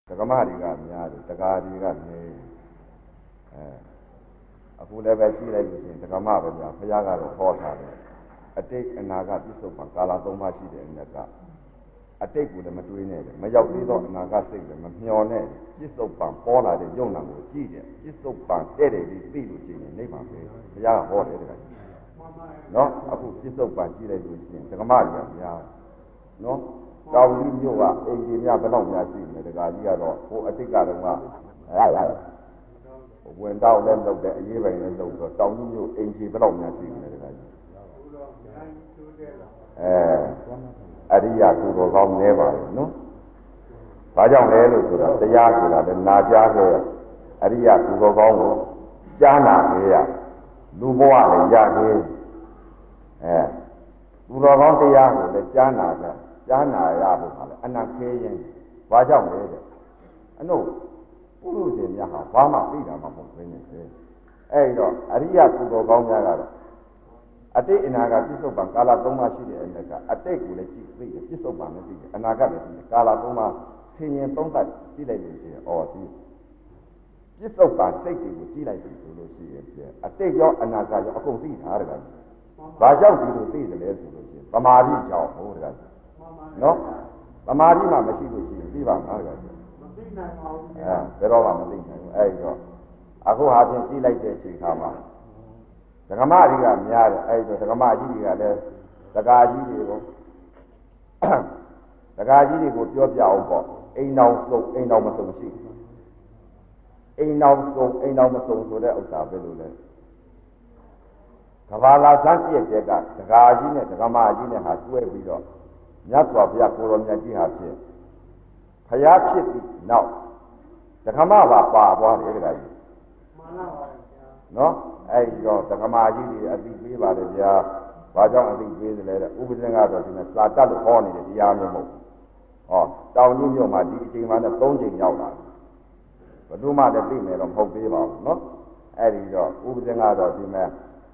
Tagamariga, Tagariga, a full level sea like the Gamma, Payaga, Horta, a take an Naga, Piso, Pancala, Domashi, and the car. A take with the Madrid, Mayakido, and Naga, Mione, Piso, Pampola, the Jonah, Piso, Panteri, the Pilu, Neighbor, Payaga, Horta. No, a full Piso, Pantiri, the Gamariga, no. Down in you are a Belong, the Gadia, who I think I don't know. When down them of the even and those down in you, a Belong, Adia to go wrong never, no? Pajang Lelu, the Yakura, the Naja, Adia to go wrong, Jana here, Luboa, the Yaki, Uravante Yaku, the Jana. Jana Yabu, and I'm paying Wajam later. I know, Ulu in Yaha, Fama Vida, Aria to go down Yaga. A day in Aga Piso Bancala Doma City and the car. I take with a cheap Piso Banati, and I got it in the Cala Doma, singing Tonga, Silay or Piso Ban safety with Silay to Lucy. I take your Anaga, your complete Hargan. Bajam to see the lesson, Pamari Jow, no, the Marima machine was Viva Margaret. They're all on the thing. There you go. I go have him see like this in Kama. The Kamariga, the Kamariga, the Gaji, the Gaji would your Yao, ain't no so, ain't no machine. Ain't no so, so that was our Beluga. Kavala Santi, the Gaji, the Kamajina has two every dog. That's what we are calling the Jihachi. Hayapsi, no. The Kamava, what no? I got the Kamaji, I think we were the Bajan, I think we the Ubing out of the Slata Horny, the Yamimo. Oh, down in your my teaching on the Tonjing Yawa. But do my the female of Hope Viva, no? I got Ubing out of the man.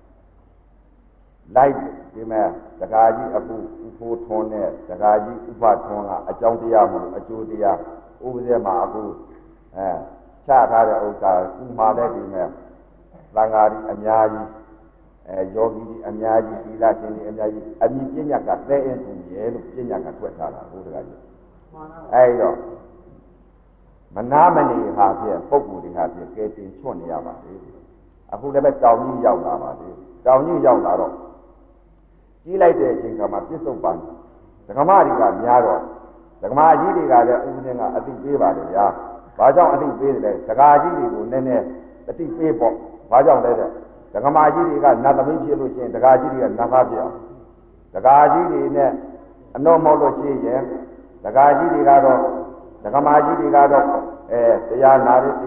Like the man, the Gaji, a full tone, the Gaji, Upatona, a Jontiamu, a Judia, Ubema, Chatara Oka, Umale, man, Langari, Anyagi, Yogi, Anyagi, Ilachini, Anyagi, and Pinyaka, they in Yellow, Pinyaka, Twetara, I know. Manamani have here, Pokudi have here, getting Choniama. I put them at Downey Yawa, Downey Yawa. He like the Chinkama, Piso Ban, the Kamariga, Yaro, the Kamaji got I think Viva, yeah. Bajan, I think Viva, the Gaji, Nene, the Tea Paper, Bajan letter. The Kamaji got another Michi, the Gaji and Navajia. The Gaji, no more Chi, the Gaji got the Kamaji got the Yanari, the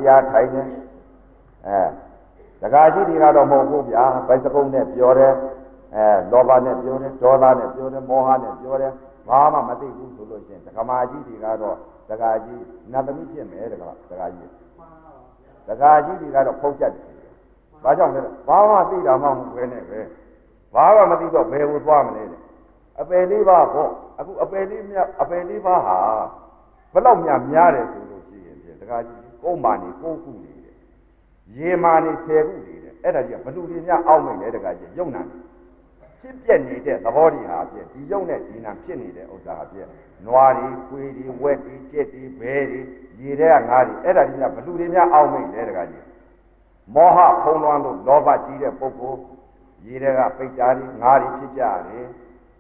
Yar the Gaji got a Mobia, Bicycle net, Yore. Loba ne Jure, Dola ne Jure, Moha ne Jure, Mama Mati Solution, the Kamaji Gado, the Gaji, Nadamichi, the Gaji. The Gaji got a poached. Bajan, Mama did among whenever. Mama Mati got very with one. A believer, a believer, Palomia Miare Solution, the Gaji, go money, go food. Ye money, say, Edda, Paludia, Almay, the Gaji, Yonan. Penny, the body has it, the young net in a penny, the Osaha, Noari, Quiddy, Wetty, Jetty, Berry, Yida, Nari, Edina, Paludia, Almay, Ledgaji. Moha, Ponando, Lova, Gida, Popo, Yida, Petari, Nari, Pichari,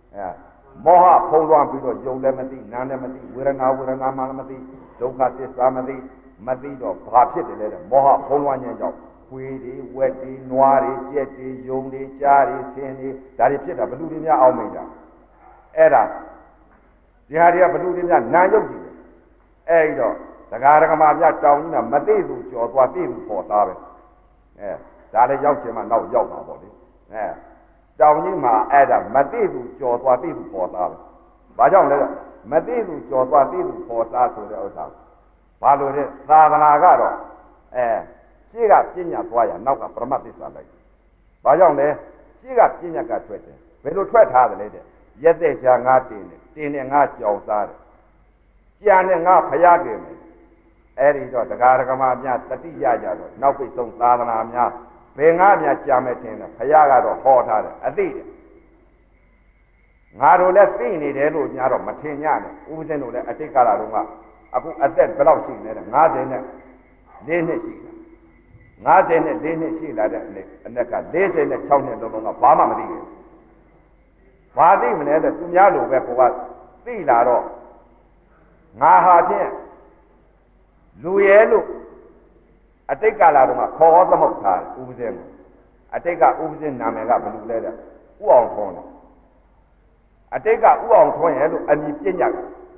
Moha, Polan, Pido, Joe Lemati, Nanamati, Wirana, Malamati, Dokati, Samati, Matido, Papit, Moha, Polan, Quiddy, Wetty, Noiri, Jetty, Yondi, Jari, Sini, Daripita, Baludia, Almeida. Era. The idea of Baludia, Nayogi. Edo, the Garamaya town, Matizu, or Watizu for Sabe. That is Yochima, no Yoga body. Down in my Adam, Matizu, or Watizu for Sabe. Bajon, Matizu, or Watizu for Sabe to the Osa. Palu, Savanagaro. She got Kenya Toya, now a Pramati Sunday. Bayonne, she got Kenya got twenty. We don't try hard later. Yet they shall not in it, in and out your side. Yan and out Payagim. အဲ့ဒီတော့တရားဓမ္မများတတိယကြတော့နောက်ပိတ်ဆုံးသာသနာများဘယ်ငါများကြာမဲ့ထင်တယ်ဘုရားကတော့ဟောထားတယ်အသိတယ်ငါတို့လည်းသိနေတယ်လို့ညာတော့မထင်ကြနဲ့ဥပဇင်းတို့လည်းအတိတ်ကာလတုန်းကအခုအသက်ဘယ်လောက်ရှိနေလဲ54နှစ်ရှိတယ်54နှစ်ရှိလာတဲ့အနက်က46နှစ်လုံးလုံးကဘာမှမသိဘူးဘာသိမလဲတဲ့သူများလိုပဲကိုကသိလာတော့ငါဟာဖြင့်လူရဲလို့အတိတ်ကာလတုန်းကခေါ်ဟောသမုတ်ထားဥပဇင်းကိုအတိတ်ကဥပဇင်းနာမည်ကဘယ်လိုလဲတဲ့ဥအောင်ထွန်းတယ်အတိတ်ကဥအောင်ထွန်းရဲ့လို့အမည်ပြညတ်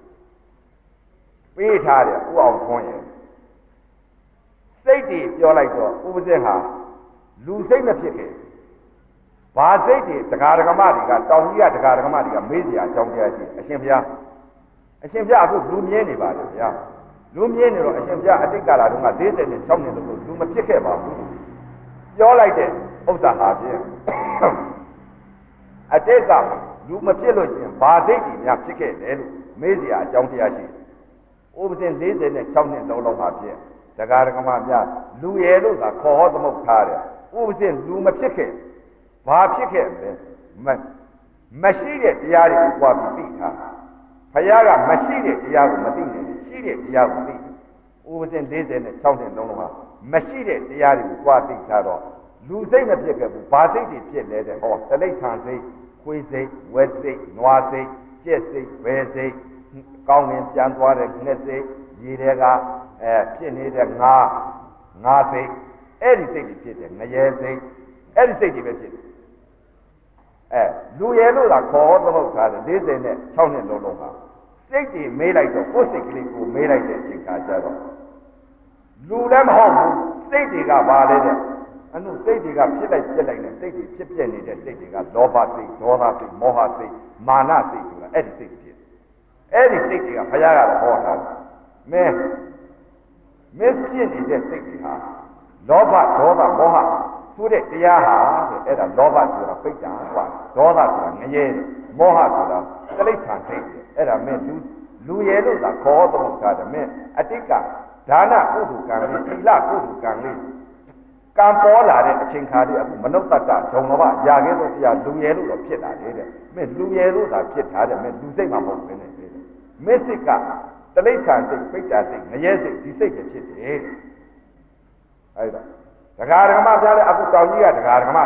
ပေးထားတယ်ဥအောင်ထွန်းရဲ့စိတ်တွေပြောလိုက်တော့ဥပဇင်းဟာလူစိတ်မဖြစ်ခဲ့ဘာစိတ်တွေတရားဓမ္မတွေကတောင်ကြီးကတရားဓမ္မတွေကမေးစရာအကြောင်းတရားရှိအရှင်ဘုရားအခုလူမြင်နေပါတယ်ဗျာလူမြင်နေတော့အရှင်ဘုရားအတိတ်ကာလတုန်းက46နှစ်လို့လူမဖြစ်ခဲ့ပါဘူးပြောလိုက်တဲ့ဥစ္စာဟာဖြင့်အတိတ်ကလူမဖြစ်လို့ရှိရင်ဘာစိတ်တွေများဖြစ်ခဲ့တယ်လို့မေးစရာအကြောင်းတရားရှိဥပဇင်း46နှစ်လုံးဟာဖြင့်တရားဓမ္မများလူရယ်လို့သာခေါ်ဟောသမုတ်ထားတယ်ဥပဇင်းလူမဖြစ်ခဲ့ဘာဖြစ်ခဲ့လဲမရှိတဲ့တရားတွေကိုကြွားပြီးသိထားဘုရားကမရှိတဲ့တရားကိုမသိနဲ့ရှိတဲ့တရားကိုသိဥပဇင်း46နှစ်လုံးဟာမရှိတဲ့တရားတွေကိုကြွားသိထားတော့လူစိတ်မဖြစ်ခဲ့ဘူးဘာစိတ်တွေဖြစ်လဲတဲ့ဟောတလိဋ္ဌာန်စိတ်ခွေးစိတ်ဝက်စိတ်နွားစိတ်ကြက်စိတ်ဘဲစိတ်ကောင်းငင်ပြန်သွားတဲ့ငှက်စိတ်ရေတွေကဖြစ်နေတဲ့ငါစိတ်အဲ့ဒီစိတ်တွေဖြစ်တယ်ငရဲစိတ်အဲ့ဒီစိတ်တွေပဲဖြစ်တယ်လူရဲလို့သာခေါ်သမုတ်ထားတယ်46နှစ်လုံးဟာစိတ်တွေမေးလိုက်တော့ကိုယ်စိတ်ကလေးကိုမေးလိုက်တဲ့အချိန်ခါကျတော့လူလည်းမဟုတ်ဘူးစိတ်တွေကဘာလဲတဲ့အနုစိတ်တွေကဖြစ်လိုက်ပြက်လိုက်နဲ့စိတ်တွေဖြစ်ပြက်နေတဲ့စိတ်တွေကလောဘစိတ်ဒေါသစိတ်မောဟစိတ်မာနစိတ်ဆိုတာအဲ့ဒီစိတ်ဖြစ်အဲ့ဒီစိတ်တွေကဘုရားကတော့ဟောထားတယ်မင်းဖြစ်နေတဲ့စိတ်တွေဟာလောဘဒေါသမောဟဆိုတဲ့တရားဟာအဲ့ဒါလောဘဆိုတာပိဋကဟောဒေါသဆိုတာငရဲမောဟဆိုတာတိဋ္ဌာန်စိတ်အဲ့ဒါမင်းလူရဲလို့သာခေါ်တော့တာတယ်မင်းအတိတ်ကဒါနကုသိုလ်ကံလေးသီလကုသိုလ်ကံလေးကံပေါ်လာတဲ့အချိန်ခါလေးအခုမနုဿတ္တဂျုံမဘရာခဲ့လို့တရားလူရဲလို့တော့ဖြစ်လာတယ်တဲ့မင်းလူရဲလို့သာဖြစ်ထားတယ်မင်းလူစိတ်မှမဟုတ်ဘဲနဲ့မင်းစိတ်ကတိဋ္ဌာန်စိတ်ပိဋကစိတ်ငရဲစိတ်ဒီစိတ်ပဲဖြစ်တယ်အဲ့ဒါတရားဓမ္မပြတဲ့အခုတောင်ကြီးကတရားဓမ္မဥ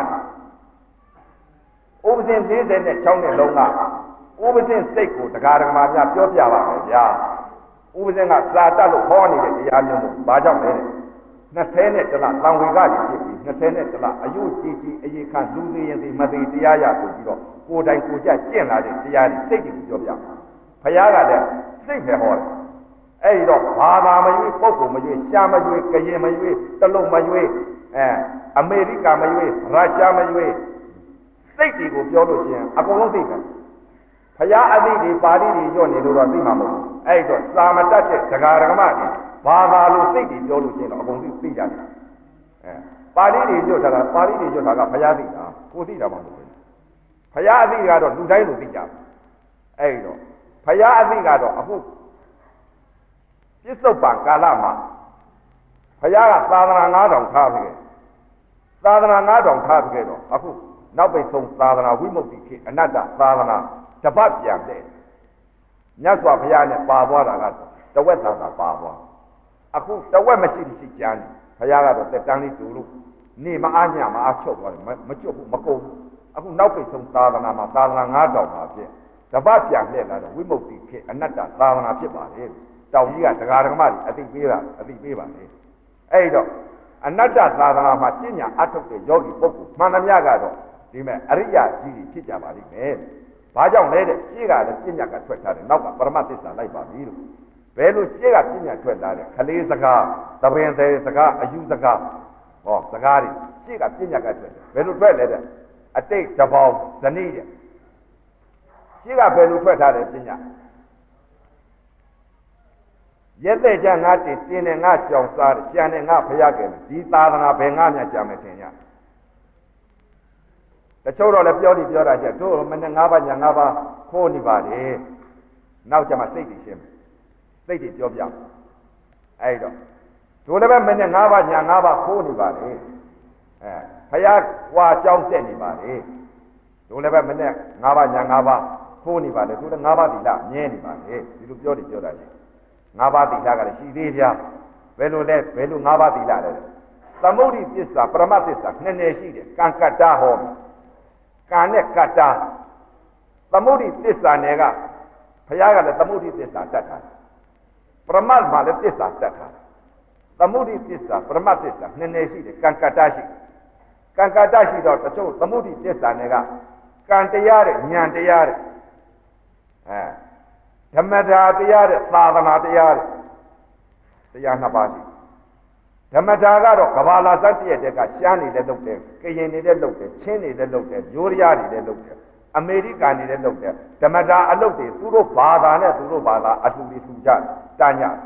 ပဇင်း46နှစ်လုံးကဥပဇင်းစိတ်ကိုတရားဓမ္မပြပြောပြပါမယ်ဗျာဥပဇင်းကစာတတ်လို့ဟောနေတဲ့တရားမျိုးမို့ဘာကြောင့်လဲ20နဲ့တလတန်ဝေကကြီးဖြစ်ပြီး20နဲ့တလအယုကြီးကြီးအရေးခံလူသေးရင်ဒီမသေးတရားရဆိုပြီးတော့ကိုယ်တိုင်ကိုကြကျင့်လာတဲ့တရားတွေစိတ်တွေကိုပြောပြဘုရားကလည်းစိတ်ပဲဟောတယ်အဲ့ဒီတော့ဘာသာမရွေးပုဂ္ဂိုလ်မရွေးရှားမရွေးကရင်မရွေးတလုံးမရွေးအမေရိကမရွေးရုရှားမရွေးစိတ်တွေကိုပြောလို့ရှိရင်အကုန်လုံးသိတယ်ဘုရားအသိတွေပါဠိတွေညွတ်နေလို့တော့သိမှာမဟုတ်ဘူးအဲ့တော့စာမတတ်တဲ့တရားဓမ္မတွေဘာသာလို့စိတ်တွေပြောလို့ရှိရင်တော့အကုန်သိကြတယ်ပါဠိတွေညွတ်တာကပါဠိတွေညွတ်တာကဘုရားသိတာကိုသိတာမှမဟုတ်ဘူးဘုရားအသိကတော့လူတိုင်းလူသိကြတယ်အဲ့တော့ဘုရားအသိကတော့အခုပြစ္ဆုတ်ပံကာလမှာဘုရားကသာသနာ9000ထားပြီသာသနာ9000ထားပြီတော့အခုနောက်ပိတ်ဆုံးသာသနာဝိမု ക്തി ခေအနတ္တသာသနာတပတ်ပြန်တဲ့မြတ်စွာဘုရားနဲ့ပါသွားတာကတဝက်သာသာပါသွားအခုတဝက်မရှိကြမ်းဘုရားကတော့တက်တန်းလေးတူလို့နေမအားညမအားချုပ်သွားတယ်မကျွတ်ဘူးမကုန်ဘူးအခုနောက်ပိတ်ဆုံးသာသနာမှာသာသနာ9000ပါဖြစ်တပတ်ပြန်လှည့်လာတော့ဝိမု ക്തി ခေအနတ္တသာသနာဖြစ်ပါလေတောင်ကြီးကတရားဓမ္မတွေအသိပေးပါလေအဲ့တော့အနတ္တသာသနာမှာကျင့်ညာအထုတ်တဲ့ယောဂီပုဂ္ဂိုလ်မှန်သမျှကတော့ဒီမဲ့အရိယာကြီးကြီးဖြစ်ကြပါလိမ့်မယ်။ဘာကြောင့်လဲတဲ့ရှေ့ကလည်းကျင့်ညာကထွက်ထားတယ်နောက်ကပရမသစ္စာလိုက်ပါပြီလို့ဘယ်လိုရှေ့ကကျင့်ညာထွက်လာတဲ့ခလေးစကားသဘင်သေးစကားအယူစကားဟောစကားတွေရှေ့ကကျင့်ညာကထွက်တယ်ဘယ်လိုထွက်လဲတဲ့အတိတ်တပေါင်းဇနီးတဲ့ရှေ့ကဘယ်လိုထွက်ထားတယ်ကျင့်ညာရက်တဲ့ကြငါတင်တယ်ငါကြောင်စားတယ်ကြံတယ်ငါဖျားခဲ့တယ်ဒီသာသနာဘယ်ငါများကြမယ်ထင်ရတချို့တော့လည်းပြောတာချက်တို့မနဲ့၅ပါးညာ၅ပါးခိုးနေပါလေနောက်ကျမှစိတ်တွေရှင်းစိတ်တွေပြောပြအဲ့တော့တို့လည်းပဲမနဲ့၅ပါးညာ၅ပါးခိုးနေပါလေဖယားဝါကြောင်းတက်နေပါလေတို့လည်းပဲမနဲ့၅ပါးညာ၅ပါးခိုးနေပါလေတို့လည်း၅ပါးသီလမြဲနေပါလေဒီလိုပြောတာလေ၅ပါးသီလကလည်းရှိသေးဗျာဘယ်လိုလဲဘယ်လို၅ပါးသီလလဲသမုဒိသစ္စာပရမသစ္စာနှစ်နယ်ရှိတယ်ကံကတ္တဟောကံနဲ့ကတ္တသမုဒိသစ္စာနယ်ကဘုရားကလည်းသမုဒိသစ္စာတတ်တာပရမတ်မှာလည်းသစ္စာတတ်တာသမုဒိသစ္စာပရမတ်သစ္စာနှစ်နယ်ရှိတယ်ကံကတ္တရှိကံကတ္တရှိတော့တချို့သမုဒိသစ္စာနယ်ကကံတရားတဲ့ဉာဏ်တရားတဲ့ဓမ္မတာတရားတဲ့သာသနာတရားတဲ့တရားနှစ်ပါးရှိဓမ္မတာကတော့ကဘာလာစက်တည့်တဲ့ကရှမ်းနေလည်းလုပ်တယ်ကရင်နေလည်းလုပ်တယ်ချင်းနေလည်းလုပ်တယ်ရိုးရရနေလည်းလုပ်တယ်အမေရိကန်နေလည်းလုပ်တယ်ဓမ္မတာအလုပ်တွေသူတို့ဘာသာနဲ့သူတို့ဘာသာအထူတွေထူကြတန်းကြ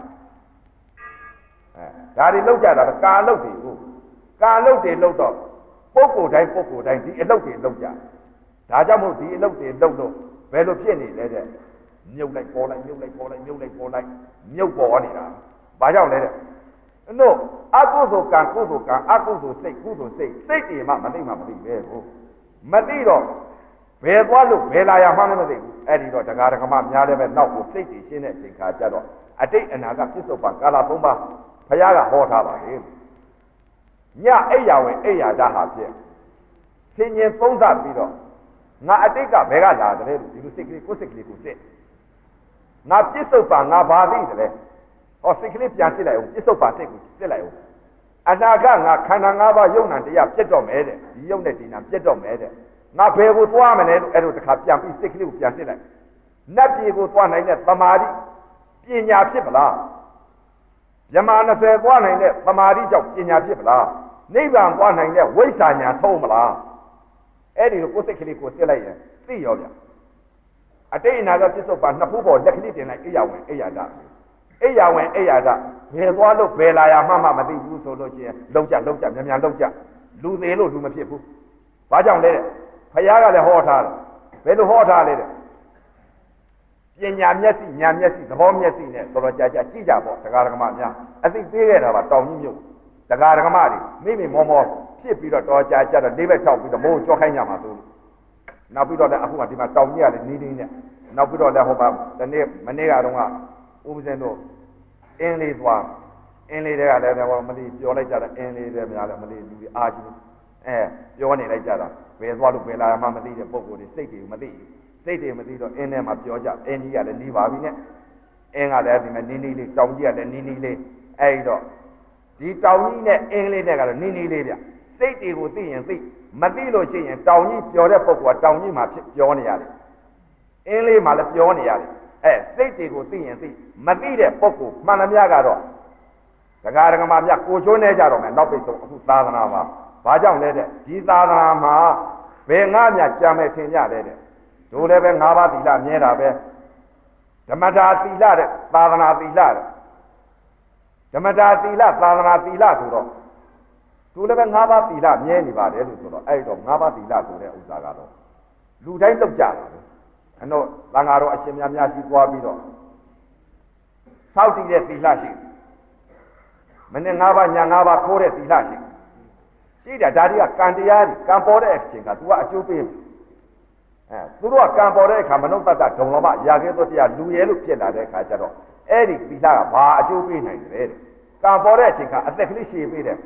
ဒါတွေလုပ်ကြတာကာအလုပ်တွေကိုကာအလုပ်တွေလုပ်တော့ပုဂ္ဂိုလ်တိုင်းဒီအလုပ်တွေလုပ်ကြဒါကြောင့်မို့ဒီအလုပ်တွေလုပ်လို့ဘယ်လိုဖြစ်နေလဲတဲ့မြုပ်လိုက်ပေါ်လိုက်မြုပ်လိုက်ပေါ်လိုက်မြုပ်လိုက်ပေါ်လိုက်မြုပ်ပေါ်နေတာဘာကြောင့်လဲတဲ့တို့အကုသိုလ်ကံကုသိုလ်ကံအကုသိုလ်စိတ်ကုသိုလ်စိတ်တွေမှမသိမှမသိပဲကိုမသိတော့ဘယ်သွားလို့ဘယ်လာရမှန်းလည်းမသိဘူးအဲ့ဒီတော့တရားဓမ္မများလည်းပဲနောက်ကိုစိတ်တွေရှင်းတဲ့အချိန်ခါကျတော့အတိတ်အနာကပြစ္ဆုတ်ပံကာလ၃ပါးဘုရားကဟောထားပါလေညအိယာဝင်အိယာဓာဟာဖြစ်ဆင်ញင်သုံးသပြီးတော့ငါအတိတ်ကဘယ်ကလာတယ်လို့ဒီလိုစိတ်ကလေးကိုယ်စိတ်ကလေးကိုစစ်ငါပြစ္ဆုတ်ပံငါဘာသိတယ်လဲဟောစိတ်ကလေးပြန်စစ်လိုက်အောင်ပြစ္ဆုတ်ပံစိတ်ကိုစစ်လိုက်အောင်အနာကငါခန္ဓာ၅ပါးယုံနာတရားပြတ်တော့မယ်တဲ့ဒီယုံနဲ့ဒီနာပြတ်တော့မယ်တဲ့ငါဘယ်ကိုသွားမလဲလို့အဲ့လိုတခါပြန်ပြီးစိတ်ကလေးကိုပြန်စစ်လိုက်နတ်ပြည်ကိုသွားနိုင်တဲ့သမာဓိပညာဖြစ်မလားယမ20သွားနိုင်တဲ့သမာဓိကြောင့်ပညာဖြစ်မလားနိဗ္ဗာန်သွားနိုင်တဲ့ဝိဇ္ဇာညာဆုံးမလားအဲ့ဒီလိုကိုယ်စိတ်ကလေးကိုစစ်လိုက်ရင်သိရောဗျအတိတ်အနာကပြစ္ဆုတ်ပါနှစ်ဖူးပေါ်လက်ကလေးတင်လိုက်အိယာဝင်အိယာဒအိယာဝင်အိယာဒဘယ်သွားလို့ဘယ်လာရမှမသိဘူးဆိုလို့ရှိရင်လုံးကြမြန်လုံးကြလူသေးလို့လူမဖြစ်ဘူးဘာကြောင့်လဲတဲ့ဘုရားကလည်းဟောထားတယ်ဘယ်လိုဟောထားလဲတဲ့ပညာမျက်စိဉာဏ်မျက်စိသဘောမျက်စိနဲ့တော်တော်ကြာကြည့်ကြပေါ့တရားဓမ္မများအသိပေးခဲ့တာပါတောင်ကြီးမြို့တရားဓမ္မတွေမိမောဖြစ်ပြီးတော့တော်ကြာတော့လေးဘက်ထောက်ပြီးတော့မိုးကြောခိုင်းကြမှာဆိုလို့နောက်ပြီးတော့လည်းအခုကဒီမှာတောင်ကြီးကလည်းနေနေနဲ့နောက်ပြီးတော့လည်းဟိုမှာဒီနေ့မနေ့ကတော့ဥပဇင်းတို့အင်းလေးသွားအင်းလေးတွေကလည်းမလေးပြောလိုက်ကြတာအင်းလေးတွေများလည်းမလေးလူတွေအားကြီးပြောနေလိုက်ကြတာဘယ်သွားလို့ဘယ်လာမှမသိတဲ့ပုံကိုယ်တွေစိတ်တွေမသိစိတ်တွေမသိတော့အင်းထဲမှာပြောကြအင်းကြီးကလည်းနေပါပြီနဲ့အင်းကလည်းဒီမှာနီးနီးလေးတောင်ကြီးကလည်းနီးနီးလေးအဲ့တော့ဒီတောင်ကြီးနဲ့အင်းလေးနဲ့ကတော့နီးနီးလေးဗျစိတ်တွေကိုသိရင်သိမသိလို့ရှိရင်တောင်ကြီးပြောတဲ့ပုဂ္ဂိုလ်ကတောင်ကြီးမှာဖြစ်ပြောနေရတယ်အင်းလေးမှာလည်းပြောနေရတယ်စိတ်တွေကိုသိရင်သိမသိတဲ့ပုဂ္ဂိုလ်မှန်သမျှကတော့တရားဓမ္မများကိုချိုးနေကြတော့မယ်နောက်ပိတ်ဆုံးအခုသာသနာမှာဘာကြောင့်လဲတဲ့ဒီသာသနာမှာဘယ်ငါမြကြံမဲ့ထင်ကြလဲတဲ့တို့လည်းပဲ၅ပါးသီလမြဲတာပဲဓမ္မတာသီလတဲ့သာသနာသီလတဲ့ဓမ္မတာသီလသာသနာသီလဆိုတော့တို့လည်းပဲ၅ပါးသီလမြဲနေပါတယ်လို့ဆိုတော့အဲ့တော့၅ပါးသီလဆိုတဲ့ဥစ္စာကတော့လူတိုင်းလောက်ကြတာပဲအဲ့တော့သံဃာတော်အရှင်များရှိသွားပြီးတော့စောက်တည်တဲ့သီလရှိမနေ့၅ပါးညာ၅ပါးခိုးတဲ့သီလရှိတာဒါတွေကကံတရားတွေကံပေါ်တဲ့အချိန်က तू ကအကျိုးပေးသူတို့ကကံပေါ်တဲ့အခါမနုဿတ္တဒုံလောဘရာခဲသောတရားလူရဲလို့ဖြစ်လာတဲ့အခါကျတော့အဲ့ဒီသီလကဘာအကျိုးပေးနိုင်တယ်တဲ့ကံပေါ်တဲ့အချိန်ကအသက်ကလေးရှည်ပေးတယ်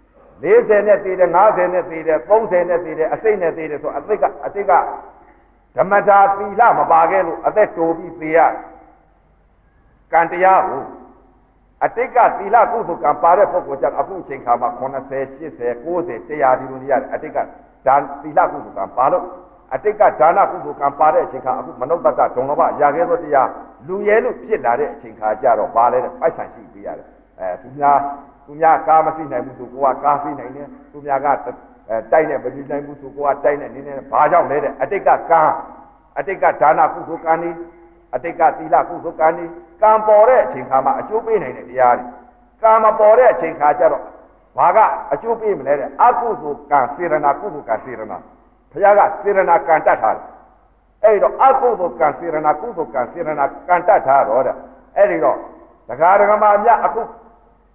40နဲ့သေးတယ်50နဲ့သေးတယ်30နဲ့သေးတယ်အစိတ်နဲ့သေးတယ်ဆိုအတိတ်ကဓမ္မတာသီလမပါခဲ့လို့အသက်တိုးပြီးသေရကံတရားကိုအတိတ်ကသီလကုသိုလ်ကံပါတဲ့ပုဂ္ဂိုလ်ကျတော့အခုအချိန်ခါမှာ80 80 90 100ဒီလိုနေရတယ်အတိတ်ကဒါသီလကုသိုလ်ကံပါလို့အတိတ်ကဒါနကုသိုလ်ကံပါတဲ့အချိန်ခါအခုမနုဿတ္တဒုံလောဘရာခဲသောတရားလူရဲလို့ဖြစ်လာတဲ့အချိန်ခါကျတော့ဘာလဲတဲ့ပိုက်ဆံရှိပေးရတယ်သူများကားမသိနိုင်ဘူးဆိုကိုကကားသိနိုင်တယ်သူများကတိုက်နဲ့မသိနိုင်ဘူးဆိုကိုကတိုက်နဲ့နင်းနေဘာကြောင့်လဲတဲ့အတိတ်ကကံအတိတ်ကဒါနကုသိုလ်ကံนี่အတိတ်ကသီလကုသိုလ်ကံนี่ကံပေါ်တဲ့အချိန်ခါမှာအကျိုးပေးနိုင်တဲ့တရားတွေကံမပေါ်တဲ့အချိန်ခါကျတော့ဘာကအကျိုးပေးမလဲတဲ့အကုသိုလ်ကံစေရနာကုသိုလ်ကံစေရနာဘုရားကစေရနာကံတတ်ထားတယ်အဲ့တော့အကုသိုလ်ကံစေရနာကုသိုလ်ကံစေရနာကံတတ်ထားတော့တဲ့အဲ့ဒီတော့တရားဓမ္မများအခု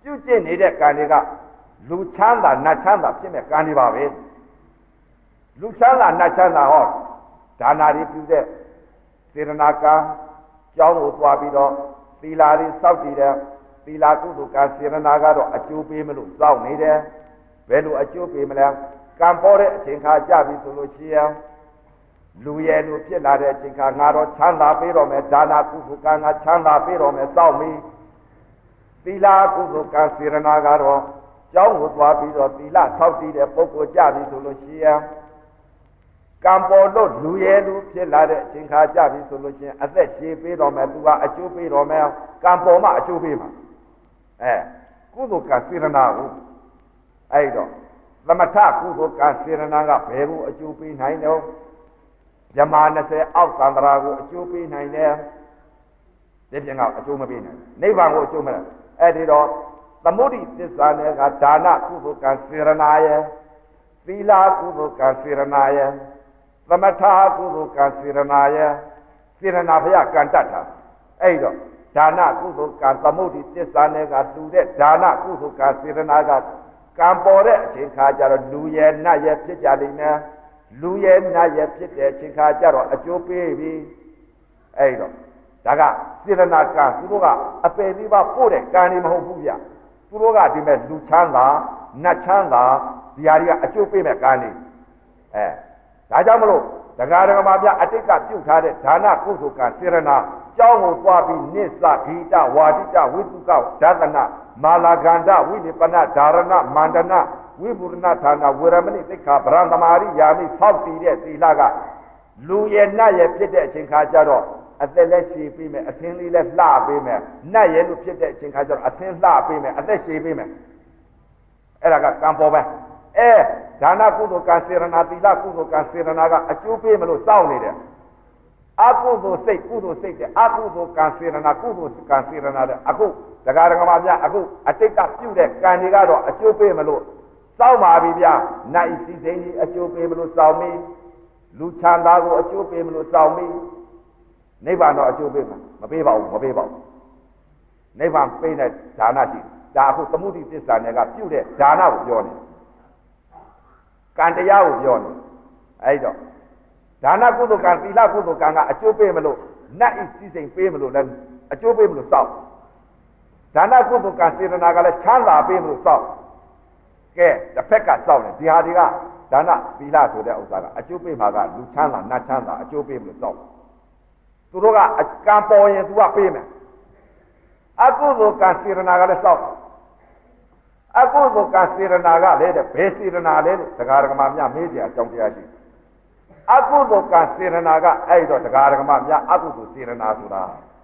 ပြုကျင့်နေတဲ့ကံတွေကလူချမ်းသာနတ်ချမ်းသာဖြစ်မဲ့ကံတွေပါပဲလူချမ်းသာနတ်ချမ်းသာဟောဒါနာတွေပြုတဲ့စေရနာကံကြောင်းကိုသွားပြီးတော့သီလာတွေစောင့်ကြည့်တယ်သီလာကုသိုလ်ကံစေရနာကတော့အကျိုးပေးမလို့စောင့်နေတယ်ဘယ်လိုအကျိုးပေးမလဲကံပေါ်တဲ့အချိန်ခါကြပြီဆိုလို့ရှိရင်လူရဲ့လူဖြစ်လာတဲ့အချိန်ခါငါတော့ချမ်းသာပေးတော့မယ်ဒါနာကုသိုလ်ကံကချမ်းသာပေးတော့မယ်စောင့်ပြီသီလာကုသိုလ်ကံစေရနာကတော့ကျောင်းကိုသွားပြီးတော့သီလဆောက်တည်တဲ့ပုဂ္ဂိုလ်ကြပြီဆိုလို့ရှိရင်ကံပေါ်လို့လူရဲ့လူဖြစ်လာတဲ့အချိန်ခါကြပြီဆိုလို့ရှိရင်အသက်ရှည်ပေးတော့မယ်သူကအကျိုးပေးတော့မယ်ကံပေါ်မှအကျိုးပေးမှာကုသိုလ်ကံစေရနာကိုအဲ့တော့သမထကုသိုလ်ကံစေရနာကဘယ်ကိုအကျိုးပေးနိုင်တော့ယမ20အောက်သန္တရာကိုအကျိုးပေးနိုင်တယ်ဒီပြင်ကအကျိုးမပေးနိုင်နိဗ္ဗာန်ကိုအကျိုးမပေးအဲ့ဒီတော့သမုဒိသစ္စာနဲ့ကဒါနကုသိုလ်ကံစေရနာယသီလကုသိုလ်ကံစေရနာယသမထကုသိုလ်ကံစေရနာယစေရနာဘုရားကံတတ်တာအဲ့တော့ဒါနကုသိုလ်ကံသမုဒိသစ္စာနဲ့ကတူတဲ့ဒါနကုသိုလ်ကံစေရနာကကံပေါ်တဲ့အချိန်ခါကျတော့လူရဲ့နတ်ရဲ့ဖြစ်ကြလိမ့်မယ်လူရဲ့နတ်ရဲ့ဖြစ်တဲ့အချိန်ခါကျတော့အကျိုးပေးပြီအဲ့တော့ဒါကစေရနာကံသူတို့ကအပယ်လေးပါပို့တဲ့ကံတွေမဟုတ်ဘူးဗျသူတို့ကဒီမဲ့လူချမ်းသာနတ်ချမ်းသာဒီဟာတွေကအကျိုးပေးမဲ့ကံတွေဒါကြောင့်မလို့တရားဓမ္မပြအတိတ်ကပြုတ်ထားတဲ့ဒါနကုသိုလ်ကံစေရနာကျောင်းကိုသွားပြီးနိစ္စဂိတဝါဒိတဝိတုကဒသနမာလာဂန္ဓဝိနိပနဓာရဏမန္တနဝိပုရဏဌာနဝေရမဏိသိက္ခာဗရံသမာရိယာမိဆောက်တည်တဲ့သီလကလူရဲ့နတ်ရဲ့ဖြစ်တဲ့အချိန်ခါကျတော့အသက်လက်ရှည်ပေးမယ်အသင်းလေးလက်လှပေးမယ်နတ်ရဲ့လို့ဖြစ်တဲ့အချိန်ခါကျတော့အသင်းလှပေးမယ်အသက်ရှည်ပေးမယ်အဲ့ဒါကကံပေါ်ပဲဒါနကုသိုလ်ကံစေရနာသီလကုသိုလ်ကံစေရနာကအကျိုးပေးမလို့စောင့်နေတယ်အကုသိုလ်စိတ်ကုသိုလ်စိတ်တဲ့အကုသိုလ်ကံစေရနာကုသိုလ်ကံစေရနာတဲ့အခုတရားဓမ္မပြအခုအတိတ်ကပြုတဲ့ကံတွေကတော့အကျိုးပေးမလို့စောင့်ပါပြီဗျာနိုင်စီစိန်ကြီးအကျိုးပေးမလို့စောင့်ပြီလူချမ်းသာကိုအကျိုးပေးမလို့စောင့်ပြီနိဗ္ဗာန်တော့အကျိုးပေးမှာမပေးပါဘူးနိဗ္ဗာန်ပေးတဲ့ဒါနရှိဒါအခုသမုဒိသစ္စာနဲ့ကပြုတဲ့ဒါနကိုပြောနေကံတရားကိုပြောနေအဲ့တော့ဒါနကုသိုလ်ကံသီလကုသိုလ်ကံကအကျိုးပေးမလို့နတ်ဤစည်းစိမ်ပေးမလို့လည်းအကျိုးပေးမလို့စောင့်ဒါနကုသိုလ်ကံစေရနာကလည်းချမ်းသာပေးမလို့စောင့်ကဲတစ်ဖက်ကစောင့်တယ်ဒီဟာတွေကဒါနသီလဆိုတဲ့ဥစ္စာကအကျိုးပေးမှာကလူချမ်းသာနတ်ချမ်းသာအကျိုးပေးမလို့စောင့်သူတို့ကကံပေါ်ရင်သူကပေးမယ်အကုသိုလ်ကံစေရနာကလည်းစောင့်အကုသိုလ်ကံစေရနာကလည်းတဲ့ဘယ်စေရနာလဲလို့တရားဓမ္မများမေးကြအကြောင်းတရားရှိအကုသိုလ်ကံစေရနာကအဲ့တော့တရားဓမ္မများအကုသိုလ်စေရနာဆိုတာ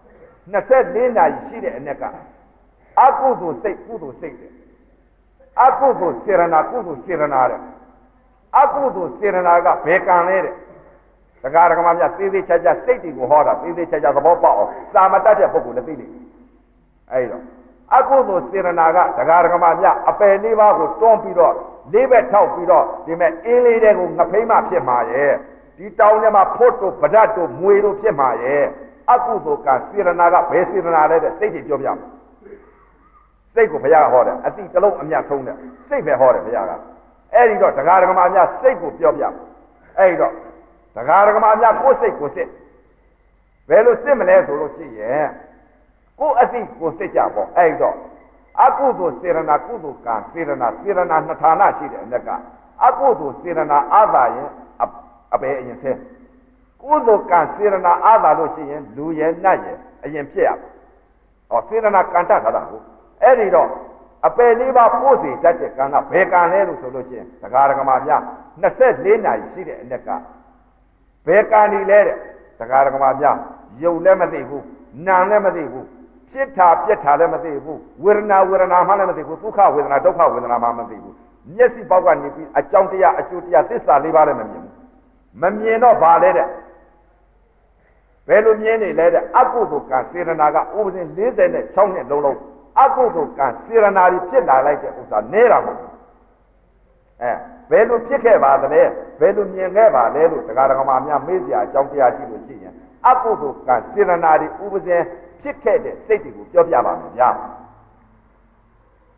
24နာရီရှိတဲ့အ ਨੇ ကအကုသိုလ်စိတ်ကုသိုလ်စိတ်တဲ့အကုသိုလ်စေရနာကုသိုလ်စေရနာတဲ့အကုသိုလ်စေရနာကဘယ်ကံလဲတဲ့တရားဓမ္မများသေးသေးချာချာစိတ်တွေကိုဟောတာသေးသေးချာချာသဘောပေါက်အောင်စာမတတ်တဲ့ပုဂ္ဂိုလ်လည်းသိလိမ့်မယ်အဲ့တော့အကုသိုလ်စေရနာကတရားဓမ္မများအပယ်လေးပါးကိုတွန်းပြီးတော့လေးဘက်ထောက်ပြီးတော့ဒီမဲ့အင်းလေးတွေကိုငဖိမ့်မှဖြစ်မှာရဲ့ဒီတောင်းထဲမှာဖို့တို့ဗဒတ်တို့မွေတို့ဖြစ်မှာရဲ့အကုသိုလ်ကစေရနာကဘယ်စေရနာလဲတဲ့စိတ်ကြီးပြောပြမယ်စိတ်ကိုဘုရားဟောတယ်အတိတလုံးအမြတ်ဆုံးတယ်စိတ်ပဲဟောတယ်ဘုရားကအဲ့ဒီတော့တရားဓမ္မများစိတ်ကိုပြောပြမယ်အဲ့ဒီတော့တရားဓမ္မများကိုယ်စိတ်ကိုစစ်ဘယ်လိုစစ်မလဲဆိုလို့ရှိရင်ကိုယ်အတိကိုစစ်ကြပေါ့အဲ့ဒီတော့အကုသိုလ်စေရနာကုသိုလ်ကံစေရနာနှစ်ဌာနရှိတယ်အ ਨੇ ကအကုသိုလ်စေရနာအာသာရင်အပေအရင်ဆဲကုသိုလ်ကံစေရနာအာသာလို့ရှိရင်လူရဲ့နတ်ရဲ့အရင်ဖြစ်ရပါဟောစေရနာကံတတ်ထားတာကိုအဲ့ဒီတော့အပေလေးပါပို့စီတတ်တဲ့ကံကဘယ်ကံလဲလို့ဆိုလို့ရှိရင်တရားဓမ္မများ24နာရီရှိတဲ့အ ਨੇ ကဘယ်ကံဒီလဲတဲ့တရားဓမ္မများယုံလည်းမသိဘူးနာလည်းမသိဘူးဖြစ်တာပြက်တာလည်းမသိဘူးဝေဒနာမှလည်းမသိဘူးဒုက္ခဝေဒနာဒုက္ခဝေဒနာမှမသိဘူးမျက်စိပေါက်ကနေပြီးအကြောင်းတရားအကျိုးတရားသစ္စာ၄ပါးလည်းမမြင်ဘူးမမြင်တော့ဘာလဲတဲ့ဘယ်လိုမြင်နေလဲတဲ့အကုသိုလ်ကံစေရနာကဥပဇင်46နှစ်လုံးအကုသိုလ်ကံစေရနာကြီးဖြစ်လာလိုက်တဲ့ဥစ္စာနေတာမဟုတ်ဘူးဘယ်လိုဖြစ်ခဲ့ပါသလဲဘယ်လိုမြင်ခဲ့ပါလဲလို့တရားဓမ္မများမေးစရာအကြောင်းတရားရှိလို့ရှိရင်အကုသိုလ်ကံစေရနာကြီးဥပဇင်ဖြစ်ခဲ့တဲ့စိတ်တွေကိုပြောပြပါမယ်ဗျာ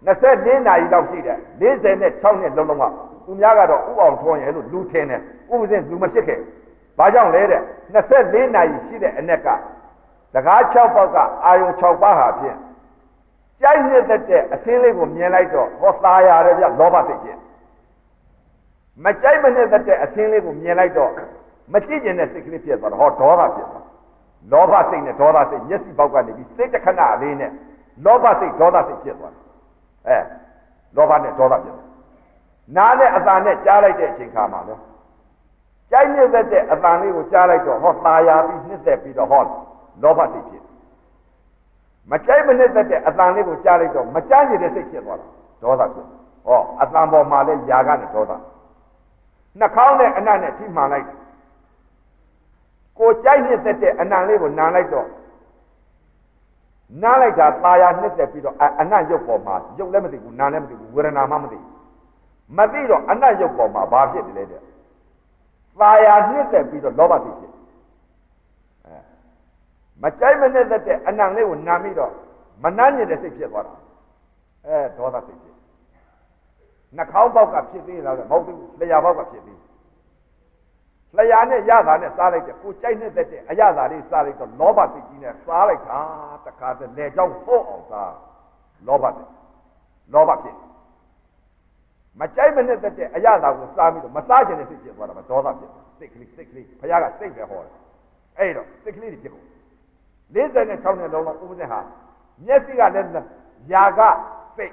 24နာရီလောက်ရှိတယ်46နှစ်လုံးလုံးကသူများကတော့ဥအောင်ထွန်းရဲ့လို့လူထင်းတယ်ဥပဇင်းလူမဖြစ်ခဲ့ဘာကြောင့်လဲတဲ့24နာရီရှိတဲ့အ낵ကတကား6ပေါက်ကအာယုံ6ပါးဟာဖြင့်ကြိုက်နှစ်တဲ့အစင်းလေးကိုမြင်လိုက်တော့ဟောตาရတယ်ဗျလောဘစိတ်ဖြင့်မကြိုက်မနှစ်တဲ့အစင်းလေးကိုမြင်လိုက်တော့မကြည့်ကျင်တဲ့စိတ်ကလေးဖြစ်သွားတော့ဟောဒေါသဖြစ်သွားလောဘစိတ်နဲ့ဒေါသစိတ်မျက်စိပေါက်ကနေပြီးစိတ်တစ်ခဏလေးနဲ့လောဘစိတ်ဒေါသစိတ်ဖြစ်သွားတယ်လောဘနဲ့ဒေါသဖြစ်သွားနားနဲ့အသာနဲ့ကြားလိုက်တဲ့အချိန်ခါမှာလဲကြိုက်နှစ်သက်တဲ့အတန်လေးကိုကြားလိုက်တော့ဟောตาရပြီးနှစ်သက်ပြီးတော့ဟောလောဘစိတ်ဖြစ်မကြိုက်မနှစ်သက်တဲ့အတန်လေးကိုကြားလိုက်တော့မကြားရတဲ့စိတ်ဖြစ်သွားတာဒေါသဖြစ်ဟောအတန်ပေါ်မှာလဲຢာကနဲ့ဒေါသနှာခေါင်းနဲ့အနံ့နဲ့ထိမှန်လိုက်ကိုကြိုက်နှစ်သက်တဲ့အနံ့လေးကိုနားလိုက်တော့နားလိုက်တာตาရနှစ်သက်ပြီးတော့အနံ့ရုပ်ပေါ်မှာရုပ်လည်းမသိဘူးနားလည်းမသိဘူးဝေဒနာမှမသိမသိတော့အနံ့ရုပ်ပေါ်မှာဘာဖြစ်တယ်လဲတဲ့ตาရနှစ်သက်ပြီးတော့လောဘသိဖြစ်မကြိုက်မနှစ်သက်တဲ့အနံ့လေးကိုနားပြီးတော့မနှမ်းညင်တဲ့စိတ်ဖြစ်သွားတာဒေါသစိတ်ဖြစ်နှာခေါင်းပေါက်ကဖြစ်သေးလားမဟုတ်ဘူးလျှာပေါက်ကဖြစ်သေးလျှာနဲ့ရတာနဲ့စားလိုက်တယ်ကိုကြိုက်နှစ်သက်တဲ့အရသာလေးစားလိုက်တော့လောဘစိတ်ကြီးနဲ့စားလိုက်တာတခါတည်းလေကြောင်းဖို့အောင်စားလောဘဖြစ်မကြိုက်မနှစ်သက်တဲ့အရသာကိုစားပြီးတော့မစားချင်တဲ့စိတ်ဖြစ်သွားတာဒေါသဖြစ်စိတ်ကလေးဘုရားကစိတ်ပဲဟောတယ်အဲ့တော့စိတ်ကလေးတွေဖြစ်ကုန်46နှစ်လုံးလုံးဥပဇင်းဟာမျက်စိကလည်းຢာကစိတ်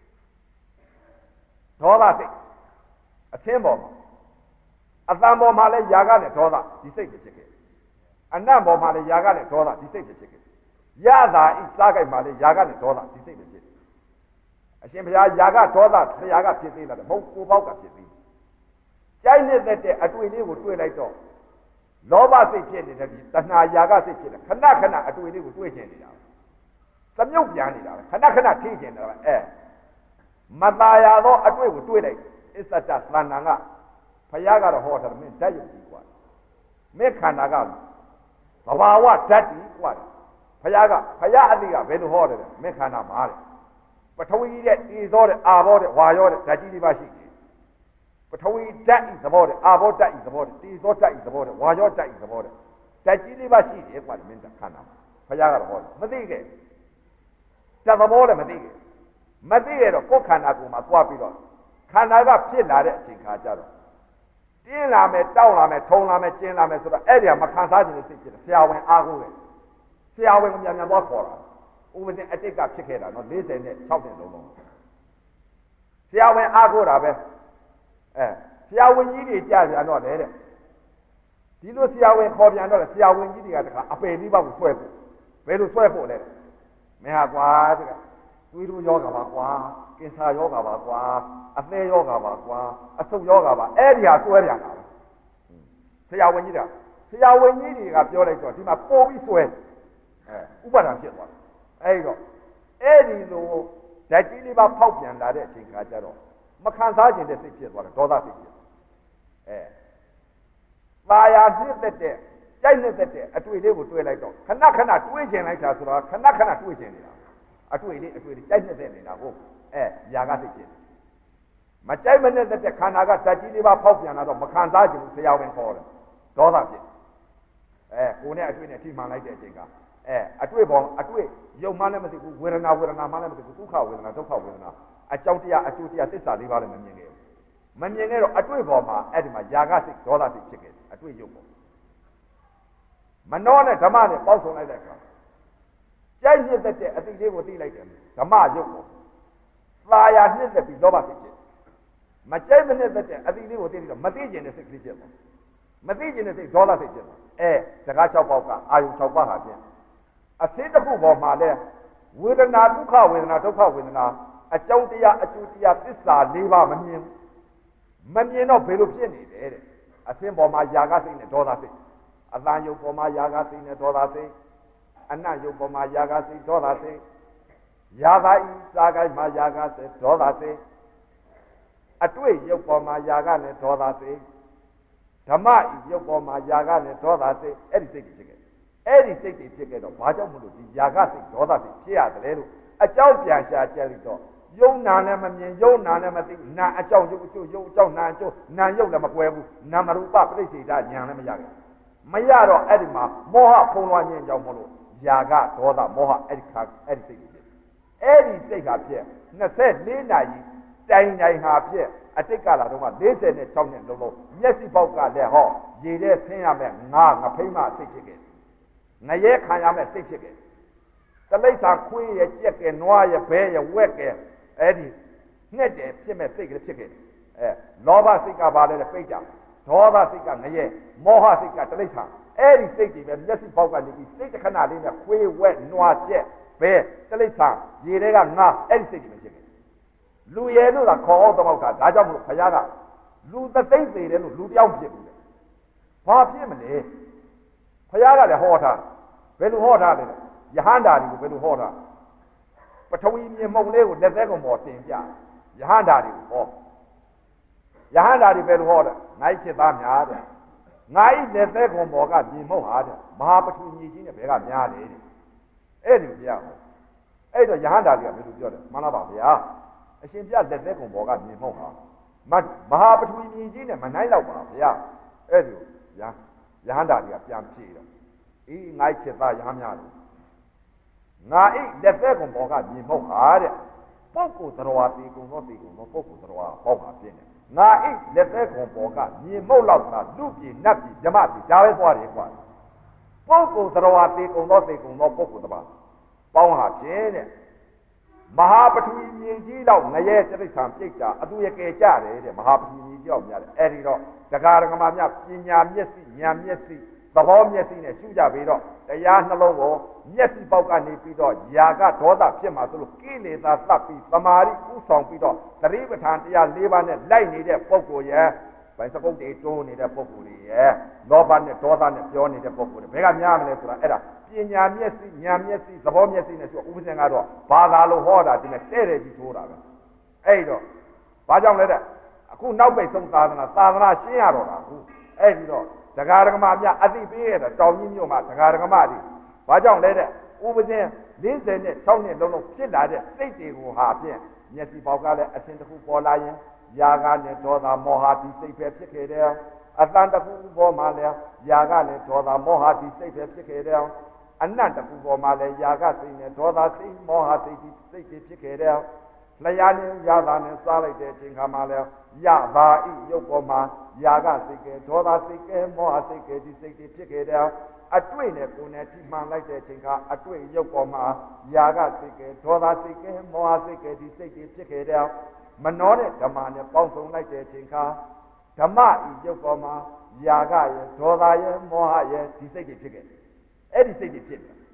ဒေါသစိတ်အသင်းပေါ်မှာအတန်ပေါ်မှာလည်းຢာကနဲ့ဒေါသဒီစိတ်ပဲဖြစ်ခဲ့အနံ့ပေါ်မှာလည်းຢာကနဲ့ဒေါသဒီစိတ်ပဲဖြစ်ခဲ့ရတာဤစားကြိုက်မှာလည်းຢာကနဲ့ဒေါသဒီစိတ်ပဲဖြစ်အရှင်ဘုရားຢာကဒေါသဆရာကဖြစ်သေးလားမဟုတ်ကိုပေါက်ကဖြစ်သေးကြိုက်နေတဲ့အတွေ့လေးကိုတွေ့လိုက်တော့လောဘစိတ်ဖြစ်နေတဲ့ဒီတဏှာຢာကစိတ်ဖြစ်တယ်ခဏခဏအတွေ့လေးကိုတွေ့ချင်နေတာသမုတ်ပြန်နေတာပဲခဏထိချင်တယ်ပဲမตายရသောအတွေ့ကိုတွေ့လိုက်အစ္ဆတသဏ္ဍာန်ကဘုရားကတော့ဟောတယ်မင်းဓာတ်ရုပ်ကြီးกว่าမင်းခန္ဓာကသဘာဝဓာတ်ကြီးกว่าဘုရားအတိကဘယ်လိုဟောတယ်မင်းခန္ဓာမှာတဲ့ပထဝီတဲ့တေဇောတဲ့အာဘောတဲ့ဝါရောတဲ့ဓာတ်ကြီးလေးပါရှိတယ်ပထဝီဓာတ်ဤသဘောတဲ့အာဘောဓာတ်ဤသဘောတဲ့တေဇောဓာတ်ဤသဘောတဲ့ဝါရောဓာတ်ဤသဘောတဲ့ဓာတ်ကြီးလေးပါရှိတယ်กว่าမင်းခန္ဓာမှာဘုရားကတော့ဟောတယ်မသိခဲ့ဓာတ်သဘောလည်းမသိခဲ့မသိရတော့ကိုယ်ခန္ဓာကိုယ်မှာသွားပြီးတော့ခန္ဓာကဖြစ်လာတဲ့အချိန်ခါကျတော့တင်းလာမယ်တောက်လာမယ်ထုံလာမယ်ကျင်းလာမယ်ဆိုတော့အဲ့ဒီကမခံစားခြင်းစိတ်ဖြစ်တယ်ဆရာဝန်အားကိုးတယ်ဆရာဝန်ကမြန်သွားခေါ်တာဥပဒေအတိတ်ကဖြစ်ခဲ့တာနော်46နှစ်လုံးလုံးဆရာဝန်အားကိုးတာပဲဆရာဝန်ကြီးတွေကြာပြန်တော့လေတဲ့ဒီလိုဆရာဝန်ခေါ်ပြန်တော့ဆရာဝန်ကြီးတွေကတခါအပယ်လေးပါးကိုဆွဲဖို့ဘယ်လိုဆွဲဖို့လဲမင်းဟာကွာတဲ့သွေးတို့ယောဂပါကွာကင်ဆာယောဂပါကွာအသေးယောဂပါကွာအဆုတ်ယောဂပါအဲ့ဒီဟာဆွဲပြန်တာပဲဆရာဝန်ကြီးတွေကပြောလိုက်တော့ဒီမှာပို့ပြီးဆွဲဥပါဒံဖြစ်သွားတယ်အဲ့တော့အဲ့ဒီလိုဓာတ်ကြီးလေးပါဖောက်ပြန်လာတဲ့အချိန်ခါကျတော့မခံစားခြင်းတဲ့စိတ်ဖြစ်သွားတယ်ဒေါသစိတ်ဖြစ်ပါယာနှစ်သက်တဲ့ကြိုက်နှစ်သက်တဲ့အတွေ့လေးကိုတွေ့လိုက်တော့ခဏတွေးချင်လိုက်တာဆိုတော့ခဏတွေးချင်နေတာအတွေ့လေးကြိုက်နေတဲ့နေတာကိုຢာကစိတ်ဖြစ်မကြိုက်မနေတဲ့ခန္ဓာကဓာတ်ကြီးလေးပါဖောက်ပြန်လာတော့မခံစားချင်ဘူးဆရာဝန်ခေါ်တယ်ဒေါသဖြစ်ကိုယ်နဲ့အတွေ့နဲ့ထိမှန်လိုက်တဲ့အချိန်ကအတွေ့ရုပ်မှလည်းမသိဘူးဝေဒနာမှလည်းမသိဘူးဒုက္ခဝေဒနာဒုက္ခဝေဒနာအကြောင်းတရားအကျိုးတရားသစ္စာလေးပါလည်းမမြင်ခဲ့ဘူးမမြင်ခဲ့တော့အတွေ့ပေါ်မှာအဲ့ဒီမှာຢာကစိတ်ဒေါသစိတ်ဖြစ်ခဲ့တယ်အတွေ့ရုပ်ပေါ်မနှောနဲ့ဓမ္မနဲ့ပေါက်ဆုံလိုက်တဲ့အခါကြိုက်နှစ်သက်တဲ့အသိလေးကိုသိလိုက်တယ်ဓမ္မရုပ်ကိုသာယာနှစ်သက်ပြီးလောဘစိတ်ဖြစ်မကြိုက်မနှစ်သက်တဲ့အသိလေးကိုသိပြီးတော့မသိကျင်တဲ့စိတ်ကလေးဖြစ်သွားမသိကျင်တဲ့စိတ်ဒေါသစိတ်ဖြစ်သွားစကား6ပေါက်ကအာယု6ပါးဟာဖြင့်အစိတစ်ခုပေါ်မှာလဲဝေဒနာဒုက္ခဝေဒနာဒုက္ခဝေဒနာအကြောင်းတရားအကျိုးတရားသစ္စာ၄ပါးမမြင်တော့ဘယ်လိုဖြစ်နေလဲတဲ့အသင်းပေါ်မှာຢာကစိတ်နဲ့ဒေါသစိတ်အတန်ယုတ်ပေါ်မှာຢာကစိတ်နဲ့ဒေါသစိတ်အနတ်ယုတ်ပေါ်မှာຢာကစိတ်ဒေါသစိတ်ຢာသာဤစားကိုင်းမှာຢာကစိတ်ဒေါသစိတ်အတွေ့ယုတ်ပေါ်မှာຢာကနဲ့ဒေါသစိတ်ဓမ္မဤယုတ်ပေါ်မှာຢာကနဲ့ဒေါသစိတ်အဲ့ဒီစိတ်တွေဖြစ်ခဲ့အဲ့ဒီစိတ်တွေဖြစ်ခဲ့တော့ဘာကြောင့်မလို့ဒီຢာကစိတ်ဒေါသစိတ်ဖြစ်ရတယ်လို့အကြောင်းပြန်ရှာကြလိုက်တော့ယုံနာလည်းမမြင်ယုံနာလည်းမသိနာအကြောင်းယုံအကျိုးယုံအကြောင်းနာအကျိုးနာယုံလည်းမကွဲဘူးနာမရူပပရိစ္ဆေဒဉာဏ်လည်းမရခဲ့မရတော့အဲ့ဒီမှာမောဟဖုံးလွှမ်းခြင်းကြောင့်မလို့ယာကဒေါသမောဟအဲ့ဒီစိတ်တွေဖြစ်အဲ့ဒီစိတ်ဟာဖြစ်24နာရီတိုင်ဟာဖြစ်အတိတ်ကလာတော့က46နှစ်လုံးလုံးမျက်စိပေါက်ကလည်းဟောရေထဲဆင်းရမယ်ငဖိမစိတ်ဖြစ်ခဲ့ငရဲခံရမယ်စိတ်ဖြစ်ခဲ့တလိ္ဆာခွေးရဲ့ကြက်ကဲနွားရဲ့ဘဲရဲ့ဝက်ကဲအဲ့ဒီငှက်တယ်ဖြစ်မဲ့စိတ်ကလေးဖြစ်ခဲ့လောဘစိတ်ကဘာလဲပိတ်တာဒေါသစိတ်ကငရဲမောဟစိတ်ကတလိ္ဆာအဲ့ဒီစိတ်တွေပဲမျက်စိပေါက်ကနေပြီးစိတ်တစ်ခဏလေးနဲ့ခွေးဝက်နွားကြက်ဘဲတလိ္ဆာရေထဲကငါအဲ့ဒီစိတ်တွေပဲဖြစ်ခဲ့လူရဲလို့သာခေါ်အောင်တော့တာဒါကြောင့်မလို့ဘုရားကလူသသိမ့်သေးတယ်လို့လူတယောက်ဖြစ်ဘူးလေဘာဖြစ်မလဲဘုရားကလည်းဟောထားဘယ်လိုဟောထားလဲယဟန္တာတွေကိုဘယ်လိုဟောထားပထဝီမြေမှုံလေးကိုလက်သက်ကောင်ပေါ်တင်ပြယဟန္တာတွေကိုဟောယဟန္တာတွေဘယ်လိုဟောလဲငါ့ဖြစ်သားများတဲ့ငါ့လက်သက်ကောင်ပေါ်ကမြေမှုံဟာတဲ့မဟာပထဝီမြေကြီးနဲ့ဘယ်ကများလဲတဲ့အဲ့ဒီဘုရားဟောအဲ့တော့ယဟန္တာတွေကဘယ်လိုပြောတယ်မှန်လားပါဗျာအရှင်ပြလက်သက်ကုန်ပေါ်ကမြင်မဟုတ်ပါမဟာပထဝီမြေကြီးနဲ့မနိုင်တော့ပါဗျာအဲ့ဒီယဟန္တာတွေကပြန်ပြေးတော့အေးငါ့ချက်သားယဟများလို့ငါအိလက်သက်ကုန်ပေါ်ကမြင်မဟုတ်ပါတဲ့ပုဂ္ဂိုလ်တော်ဝါတေကုန်တော့ပုဂ္ဂိုလ်တော်ဝါပေါ့ပါပြင်းတယ်ငါအိလက်သက်ကုန်ပေါ်ကမြင်မဟုတ်တော့တာလူပြေနတ်ပြေဓမ္မပြေဒါပဲသွားတယ်ကွာပုဂ္ဂိုလ်တော်ဝါတေကုန်တော့ပုဂ္ဂိုလ်တော်ပေါင်းဟာပြင်းတဲ့မဟာပထဝီမြေကြီးတော့ငရဲတိရစ္ဆာန်ပြိတ်တာအတူရကယ်ကြတယ်တဲ့မဟာပထဝီမြေကြီးရောက်များတယ်အဲ့ဒီတော့တရားဓမ္မများပညာမျက်စိဉာဏ်မျက်စိသဘောမျက်စိနဲ့ရှုကြပြီးတော့တရားနှလုံးကိုမျက်စိပေါက်ကနေပြီးတော့ယာကဒေါသဖြစ်မှာဆိုလို့ကိလေသာသတ်ပြီးသမာဓိဥဆောင်ပြီးတော့သတိပဋ္ဌာန်တရား၄ပါးနဲ့လိုက်နေတဲ့ပုဂ္ဂိုလ်ရဲ့ဗိုင်းစကုတ်တွေတိုးနေတဲ့ပုဂ္ဂိုလ်တွေရဲ့လောဘနဲ့ဒေါသနဲ့ပြောနေတဲ့ပုဂ္ဂိုလ်တွေဘယ်ကများမလဲဆိုတာအဲ့ဒါပညာမျက်စိဉာဏ်မျက်စိသဘောမျက်စိနဲ့ဆိုဥပဇင်ကတော့ဘာသာလို့ဟောတာဒီမဲ့တဲ့တယ်ကြီးထိုးတာပဲအဲ့တော့ဘာကြောင့်လဲတဲ့အခုနောက်ပိတ်ဆုံးသာသနာရှင်းရတော့တာအခုအဲ့ဒီတော့ဒကာဒကမများအသိပေးရတဲ့တောင်ကြီးမြို့မှာဒကာဒကမတွေဘာကြောင့်လဲတဲ့ဥပဇင်46နှစ်လုံးလုံးဖြစ်လာတဲ့စိတ်တွေကိုဟာဖြင့်မျက်စိပေါက်ကလည်းအရှင်တစ်ခုပေါ်လာရင်ယာကနဲ့ဒေါသမောဟဒီစိတ်ပဲဖြစ်ခဲ့တယ်အတန်တစ်ခုပေါ်မှာလည်းယာကနဲ့ဒေါသမောဟဒီစိတ်ပဲဖြစ်ခဲ့တယ်အနတ်တစ်ခုပေါ်မှာလည်းယာကစိတ်နဲ့ဒေါသစိတ်မောဟစိတ်ဒီစိတ်ဖြစ်ခဲ့တယ်လျာနဲ့ယာသာနဲ့စားလိုက်တဲ့အချိန်ခါမှာလည်းယဘာဤရုပ်ပေါ်မှာယာကစိတ်ကဲဒေါသစိတ်ကဲမောဟစိတ်ကဲဒီစိတ်ဖြစ်ခဲ့တယ်အတွေ့နဲ့ကိုယ်နဲ့ထိမှန်လိုက်တဲ့အချိန်ကအတွေ့ရုပ်ပေါ်မှာယာကစိတ်ကဲဒေါသစိတ်ကဲမောဟစိတ်ကဲဒီစိတ်ဖြစ်ခဲ့တယ်မနှောတဲ့ဓမ္မနဲ့ပေါင်းစုံလိုက်တဲ့အချိန်ခါဓမ္မဤရုပ်ပေါ်မှာယာကရဲ့ဒေါသရဲ့မောဟရဲ့ဒီစိတ်တွေဖြစ်ခဲ့တယ်အဲ့ဒီစိတ်တွေဖြစ်တယ်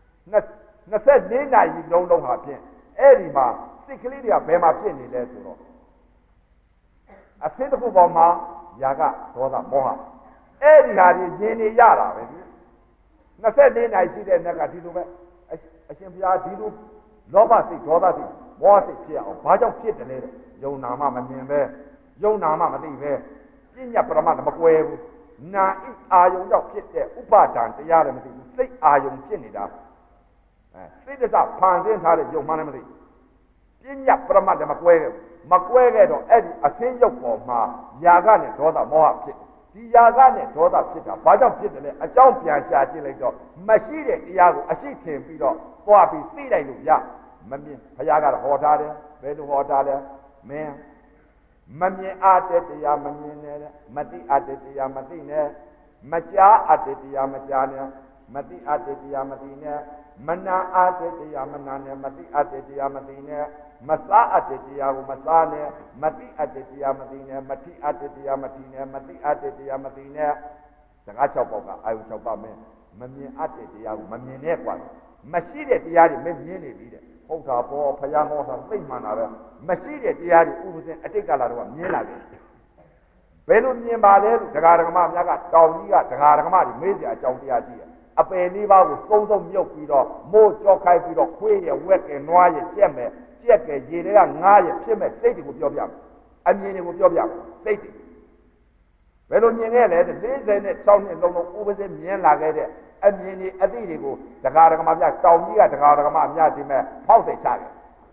24နာရီလုံးလုံးဟာဖြင့်အဲ့ဒီမှာစိတ်ကလေးတွေကဘယ်မှာဖြစ်နေလဲဆိုတော့အသင်းတစ်ခုပေါ်မှာယာကဒေါသမောဟအဲ့ဒီဟာတွေရင်နေရတာပဲ24နာရီရှိတဲ့နက်ကဒီလိုပဲအရှင်ဘုရားဒီလိုလောဘစိတ်ဒေါသစိတ်မောဟစိတ်ဖြစ်အောင်ဘာကြောင့်ဖြစ်တယ်လဲယုံနာမှမမြင်ပဲယုံနာမှမသိပဲပညာပရမတ်မကွဲဘူးနာဣအာယုံကြောင့်ဖြစ်တဲ့ဥပါဒံတရားလည်းမသိဘူးစိတ်အာယုံဖြစ်နေတာစိတ်တစဖန်ဆင်းထားတဲ့ယုံမှလည်းမသိပညာပရမတ်လည်းမကွဲခဲ့တော့အဲ့ဒီအသင်းရုပ်ပေါ်မှာယာကနဲ့ဒေါသမောဟဖြစ်ဒီယာကနဲ့ဒေါသဖြစ်တာဘာကြောင့်ဖြစ်တယ်လဲအကြောင်းပြန်ရှာကြည့်လိုက်တော့မရှိတဲ့တရားကိုအရှိထင်ပြီးတော့သွားပြီးသိလိုက်လို့ရမမြင်ဘုရားကတော့ဟောထားတယ်ဘယ်လိုဟောထားလဲမင်းမမြင်အပ်တဲ့တရားမမြင်နဲ့မသိအပ်တဲ့တရားမသိနဲ့မကြားအပ်တဲ့တရားမကြားနဲ့မသိအပ်တဲ့တရားမသိနဲ့မနာအပ်တဲ့တရားမနာနဲ့မသိအပ်တဲ့တရားမသိနဲ့မစားအပ်တဲ့တရားကိုမစားနဲ့မသိအပ်တဲ့တရားမသိနဲ့မထိအပ်တဲ့တရားမထိနဲ့မသိအပ်တဲ့တရားမသိနဲ့စကား၆ပေါက်ကအာယု၆ပါမင်းမမြင်အပ်တဲ့တရားကိုမမြင်နဲ့ကွာမရှိတဲ့တရားတွေမမြင်နေပြီတဲ့ဟုတ်တာပေါ့ဖယားဟောတာသိမှန်တာပဲမရှိတဲ့တရားတွေဥပဇင်အတိတ်ကလာတော့မြင်လာတယ်ဘယ်လိုမြင်ပါလဲလို့ဒကာဒကမများကတောင်ကြီးကဒကာဒကမတွေမေးစရာအကြောင်းတရားရှိတယ်အပယ်လေးပါးကိုသုံးသုံးမြုပ်ပြီးတော့မိုးကြောခိုက်ပြီးတော့ခွေးရဝက်ကဲနွားရကြက်မယ်ကြက်ကဲရေတွေကငားရဖြစ်မဲ့စိတ်တွေကိုပြောပြမယ်အမြင်တွေကိုပြောပြမယ်စိတ်တွေဘယ်လိုမြင်ခဲ့လဲ46နှစ်လုံးလုံးဥပဇင်မြင်လာခဲ့တဲ့အမြင်တွေအသိတွေကိုတရားဓမ္မများတောင်ကြီးကတရားဓမ္မများဒီမဲ့ဖောက်သိချတယ်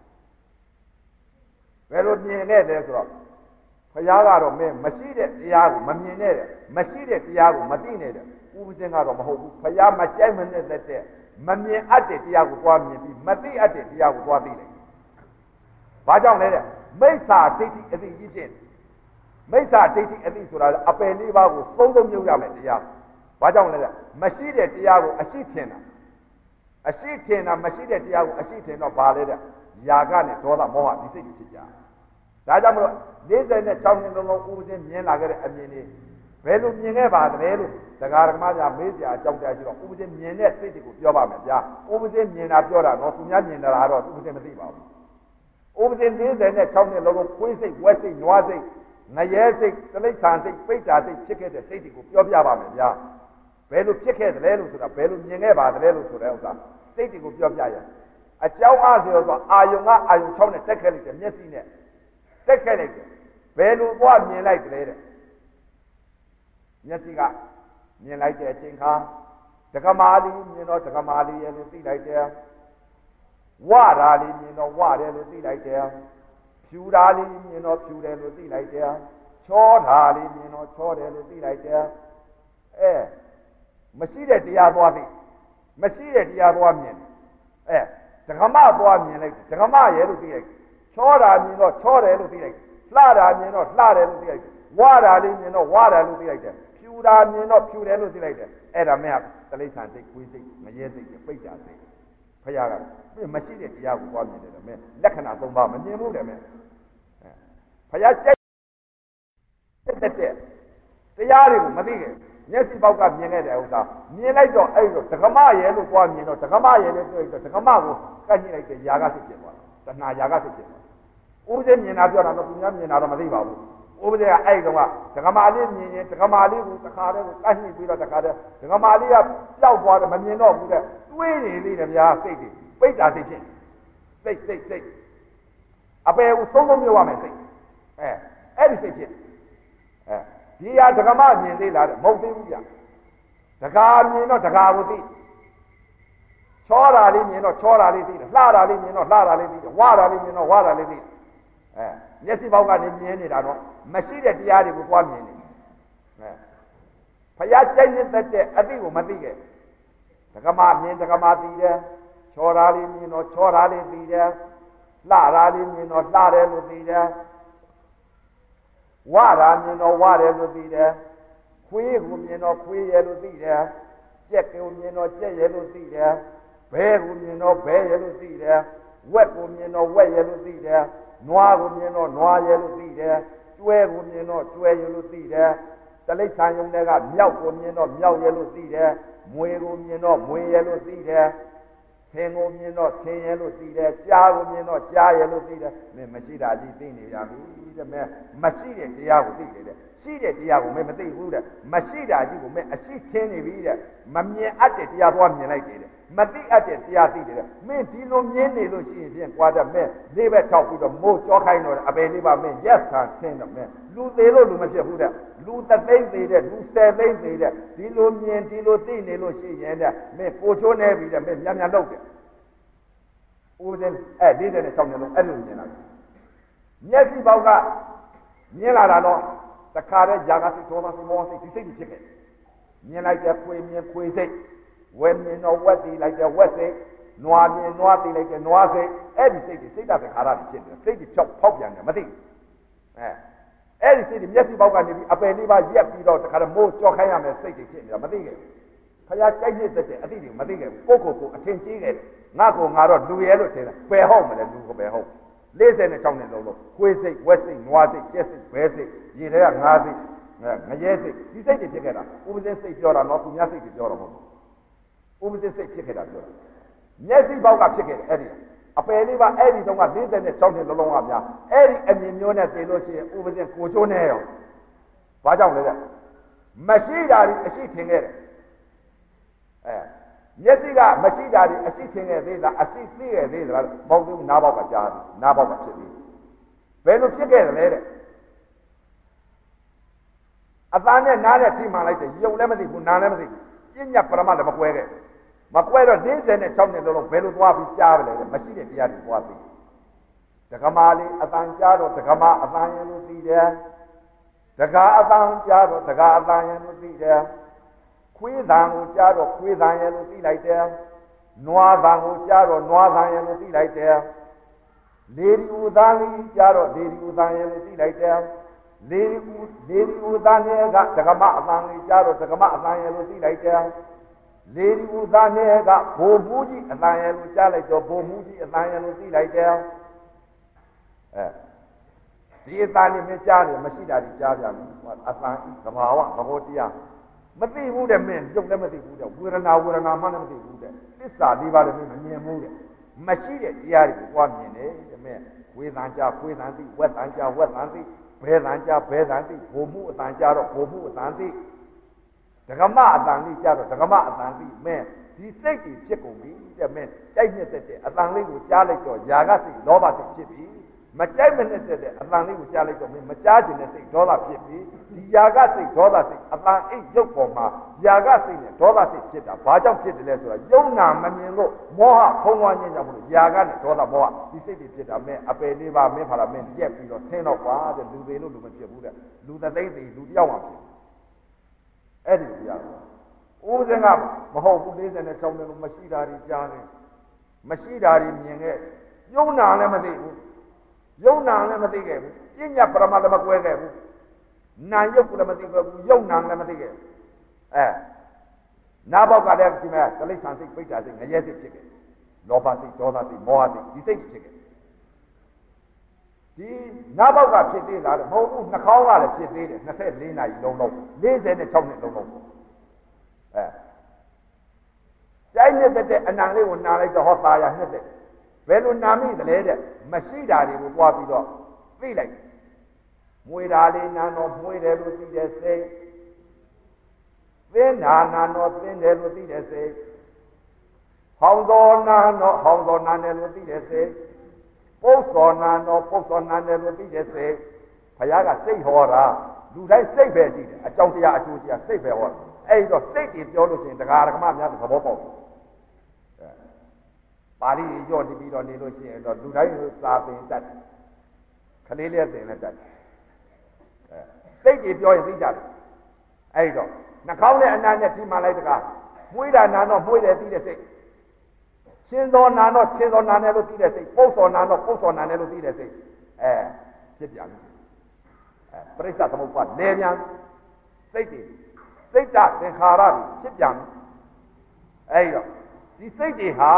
ဘယ်လိုမြင်ခဲ့တယ်ဆိုတော့ဘုရားကတော့မင်းမရှိတဲ့တရားကိုမမြင်နဲ့တဲ့မရှိတဲ့တရားကိုမသိနဲ့တဲ့ဥပဇင်းကတော့မဟုတ်ဘူးဘုရားမကြိုက်မနဲ့တဲ့မမြင်အပ်တဲ့တရားကိုသွားမြင်ပြီးမသိအပ်တဲ့တရားကိုသွားသိလိုက်ဘာကြောင့်လဲတဲ့မိစ္ဆာဒိဋ္ဌိအသိကြီးဖြစ်မိစ္ဆာဒိဋ္ဌိအသိဆိုတာအပယ်လေးပါးကိုသုံးသုံးမြုပ်ရမယ်တရားဘာကြောင့်လဲတဲ့မရှိတဲ့တရားကိုအရှိထင်တာမရှိတဲ့တရားကိုအရှိထင်တော့ဘာလဲတဲ့ယာကနဲ့ဒေါသမောဟဒီစိတ်တွေဖြစ်ကြဒါကြောင့်မလို့46နှစ်လုံးလုံးဥပဇင်းမြင်လာခဲ့တဲ့အမြင်တွေဘယ်လိုမြင်ခဲ့ပါသလဲလို့တရားဓမ္မများမေးကြအကြောင်းတရားရှိတော့ဥပဇင်းမြင်တဲ့စိတ်တွေကိုပြောပါမယ်ဗျာဥပဇင်းမြင်တာပြောတာတော့သူများမြင်တာတော့ဥပဇင်းမသိပါဘူးဥပဇင်း46နှစ်လုံးလုံးခွေးစိတ်ဝက်စိတ်နွားစိတ်ငရဲစိတ်တိရစ္ဆာန်စိတ်ပိဋ္ဌာစိတ်ဖြစ်ခဲ့တဲ့စိတ်တွေကိုပြောပြပါမယ်ဗျာဘယ်လိုဖြစ်ခဲ့သလဲလို့ဆိုတာဘယ်လိုမြင်ခဲ့ပါသလဲလို့ဆိုတဲ့ဥစ္စာစိတ်တွေကိုပြောပြရအကြောင်းအားဆိုတော့အာယုံ6နဲ့တက်ခဲ့လိုက်တယ်မျက်စိနဲ့တက်ခဲ့လိုက်တယ်ဘယ်လိုသွားမြင်လိုက်တယ်တဲ့မျက်စိကမြင်လိုက်တဲ့အချိန်ခါဒကမာလေးမြင်တော့ဒကမာလေးရဲ့လို့သိလိုက်တယ်ဝရာလေးမြင်တော့ဝတယ်လို့သိလိုက်တယ်ဖြူဓာလေးမြင်တော့ဖြူတယ်လို့သိလိုက်တယ်ချောဓာလေးမြင်တော့ချောတယ်လို့သိလိုက်တယ်မရှိတဲ့တရားသွားသိမရှိတဲ့တရားသွားမြင်ဒကမသွားမြင်လိုက်ဒကမရဲ့လို့သိလိုက်ချောဓာမြင်တော့ချောတယ်လို့သိလိုက်လှတာမြင်တော့လှတယ်လို့သိလိုက်ဝရာလေးမြင်တော့ဝတယ်လို့သိလိုက်တယ်ဖြူဓာမြင်တော့ဖြူတယ်လို့သိလိုက်တယ်အဲ့ဒါမဲ့တလိ္ဆန်စိတ်ခွေးစိတ်ငရဲစိတ်ပိဋ္ဌာစိတ်ဖရာကမရှိတဲ့တရားကိုသွားမြင်တယ်မဲ့လက္ခဏာ3ပါးမမြင်ဘူးတယ်မဲ့ဖရာကြိုက်တဲ့တရားတွေကိုမသိခဲ့မျက်စိပေါက်ကမြင်ခဲ့တဲ့ဥစ္စာမြင်လိုက်တော့အဲ့လိုဒကမရဲ့လို့သွားမြင်တော့ဒကမရဲ့လည်းတွေ့တော့ဒကမကိုကန့်ညှိလိုက်တဲ့ຢာကစိတ်ဖြစ်သွားတယ်တဏှာຢာကစိတ်ဖြစ်သွားဥပဇင်းမြင်တာပြောတာတော့သူများမြင်တာတော့မသိပါဘူးဥပဇင်းကအဲ့တုန်းကဒကမာလေးမြင်ရင်ဒကမာလေးကိုတခါတည်းကိုကန့်ညှိပြီးတော့တခါတည်းဒကမာလေးကပျောက်သွားတယ်မမြင်တော့ဘူးတဲ့တွေးနေသေးတယ်ဗျာစိတ်တွေပိဋ္ဌာစိတ်ဖြစ်စိတ်အပယ်ကိုသုံးသုံးမြုပ်ရမယ်စိတ်အဲ့ဒီစိတ်ဖြစ်ဒီဟာဒကမမြင်သေးလားတဲ့မဟုတ်သေးဘူးဗျဒကာမြင်တော့ဒကာကိုသိချောတာလေးမြင်တော့ချောတာလေးသိတယ်လှတာလေးမြင်တော့လှတာလေးသိတယ်ဝါတာလေးမြင်တော့ဝါတာလေးသိတယ်မျက်စိပေါက်ကနေမြင်နေတာတော့မရှိတဲ့တရားတွေကိုသွားမြင်နေဖယားကြိုက်နေတဲ့အသိကိုမသိခဲ့ဒကမမြင်ဒကမသိတယ်ချောတာလေးမြင်တော့ချောတာလေးသိတယ်လှတာလေးမြင်တော့လှတယ်လို့သိတယ်ဝါတာမြင်တော့ဝါတယ်လို့သိတယ်ခွေးကိုမြင်တော့ခွေးရဲ့လို့သိတယ်ကြက်ကိုမြင်တော့ကြက်ရဲ့လို့သိတယ်ဘဲကိုမြင်တော့ဘဲရဲ့လို့သိတယ်ဝက်ကိုမြင်တော့ဝက်ရဲ့လို့သိတယ်နွားကိုမြင်တော့နွားရဲ့လို့သိတယ်ကျွဲကိုမြင်တော့ကျွဲရဲ့လို့သိတယ်တလိ္ဆာယုံတွေကမြောက်ကိုမြင်တော့မြောက်ရဲ့လို့သိတယ်မွေကိုမြင်တော့မွေရဲ့လို့သိတယ်ဆင်ကိုမြင်တော့ဆင်ရဲ့လို့သိတယ်ကြားကိုမြင်တော့ကြားရဲ့လို့သိတယ်မင်းမရှိတာကြီးသိနေကြပြီတဲ့မင်းမရှိတဲ့တရားကိုသိတယ်တဲ့ရှိတဲ့တရားကိုမင်းမသိဘူးတဲ့မရှိတာကြီးကိုမင်းအရှိထင်းနေပြီတဲ့မမြင်အပ်တဲ့တရားသွားမြင်လိုက်တယ်တဲ့မသိအပ်တဲ့တရားသိတယ်တဲ့မင်းဒီလိုမြင်နေလို့ရှိရင်ဖြင့်ကွာတဲ့မင်းလေးဘက်ထောက်ပြီးတော့မိုးကြောခိုင်းတော့အပယ်လေးပါမင်းရက်ဆန်ဆင်းတော့မင်းလူသေးလို့လူမဖြစ်ဘူးတဲ့လူသသိမ့်သေးတဲ့လူဆယ်သိမ့်သေးတဲ့ဒီလိုမြင်ဒီလိုသိနေလို့ရှိရင်တဲ့မင်းကိုချိုးနေပြီတဲ့မင်းမြန်မြန်လုပ်တယ်ဦးစင်း46နှစ်လုံးအဲ့လိုမြင်လာတယ်မျက်စိပေါက်ကမြင်လာတာတော့တခါတည်းຢာကစိတ်ဒေါသစိတ်မောဟစိတ်ဒီစိတ်ကြီးဖြစ်ခဲ့မြင်လိုက်တဲ့ခွေမြင်ခွေစိတ်ဝဲမြင်တော့ဝက်တီလိုက်တဲ့ဝက်စိတ်နွားမြင်နွားတီလိုက်တဲ့နွားစိတ်အဲ့ဒီစိတ်တွေစိတ်တသခါရတွေဖြစ်တယ်စိတ်တွေဖြောက်ဖောက်ပြန်တယ်မသိအဲ့ဒီစိတ်တွေမျက်စိပေါက်ကနေပြီးအပယ်လေးပါရက်ပြီးတော့တခါတည်းမိုးကြောခိုင်းရမယ်စိတ်တွေဖြစ်နေတာမသိခဲ့ဖယားကြိုက်နေတဲ့အသိတွေမသိခဲ့ဘူးကိုကိုအထင်ကြီးခဲ့ငါတော့လူရဲလို့ထင်တယ်ပယ်ဟုတ်မလဲလူကပယ်ဟုတ်46နှစ်လုံးလို့ခွေးစိတ်ဝက်စိတ်နွားစိတ်ကြက်စိတ်ဘဲစိတ်ရေထဲကငါးစိတ်ငရဲစိတ်ဒီစိတ်တွေဖြစ်ခဲ့တာဥပဇင်းစိတ်ပြောတာတော့သူများစိတ်တွေပြောတာမဟုတ်ဘူးဥပဇင်းစိတ်ဖြစ်ခဲ့တာပြောတာမျက်စိပေါက်ကဖြစ်ခဲ့တယ်အဲ့ဒီအပယ်လေးပါအဲ့ဒီတုန်းက46နှစ်လုံးလုံးကများအဲ့ဒီအမြင်မျိုးနဲ့သိလို့ရှိရင်ဥပဇင်းကိုချိုးနေရောဘာကြောင့်လဲတဲ့မရှိတာဒီအရှိထင်ခဲ့တယ်မျက်စိကမရှိတာဒီအရှိထင်ခဲ့သေးလားအရှိသိခဲ့သေးလားမဟုတ်ဘူးနားပေါက်ကကြားတယ်နားပေါက်ကဖြစ်သေးဘယ်လိုဖြစ်ခဲ့တယ်လဲတဲ့အသားနဲ့နားနဲ့ထိမှန်လိုက်တယ်ရုပ်လည်းမသိဘူးနားလည်းမသိဘူးပြညာပရမလည်းမကွဲခဲ့မကွဲတော့46နှစ်လုံးဘယ်လိုသွားပြီးကြားပဲလဲမရှိတဲ့တရားတွေသွားပြီးဒကမာလေးအတန်ကြားတော့ဒကမာအတန်ရင်လို့သိတယ်ဒကာအတန်ကြားတော့ဒကာအတန်ရင်လို့သိတယ်ခွေးသံကိုကြားတော့ခွေးသံရင်လို့သိလိုက်တယ်နွားသံကိုကြားတော့နွားသံရင်လို့သိလိုက်တယ်လေဒီဦးသံလေးကြားတော့လေဒီဦးသံရင်လို့သိလိုက်တယ်လေဒီဦးသံရဲ့ကဒကမအတန်လေးကြားတော့ဒကမအတန်ရင်လို့သိလိုက်တယ်လေဒီဦးသံရဲ့ကဘိုလ်မှူးကြီးအတန်ရင်လို့ကြားလိုက်တော့ဘိုလ်မှူးကြီးအတန်ရင်လို့သိလိုက်တယ်ဒီအတန်လေးမကြားတယ်မရှိတာကြီးကြားပြန်ပြီအတန်သဘာဝသဘောတရားမသိဘူးတဲ့မင်းရုပ်လည်းမသိဘူးတဲ့ဝေဒနာမှလည်းမသိဘူးတဲ့သစ္စာလေးပါးလည်းမမြင်ဘူးတဲ့မရှိတဲ့တရားတွေကိုကြွားမြင်တယ်တဲ့မင်းဝေသံကြဝေသံသိဝက်သံကြဝက်သံသိဘဲသံကြဘဲသံသိဘုံမှုအတန်ကြတော့ဘုံမှုအတန်သိဒကမအတန်လေးကြတော့ဒကမအတန်သိမင်းဒီစိတ်ကြီးဖြစ်ကုန်ပြီတဲ့မင်းကြိုက်နှစ်သက်တဲ့အတန်လေးကိုကြားလိုက်တော့ຢာကစိတ်လောဘစိတ်ဖြစ်ပြီမကြိုက်မနဲ့တဲ့အတန်လေးကိုကြားလိုက်တော့မင်းမကြားခြင်းနဲ့စိတ်ဒေါသဖြစ်ပြီဒီຢာကစိတ်ဒေါသစိတ်အတန်အိတ်ရုပ်ပေါ်မှာຢာကစိတ်နဲ့ဒေါသစိတ်ဖြစ်တာဘာကြောင့်ဖြစ်တယ်လဲဆိုတာယုံနာမမြင်လို့မောဟဖုံးလွှမ်းခြင်းကြောင့်မလို့ຢာကနဲ့ဒေါသမောဟဒီစိတ်တွေဖြစ်တာမင်းအပယ်လေးပါမင်းဖာလာမင်းရက်ပြီးတော့ထင်းတော့ပါတဲ့လူသေးလို့လူမဖြစ်ဘူးတဲ့လူသသိမ့်သေးလူတယောက်မှဖြစ်အဲ့ဒီတရားဦးစင်ကမဟုတ်ဘူး46နဲ့လို့မရှိတာတွေကြားတယ်မရှိတာတွေမြင်ခဲ့ယုံနာလည်းမသိဘူးယုံနာလည်းမသိခဲ့ဘူးပညာပရမလည်းမကွဲခဲ့ဘူးနာယုတ်ကလည်းမသိခဲ့ဘူးယုံနာလည်းမသိခဲ့နာဘောက်ကလည်းဒီမဲ့တိဋ္ဌာန်စိတ်ပိဋ္ဌာစိတ်ငရဲစိတ်ဖြစ်ခဲ့လောဘစိတ်ဒေါသစိတ်မောဟစိတ်ဒီစိတ်ဖြစ်ခဲ့ဒီနာဘောက်ကဖြစ်သေးလားမဟုတ်ဘူးနှာခေါင်းကလည်းဖြစ်သေးတယ်24နာရီလုံးလုံး46နှစ်လုံးလုံးကြိုက်နေတဲ့အနံလေးကိုနာလိုက်တော့ဟောตาရနှစ်တဲ့ဘယ်လိုနာမိသလဲတဲ့မရှိတာတွေကိုတွားပြီးတော့သိလိုက်မွေတာလေးနာတော့မွေတယ်လို့သိတဲ့စိတ်သင်္နာနာတော့သင်တယ်လို့သိတဲ့စိတ်ဟောင်းတော်နာတော့ဟောင်းတော်နာတယ်လို့သိတဲ့စိတ်ပုပ်စောနာတော့ပုပ်စောနာတယ်လို့သိတဲ့စိတ်ဘုရားကစိတ်ဟောတာလူတိုင်းစိတ်ပဲရှိတယ်အကြောင်းတရားအကျိုးတရားစိတ်ပဲဟောတယ်အဲ့တော့စိတ်တွေပြောလို့ရှိရင်တရားဓမ္မများသဘောပေါက်တယ်ပါဠိရော့တည်ပြီးတော့နေလို့ရှိရင်တော့လူတိုင်းစာသင်တတ်တယ်ခလေးလေးသင်လည်းတတ်တယ်စိတ်တွေပြောရင်သိကြတယ်အဲ့တော့နှာခေါင်းနဲ့အနာနဲ့ထိမှလိုက်တကားမွေးတာနာတော့မွေးတယ်သိတဲ့စိတ်ချင်းစောနာတော့ချင်းစောနာနဲ့လို့သိတဲ့စိတ်ပုပ်စောနာတော့ပုပ်စောနာနဲ့လို့သိတဲ့စိတ်ဖြစ်ပြန်ပြီပရိစ္ဆသမုပ္ပါလဲပြန်စိတ်တွေစိတ်တသင်္ခါရတွေဖြစ်ပြန်ပြီအဲ့တော့ဒီစိတ်တွေဟာ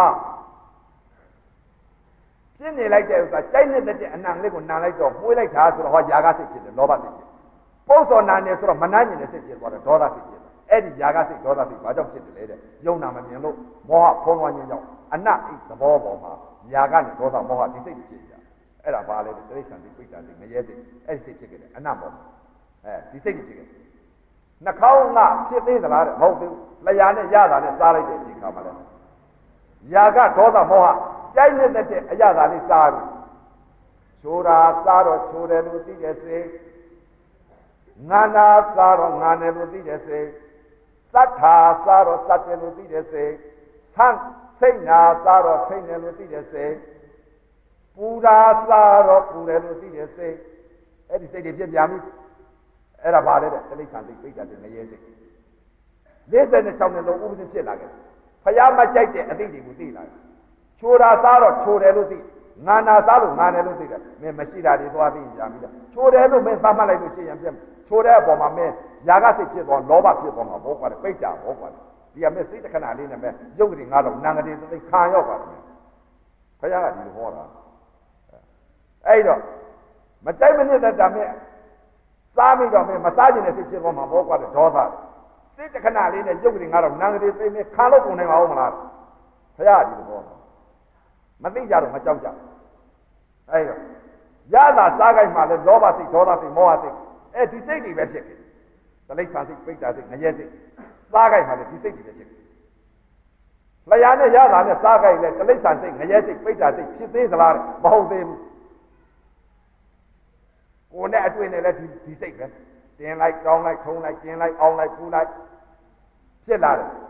ပြင်းနေလိုက်တဲ့ဥစ္စာကြိုက်နေတဲ့အနံလေးကိုနာလိုက်တော့မှုေးလိုက်တာဆိုတော့ဟောຢာကစိတ်ဖြစ်တယ်လောဘစိတ်ဖြစ်ပုပ်စောနာနေဆိုတော့မနှမ်းကျင်တဲ့စိတ်ဖြစ်သွားတယ်ဒေါသစိတ်ဖြစ်တယ်အဲ့ဒီຢာကစိတ်ဒေါသစိတ်ဘာကြောင့်ဖြစ်တယ်လဲတဲ့ယုံနာမမြင်လို့မောဟဖုံးလွှမ်းခြင်းကြောင့်အနတ်အိသဘောပေါ်မှာຢာကနဲ့ဒေါသမောဟဒီစိတ်ဖြစ်ကြအဲ့ဒါဘာလဲတဲ့တိရစ္ဆာန်စိတ်ပိဋ္ဌာစိတ်ငရဲစိတ်အဲ့ဒီစိတ်ဖြစ်ခဲ့တယ်အနတ်ပေါ်ဒီစိတ်ဖြစ်ခဲ့တယ်နှာခေါင်းကဖြစ်သေးသလားတဲ့မဟုတ်ဘူးလျှာနဲ့ရတာနဲ့စားလိုက်တဲ့အချိန်ခါမှာလဲຢာကဒေါသမောဟကြိုက်နေတဲ့အရာသာလေးစားပြီချိုးတာစားတော့ချိုးတယ်လို့သိတဲ့စိတ်ငါနာစားတော့ငါတယ်လို့သိတဲ့စိတ်သတ္ထာစားတော့သတ်တယ်လို့သိတဲ့စိတ်ဆန်းစိတ်နာစားတော့စိတ်တယ်လို့သိတဲ့စိတ်ပူတာစားတော့ပူတယ်လို့သိတဲ့စိတ်အဲ့ဒီစိတ်တွေပြည့်ပြားပြီအဲ့ဒါပါလေတဲ့တိဋ္ဌာန်စိတ်ပိဋ္ဌာန်စိတ်ငရဲစိတ်46နှစ်လုံးဥပဒေဖြစ်လာခဲ့ဖယားမကြိုက်တဲ့အသိတွေကိုသိလာတယ်ချိုးတာစားတော့ချိုးတယ်လို့သိငါနာစားလို့ငါတယ်လို့သိတယ်မင်းမရှိတာတွေသွားသိကြပြီလားချိုးတယ်လို့မင်းသတ်မှတ်လိုက်လို့ရှိရင်ပြည့်ချိုးတဲ့အပေါ်မှာမင်းຢာကစိတ်ဖြစ်သွားလောဘဖြစ်သွားမှာဘောကွာတယ်ပိဋ္ဌာဘောကွာတယ်ဒီကမင်းစိတ်တခဏလေးနဲ့မင်းရုပ်ကလေးငါတော့နာငတိသိခံရောက်ပါတယ်ဖယားကဒီလိုဟောတာအဲ့တော့မကြိုက်မနစ်တဲ့တာမင်းစားပြီးတော့မင်းမစားခြင်းနဲ့စိတ်ဖြစ်သွားမှာဘောကွာတယ်ဒေါသစိတ်တခဏလေးနဲ့ရုပ်ကလေးငါတော့နာငတိသိမင်းခံလို့ပုံနိုင်မှာဟုတ်မလားဖယားဒီလိုဟောတာမသိကြတော့မကြောက်ကြအဲ့တော့ရတာစားကြိုက်မှလည်းလောဘစိတ်ဒေါသစိတ်မောဟစိတ်ဒီစိတ်တွေပဲဖြစ်တယ်တိရစ္ဆာန်စိတ်ပိဋ္ဌာစိတ်ငရဲစိတ်စားကြိုက်မှလည်းဒီစိတ်တွေပဲဖြစ်တယ်လျှာနဲ့ရတာနဲ့စားကြိုက်လဲတိရစ္ဆာန်စိတ်ငရဲစိတ်ပိဋ္ဌာစိတ်ဖြစ်သေးသလားမဟုတ်သေးဘူးကိုယ်နဲ့အတွေ့နဲ့လည်းဒီစိတ်ပဲတင်လိုက်တောင်းလိုက်ထုံးလိုက်ကျင်လိုက်အောင်လိုက်ပူလိုက်ဖြစ်လာတယ်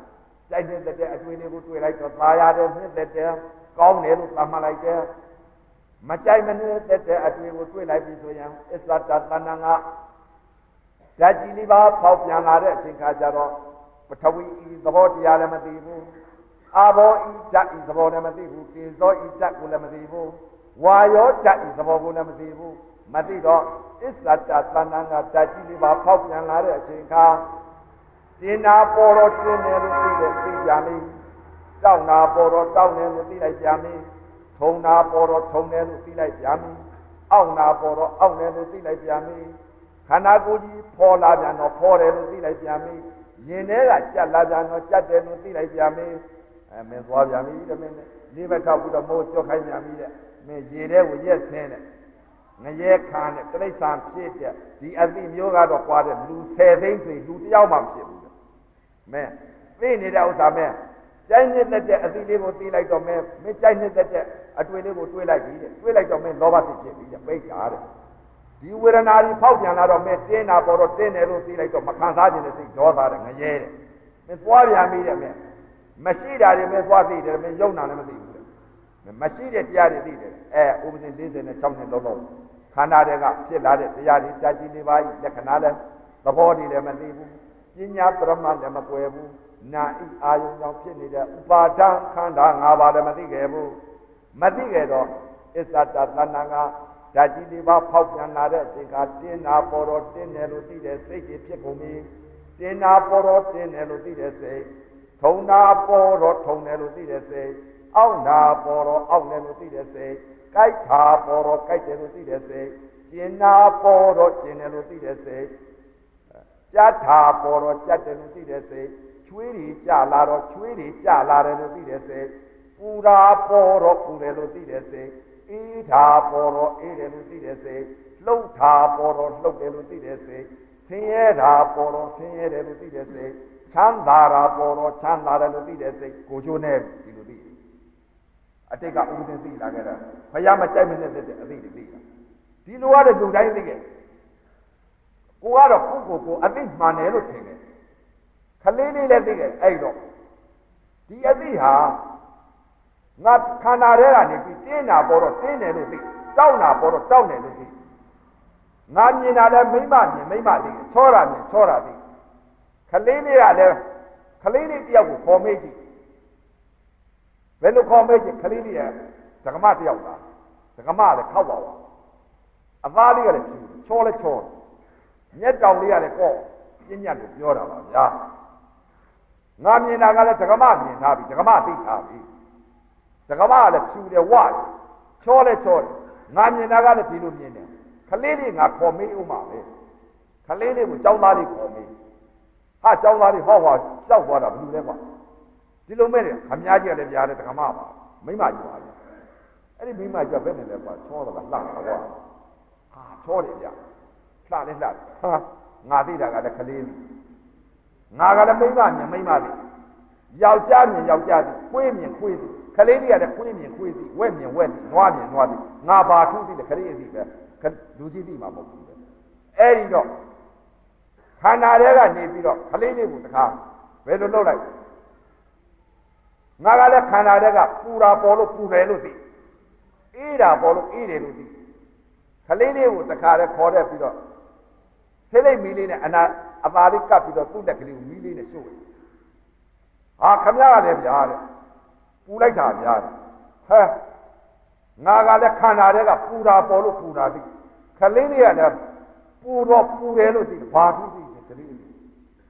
ကြိုက်တဲ့အတွေ့လေးကိုတွေ့လိုက်တော့သာရတယ်နှစ်သက်တယ်ကောင်းတယ်လို့သတ်မှတ်လိုက်တယ်မကြိုက်မနှစ်သက်တဲ့အတွေ့ကိုတွေ့လိုက်ပြီဆိုရင်အစ္ဆတသဏ္ဍာန်ကဓာတ်ကြီးလေးပါဖောက်ပြန်လာတဲ့အချိန်ခါကျတော့ပထဝီဤသဘောတရားလည်းမသိဘူးအာဘောဤဓာတ်ဤသဘောလည်းမသိဘူးတေဇောဤဓာတ်ကိုလည်းမသိဘူးဝါယောဓာတ်ဤသဘောကိုလည်းမသိဘူးမသိတော့အစ္ဆတသဏ္ဍာန်ကဓာတ်ကြီးလေးပါဖောက်ပြန်လာတဲ့အချိန်ခါတင်နာပေါ်တော့တင်းတယ်လို့သိကြပြီတောက်နာပေါ်တော့တောက်တယ်လို့သိလိုက်ကြပြီထုံနာပေါ်တော့ထုံတယ်လို့သိလိုက်ကြပြီအောက်နာပေါ်တော့အောက်တယ်လို့သိလိုက်ကြပြီခန္ဓာကိုယ်ကြီးပေါ်လာပြန်တော့ပေါ်တယ်လို့သိလိုက်ကြပြီရင်ထဲကကြက်လာပြန်တော့ကြက်တယ်လို့သိလိုက်ကြပြီမင်းသွားပြန်ပြီတဲ့မင်းလေးဘက်ထောက်ပြီးတော့မိုးကြောက်ခိုင်းပြန်ပြီတဲ့မင်းရေထဲကိုရက်ဆင်းတဲ့ငရဲခံတဲ့တိရစ္ဆာန်ဖြစ်တဲ့ဒီအသိမျိုးကတော့ကွာတဲ့လူ10သိန်းစီလူတယောက်မှမဖြစ်ဘူးမင်းသိနေတဲ့ဥစ္စာမင်းကြိုက်နေတဲ့အသီးလေးကိုသိလိုက်တော့မင်းကြိုက်နေတဲ့အတွေ့လေးကိုတွေးလိုက်ပြီတဲ့တွေးလိုက်တော့မင်းလောဘစိတ်ဖြစ်ပြီတဲ့ပိတ်တာတဲ့ဒီဝေဒနာကြီးဖောက်ပြန်လာတော့မင်းတင်းတာပေါ်တော့တင်းတယ်လို့သိလိုက်တော့မခံစားခြင်းနဲ့စိတ်ဒေါသတဲ့ငရဲတဲ့မင်းသွားပြန်ပြီတဲ့မင်းမရှိတာတွေမင်းသွားသိတယ်မင်းယုံနာလည်းမသိဘူးတဲ့မရှိတဲ့တရားတွေသိတယ်ဥပဒေ46နှစ်လုံးလုံးခန္ဓာတွေကဖြစ်လာတဲ့တရားတွေကြာကြီးလေးပါးလက္ခဏာလည်းသဘောတွေလည်းမသိဘူးပညာပရမတ်လည်းမကွယ်ဘူးနာဤအာယုံကြောင့်ဖြစ်နေတဲ့ဥပါဒံခန္ဓာ၅ပါးလည်းမသိခဲ့ဘူးမသိခဲ့တော့အစ္ဆတသဏ္ဍာန်ကဓာတ်ကြီးလေးပါးဖောက်ပြန်လာတဲ့အချိန်ကတင်းနာပေါ်တော့တင်းတယ်လို့သိတဲ့စိတ်ကြီးဖြစ်ကုန်ပြီတင်းနာပေါ်တော့တင်းတယ်လို့သိတဲ့စိတ်ထုံနာပေါ်တော့ထုံတယ်လို့သိတဲ့စိတ်အောက်နာပေါ်တော့အောက်တယ်လို့သိတဲ့စိတ်ကြိုက်တာပေါ်တော့ကြိုက်တယ်လို့သိတဲ့စိတ်ကျင်နာပေါ်တော့ကျင်တယ်လို့သိတဲ့စိတ်ကြတ်တာပေါ်တော့ကြတ်တယ်လို့သိတဲ့စိတ်ချွေးတွေကြလာတော့ချွေးတွေကြလာတယ်လို့သိတဲ့စိတ်ပူတာပေါ်တော့ပူတယ်လို့သိတဲ့စိတ်အေးတာပေါ်တော့အေးတယ်လို့သိတဲ့စိတ်လှုပ်တာပေါ်တော့လှုပ်တယ်လို့သိတဲ့စိတ်ဆင်းရဲတာပေါ်တော့ဆင်းရဲတယ်လို့သိတဲ့စိတ်ချမ်းသာတာပေါ်တော့ချမ်းသာတယ်လို့သိတဲ့စိတ်ကိုချိုးနဲ့ဒီလိုသိအတိတ်ကဥပဒေသိလာခဲ့တာဘုရားမကြိုက်မနဲ့တဲ့အသိတွေသိတာဒီလိုရတဲ့လူတိုင်းသိခဲ့ကိုကတော့ကိုအသိမှန်တယ်လို့ထင်တယ်ခလေးလေးလည်းသိခဲ့အဲ့တော့ဒီအသိဟာငါခန္ဓာထဲကနေပြီးတင်းတာပေါ်တော့တင်းတယ်လို့သိတောက်တာပေါ်တော့တောက်တယ်လို့သိငါမြင်တာလည်းမိမမြင်မိမသိချောတာမြင်ချောတာသိခလေးလေးကလည်းခလေးလေးတယောက်ကိုခေါ်မေးကြည့်ဘယ်လိုခေါ်မေးကြည့်ခလေးလေးကဓကမတယောက်လားဓကမလည်းခောက်ပါဘူးအသားလေးကလည်းချောလဲချောမျက်တောင်လေးကလည်းကော့ပြညတ်လို့ပြောတာပါဗျာငါမြင်တာကလည်းဓကမမြင်ထားပြီဓကမသိထားပြီဓကမကလည်းဖြူတယ်ဝတယ်ချောလဲချောတယ်ငါမြင်တာကလည်းဒီလိုမြင်တယ်ခလေးလေးငါခေါ်မေးဦးမှာပဲခလေးလေးကိုကျောင်းသားလေးခေါ်မေးဟာကျောင်းသားလေးဟောကြောက်သွားတာဘယ်လိုလဲကွာဒီလိုမဲ့ခမည်းကြီးကလည်းပြားတယ်ဓကမပါမိမကြီးပါလေအဲ့ဒီမိမကြီးကဘယ်နဲ့လဲကွာချောတော့ကလှတာကွာဟာချောတယ်ဗျလှလဲလှဟာငါသိတာကလည်းခလေးလေးငါကလည်းမိမမြင်မိမသိယောက်ျားမြင်ယောက်ျားသိခွေးမြင်ခွေးသိခလေးလေးကလည်းခွေးမြင်ခွေးသိဝက်မြင်ဝက်သိနွားမြင်နွားသိငါဘာထူးသိတယ်ခလေးအသိပဲလူကြီးသိမှာမဟုတ်ဘူးပဲအဲ့ဒီတော့ခန္ဓာထဲကနေပြီးတော့ခလေးလေးကိုတခါဘယ်လိုလုပ်လိုက်ငါကလည်းခန္ဓာထဲကပူတာပေါ်လို့ပူတယ်လို့သိအေးတာပေါ်လို့အေးတယ်လို့သိခလေးလေးကိုတခါတည်းခေါ်တဲ့ပြီးတော့ဆေးလိပ်မီးလေးနဲ့အသာလေးကပ်ပြီးတော့သူ့လက်ကလေးကိုမီးလေးနဲ့ရှို့တယ်ဟာခမရကလည်းဗျာတဲ့ပူလိုက်တာဗျာတဲ့ဟဲ့ငါကလည်းခန္ဓာထဲကပူတာပေါ်လို့ပူတာသိခလေးလေးကလည်းပူတော့ပူတယ်လို့သိဘာထူးသိတယ်ခလေးလေး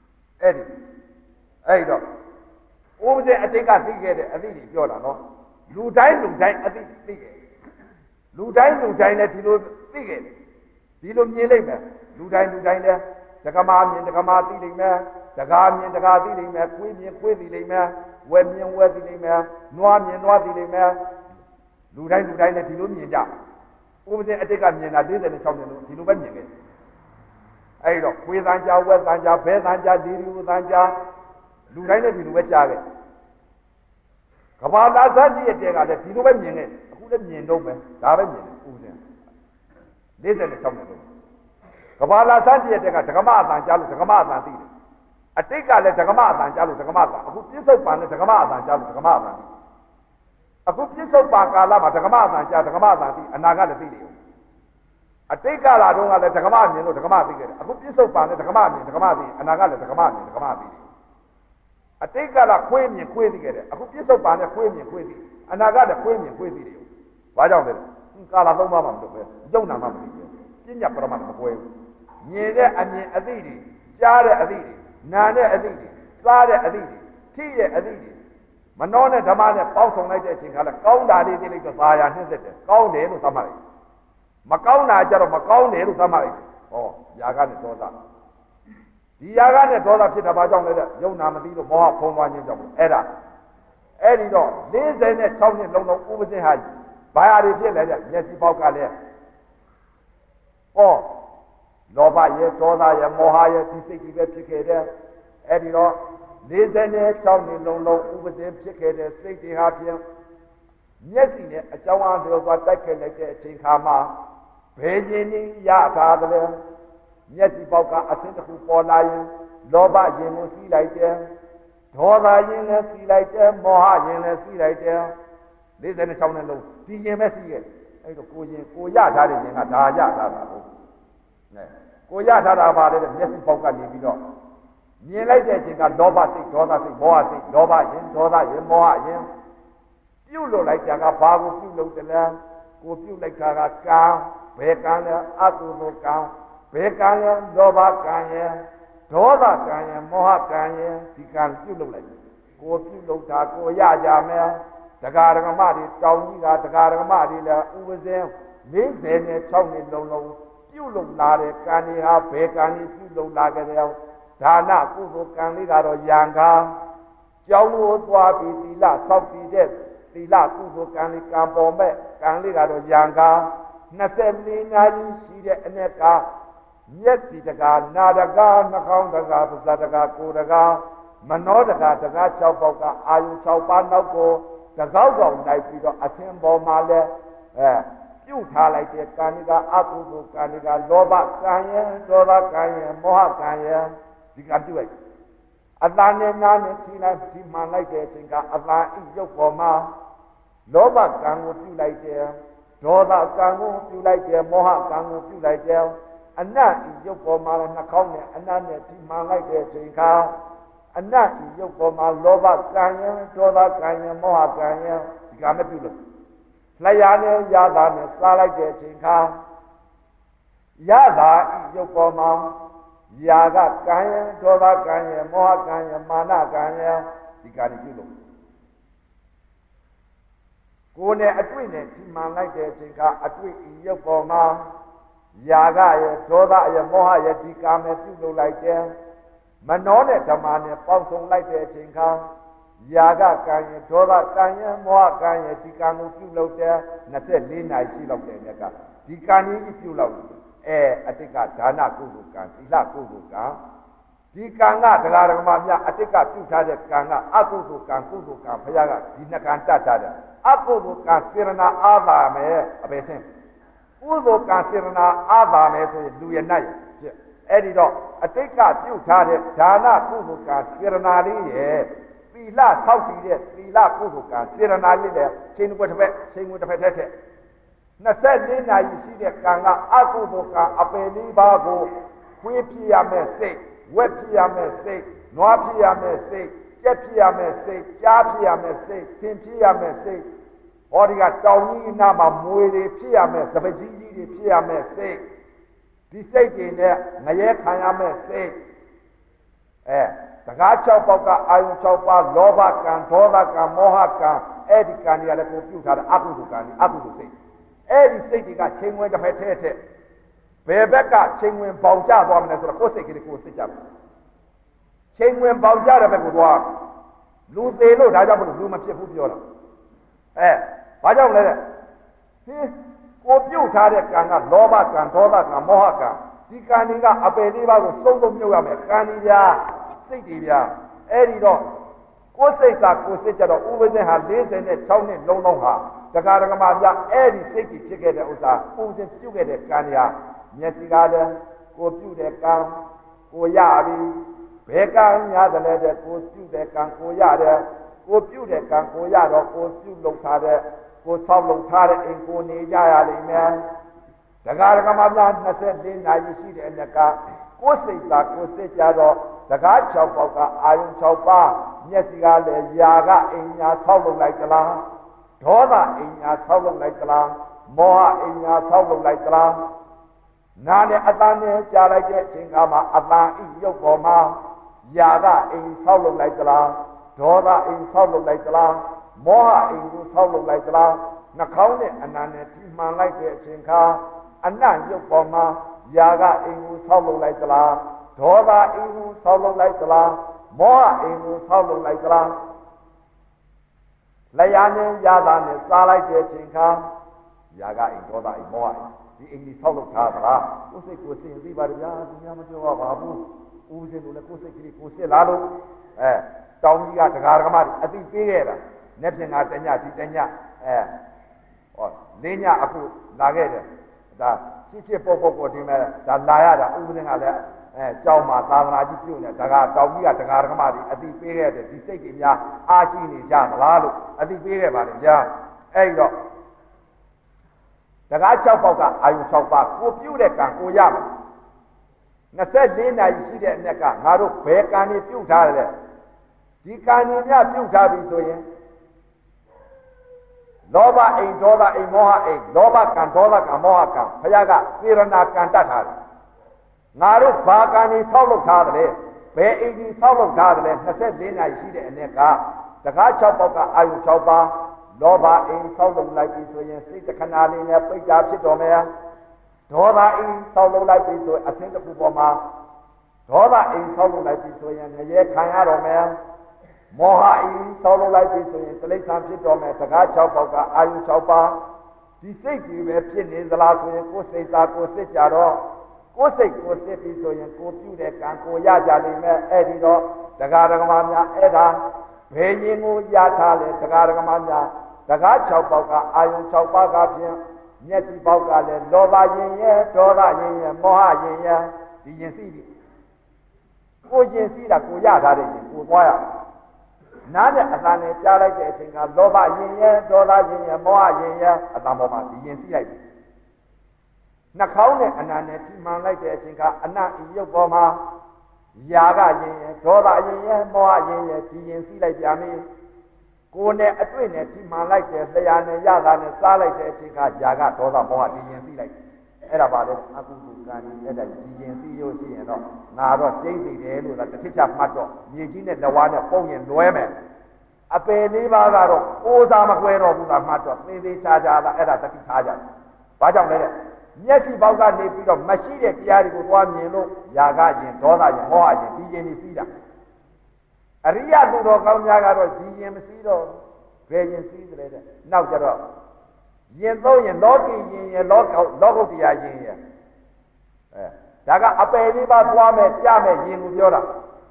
အဲ့တော့ဥပဒေအတိတ်ကသိခဲ့တဲ့အသိတွေပြောတာနော်လူတိုင်းအသိသိခဲ့လူတိုင်းလည်းဒီလိုသိခဲ့ဒီလိုမြင်လိုက်မယ်လူတိုင်းလည်းဒကမာမြင်ဒကမာသိလိမ့်မယ်ဒကာမြင်ဒကာသိလိမ့်မယ်ခွေးမြင်ခွေးသိလိမ့်မယ်ဝက်မြင်ဝက်သိလိမ့်မယ်နွားမြင်နွားသိလိမ့်မယ်လူတိုင်းလည်းဒီလိုမြင်ကြဥပဒေအတိတ်ကမြင်တာ46နှစ်လို့ဒီလိုပဲမြင်ခဲ့အဲ့တော့ခွေးသံကြားဝက်သံကြားဘဲသံကြားဒီလူသံကြားလူတိုင်းလည်းဒီလိုပဲကြားခဲ့ကဘာလာသတိရဲ့တဲကလည်းဒီလိုပဲမြင်ခဲ့အခုလည်းမြင်တော့မယ်ဒါပဲမြင်တယ်ဥပဒေ46နှစ်လို့ကဘာလာသတိရဲ့တဲကဒကမအတန်ကြားလို့ဒကမအတန်သိတယ်အတိတ်ကလည်းဓကမအတန်ကြားလို့ဓကမအတန်အခုပြစ္ဆုတ်ပန်နဲ့ဓကမအတန်ကြားလို့ဓကမအတန်အခုပြစ္ဆုတ်ပန်ကာလမှာဓကမအတန်ကြားဓကမအတန်သိအနာကလည်းသိတယ်အတိတ်ကလာတော့ကလည်းဓကမမြင်လို့ဓကမသိခဲ့တယ်အခုပြစ္ဆုတ်ပန်နဲ့ဓကမမြင်ဓကမသိအနာကလည်းဓကမမြင်ဓကမသိတယ်အတိတ်ကလာခွေးမြင်ခွေးသိခဲ့တယ်အခုပြစ္ဆုတ်ပန်နဲ့ခွေးမြင်ခွေးသိအနာကလည်းခွေးမြင်ခွေးသိတယ်ဘာကြောင့်လဲကာလသုံးပါးမှမလို့ပဲယုံနာမှမသိဘူးပညာပရမတ်မကွဲဘူးမြင်တဲ့အမြင်အသိတွေကြားတဲ့အသိတွေနာတဲ့အသိတွေစားတဲ့အသိတွေထိတဲ့အသိတွေမနှောနဲ့ဓမ္မနဲ့ပေါင်းဆောင်လိုက်တဲ့အချိန်ခါလဲကောင်းတာလေးသိလိုက်တော့သာယာနှိမ့်သက်တယ်ကောင်းတယ်လို့သတ်မှတ်လိုက်မကောင်းတာကြတော့မကောင်းတယ်လို့သတ်မှတ်လိုက်ဟောຢာကနဲ့ဒေါသဒီຢာကနဲ့ဒေါသဖြစ်တာဘာကြောင့်လဲတဲ့ယုံနာမသိလို့မောဟဖုံးသွားခြင်းကြောင့်အဲ့ဒီတော့46နှစ်လုံးလုံးဥပဇင်းဟာဘာဟာတွေဖြစ်လဲတဲ့မျက်စိပေါက်ကလည်းဟောလောဘရဲ့ဒေါသရဲ့မောဟရဲ့ဒီစိတ်ကြီးပဲဖြစ်ခဲ့တယ်အဲ့ဒီတော့46နှစ်လုံးလုံးဥပဇင်းဖြစ်ခဲ့တဲ့စိတ်တွေဟာဖြင့်မျက်စိနဲ့အကြောင်းအားပြောသွားတိုက်ခဲ့လိုက်တဲ့အချိန်ခါမှာဘယ်ခြင်းနည်းရထားသလဲမျက်စိပေါက်ကအဆင်းတစ်ခုပေါ်လာရင်လောဘရင်ကိုစီးလိုက်တယ်ဒေါသရင်လည်းစီးလိုက်တယ်မောဟရင်လည်းစီးလိုက်တယ်46နှစ်လုံးဒီရင်ပဲစီးခဲ့အဲ့တော့ကိုရထားတဲ့ရင်ကဒါရထားတာဟုတ်ကိုရထားတာပါလေမျက်စိပေါက်ကနေပြီးတော့မြင်လိုက်တဲ့အချိန်ကလောဘစိတ်ဒေါသစိတ်မောဟစိတ်လောဘရင်ဒေါသရင်မောဟရင်ပြုတ်လို့လိုက်တာကဘာကိုပြုတ်လို့တလဲကိုပြုတ်လိုက်တာကကံဘယ်ကံလဲအကုသိုလ်ကံဘယ်ကံလဲလောဘကံရဲ့ဒေါသကံရဲ့မောဟကံရဲ့ဒီကံပြုတ်လို့လိုက်ကိုပြုတ်လို့တာကိုရကြမယ်တရားဓမ္မတွေတောင်းကြီးကတရားဓမ္မတွေလည်းဥပဇင်း46နှစ်လုံးလုံးပြုတ်လို့လာတဲ့ကံတွေဟာဘယ်ကံတွေပြုတ်လို့လာကြတယ်ဒါနကုသိုလ်ကံလေးကတော့ယံကာကြောင်းကိုသွားပြီးသီလစောင့်တည်တဲ့သီလကုသိုလ်ကံလေးကံပေါ်မဲ့ကံလေးကတော့ယံကာ24နာရီရှိတဲ့အ내ကမျက်စိတကာနာတကာနှာခေါင်းတကာပါးစပ်တကာကိုယ်တကာမနောတကာ6ပေါက်ကအာယု6ပါးနောက်ကိုတကောက်ကောင်လိုက်ပြီးတော့အသင်ပေါ်မှာလဲပြုတ်ထားလိုက်တဲ့ကံလေးကအကုသိုလ်ကံလေးကလောဘကံရဲ့ဒေါသကံရဲ့မောဟကံရဲ့ဒီကပြုတ်လိုက်အတန်နဲ့နာနဲ့ထိလိုက်ဒီမှန်လိုက်တဲ့အချိန်ကအတန်အိရုပ်ပေါ်မှာလောဘကံကိုပြုတ်လိုက်တယ်ဒေါသကံကိုပြုတ်လိုက်တယ်မောဟကံကိုပြုတ်လိုက်တယ်အနတ်ဤရုပ်ပေါ်မှာနှာခေါင်းနဲ့အနတ်နဲ့ဒီမှန်လိုက်တဲ့အချိန်ကအနတ်ဤရုပ်ပေါ်မှာလောဘကံရဲ့ဒေါသကံရဲ့မောဟကံရဲ့ဒီကမပြုတ်လို့လျာနဲ့ရတာနဲ့စားလိုက်တဲ့အချိန်ခါရတာဤရုပ်ပေါ်မှာယာကကံရဲ့ဒေါသကံရဲ့မောဟကံရဲ့မာနကံရဲ့ဒီကံပြုလို့ကိုယ်နဲ့အတွေ့နဲ့ဒီမှန်လိုက်တဲ့အချိန်ကအတွေ့ဤရုပ်ပေါ်မှာယာကရဲ့ဒေါသရဲ့မောဟရဲ့ဒီကံနဲ့ပြုလို့လိုက်တယ်မနောနဲ့ဓမ္မနဲ့ပေါင်းစုံလိုက်တဲ့အချိန်ခါယာကကံရဲ့ဒေါသကံရဲ့မောဟကံရဲ့ဒီကံကိုပြုလုပ်တယ်24နာရီရှိလောက်တဲ့မြတ်ကဒီကံကြီးပြုလုပ်အတိတ်ကဒါနကုသိုလ်ကံသီလကုသိုလ်ကံဒီကံကတရားဓမ္မများအတိတ်ကပြုထားတဲ့ကံကအကုသိုလ်ကံကုသိုလ်ကံဘုရားကဒီနှစ်ကံတတ်ထားတယ်အကုသိုလ်ကံစေရနာအာသာမယ်အပေစင်းကုသိုလ်ကံစေရနာအာသာမယ်ဆိုရင်လူရနိုင်ဖြစ်အဲ့ဒီတော့အတိတ်ကပြုထားတဲ့ဒါနကုသိုလ်ကံစေရနာလေးရဲ့သီလဆောက်တည်တဲ့သီလကုသိုလ်ကံစေရနာလေးလည်းချိန်ွက်တစ်ဖက်ချိန်ွက်တစ်ဖက်ထဲ24နာရီရှိတဲ့ကံကအကုသိုလ်ကံအပယ်လေးပါးကိုခွေးဖြစ်ရမယ်စိတ်ဝက်ဖြစ်ရမယ်စိတ်နွားဖြစ်ရမယ်စိတ်ကြက်ဖြစ်ရမယ်စိတ်ကြားဖြစ်ရမယ်စိတ်ဆင်ဖြစ်ရမယ်စိတ်ဟောဒီကတောင်ကြီးနာမှာမွေတွေဖြစ်ရမယ်စပကြီးကြီးတွေဖြစ်ရမယ်စိတ်ဒီစိတ်တွေနဲ့ငရဲခံရမယ်စိတ်တကား6ပေါက်ကအာယု6ပါးလောဘကံဒေါသကံမောဟကံအဲ့ဒီကံတွေကလည်းကိုပြုထားတဲ့အကုသိုလ်ကံအကုသိုလ်စိတ်အဲ့ဒီစိတ်တွေကချိန်ဝင်တစ်ဖက်ထဲထဲဘယ်ဘက်ကချိန်ဝင်ပေါင်ကျသွားမလဲဆိုတော့ကိုယ်စိတ်ကလေးကိုယ်စိတ်ကြပါချိန်ဝင်ပေါင်ကျတဲ့ဘက်ကိုသွားလူသေးလို့ဒါကြောင့်မလို့လူမဖြစ်ဘူးပြောတာဘာကြောင့်လဲကိုပြုတ်ထားတဲ့ကံကလောဘကံဒေါသကံမောဟကံဒီကံတွေကအပယ်လေးပါးကိုစုံစုံမြုပ်ရမယ်ကံတွေပြစိတ်တွေပြအဲ့ဒီတော့ကိုယ်စိတ်သာကိုယ်စိတ်ကြတော့ဥပဇင်းဟာ46နှစ်လုံးလုံးဟာတရားဓမ္မပြအဲ့ဒီစိတ်ကြီးဖြစ်ခဲ့တဲ့ဥစ္စာဥပဇင်းပြုတ်ခဲ့တဲ့ကံတွေဟာမျက်စိကားလည်းကိုပြုတ်တဲ့ကံကိုရပြီဘယ်ကံများတယ်တဲ့ကိုပြုတဲ့ကံကိုရတယ်ကိုပြုတဲ့ကံကိုရတော့ကိုပြုလုပ်ထားတဲ့ကိုဆောက်လုပ်ထားတဲ့အိမ်ကိုနေကြရလိမ့်မယ်တရားဓမ္မများ24နာရီရှိတဲ့အနက်ကကိုယ်စိတ်သာကိုယ်စိတ်ကြတော့တရား6ပေါက်ကအာယုံ6ပါးမျက်စိကလည်းယာကအိမ်ညာဆောက်လုပ်လိုက်သလားဒေါသအိမ်ညာဆောက်လုပ်လိုက်သလားမောဟအိမ်ညာဆောက်လုပ်လိုက်သလားနာနဲ့အတန်နဲ့ကြားလိုက်တဲ့အချိန်ကမှအတန်ဤရုပ်ပေါ်မှာယာကအိမ်ဆောက်လုပ်လိုက်သလားဒေါသအိမ်ဆောက်လုပ်လိုက်သလားမောဟအိမ်ကိုဆောက်လုပ်လိုက်သလားနှာခေါင်းနဲ့အနာနဲ့ထိမှန်လိုက်တဲ့အချိန်ခါအနံ့ရုပ်ပေါ်မှာယာကအိမ်ကိုဆောက်လုပ်လိုက်သလားဒေါသအိမ်ကိုဆောက်လုပ်လိုက်သလားမောဟအိမ်ကိုဆောက်လုပ်လိုက်သလားလျာနဲ့ယာတာနဲ့စားလိုက်တဲ့အချိန်ခါယာကအိမ်ဒေါသအိမ်မောဟအိမ်ဒီအိမ်ကြီးဆောက်လုပ်ထားသလားကိုယ်စိတ်ကိုစဉ်းသိပါကြဗျာသူများမပြောပါဘူးဦးစင်တို့လည်းကိုယ်စိတ်ကလေးကိုစစ်လာလို့တောင်ကြီးကတရားဓမ္မတွေအသိပေးခဲ့တာနေ့ပြင်ကတညဒီတညဟောလေးညအခုလာခဲ့တယ်ဒါချစ်ပေါ့ဒီမဲ့ဒါလာရတာဦးစင်ကလည်းကြောင်းမှာသာသနာကြီးပြုနေဒါကတောင်ကြီးကတရားဓမ္မတွေအသိပေးခဲ့တယ်ဒီစိတ်တွေများအားရှိနေကြမလားလို့အသိပေးခဲ့ပါတယ်ဗျာအဲ့တော့တရား6ပေါက်ကအာယု6ပါးကိုပြုတဲ့ကံကိုရမယ်24နာရီရှိတဲ့အနက်ကငါတို့ဘယ်ကံတွေပြုထားတယ်ဒီကံတွေများပြုထားပြီဆိုရင်လောဘအိမ်ဒေါသအိမ်မောဟအိမ်လောဘကံဒေါသကံမောဟကံဘုရားကစေရနာကံတတ်ထားတယ်ငါတို့ဘာကံတွေဆောက်လုပ်ထားတယ်ဘယ်အိမ်ကြီးဆောက်လုပ်ထားတယ်24နာရီရှိတဲ့အနက်ကတရား6ပေါက်ကအာယု6ပါးလောဘအိမ်ဆောက်လုပ်လိုက်ပြီဆိုရင်စိတ်တခဏလေးနဲ့ပိတ်တာဖြစ်တော်မယ်ဒေါသအိမ်ဆောက်လုပ်လိုက်ပြီဆိုရင်အသင်းတစ်ခုပေါ်မှာဒေါသအိမ်ဆောက်လုပ်လိုက်ပြီဆိုရင်ငရဲခံရတော်မယ်မောဟအိမ်ဆောက်လုပ်လိုက်ပြီဆိုရင်တိရစ္ဆာန်ဖြစ်တော်မယ်တရား6ပေါက်ကအာယု6ပါးဒီစိတ်ကြီးပဲဖြစ်နေသလားဆိုရင်ကိုယ်စိတ်သာကိုယ်စစ်ကြတော့ကိုယ်စိတ်ကိုယ်စစ်ပြီဆိုရင်ကိုပြုတဲ့ကံကိုရကြလိမ့်မယ်အဲ့ဒီတော့တရားဓမ္မများအဲ့ဒါဘယ်ရင်ကိုရထားလဲတရားဓမ္မများတရား6ပေါက်ကအာယု6ပါးကဖြင့်မျက်စိပေါက်ကလည်းလောဘရင်ရဲ့ဒေါသရင်ရဲ့မောဟရင်ရဲ့ဒီရင်စီးပြီကိုရင်စီးတာကိုရထားတဲ့ရင်ကိုသွားရနားနဲ့အတန်နဲ့ကြားလိုက်တဲ့အချိန်ကလောဘရင်ရဲ့ဒေါသရင်ရဲ့မောဟရင်ရဲ့အတန်ပေါ်မှာဒီရင်စီးလိုက်ပြီနှာခေါင်းနဲ့အနာနဲ့ထိမှန်လိုက်တဲ့အချိန်ကအနံ့ဤရုပ်ပေါ်မှာယာကရင်ရဲ့ဒေါသရင်ရဲ့မောဟရင်ရဲ့ဒီရင်စီးလိုက်ပြန်ပြီကိုယ်နဲ့အတွေ့နဲ့ထိမှန်လိုက်တဲ့တရားနဲ့ရတာနဲ့စားလိုက်တဲ့အချိန်ကယာကဒေါသမောဟဒီရင်စီးလိုက်အဲ့ဒါပါလေအကုသိုလ်ကံဒီအဲ့ဒါဒီရင်စီးလို့ရှိရင်တော့ငါတော့ကျိမ့်သိတယ်လို့သာတစ်ထစ်ချမှတ်တော့မြေကြီးနဲ့လက်ဝါးနဲ့ပုံရင်လွဲမယ်အပယ်လေးပါးကတော့ကိုးစားမကွဲတော့ဘူးသာမှတ်တော့သေးသေးချာချာသာအဲ့ဒါတတိထားကြတယ်ဘာကြောင့်လဲတဲ့မျက်စိပေါက်ကနေပြီးတော့မရှိတဲ့တရားတွေကိုသွားမြင်လို့ယာကရင်ဒေါသရင်မောဟရင်ဒီရင်တွေစီးတာအရိယသူတော်ကောင်းများကတော့ဒီရင်မစီးတော့ဘယ်ရင်စီးတယ်တဲ့နောက်ကြတော့ရင်သုံးရင်လောကီရင်ရလောကုတ္တရာရင်ရဒါကအပယ်လေးပါသွားမယ်ကြမယ်ရင်ကိုပြောတာ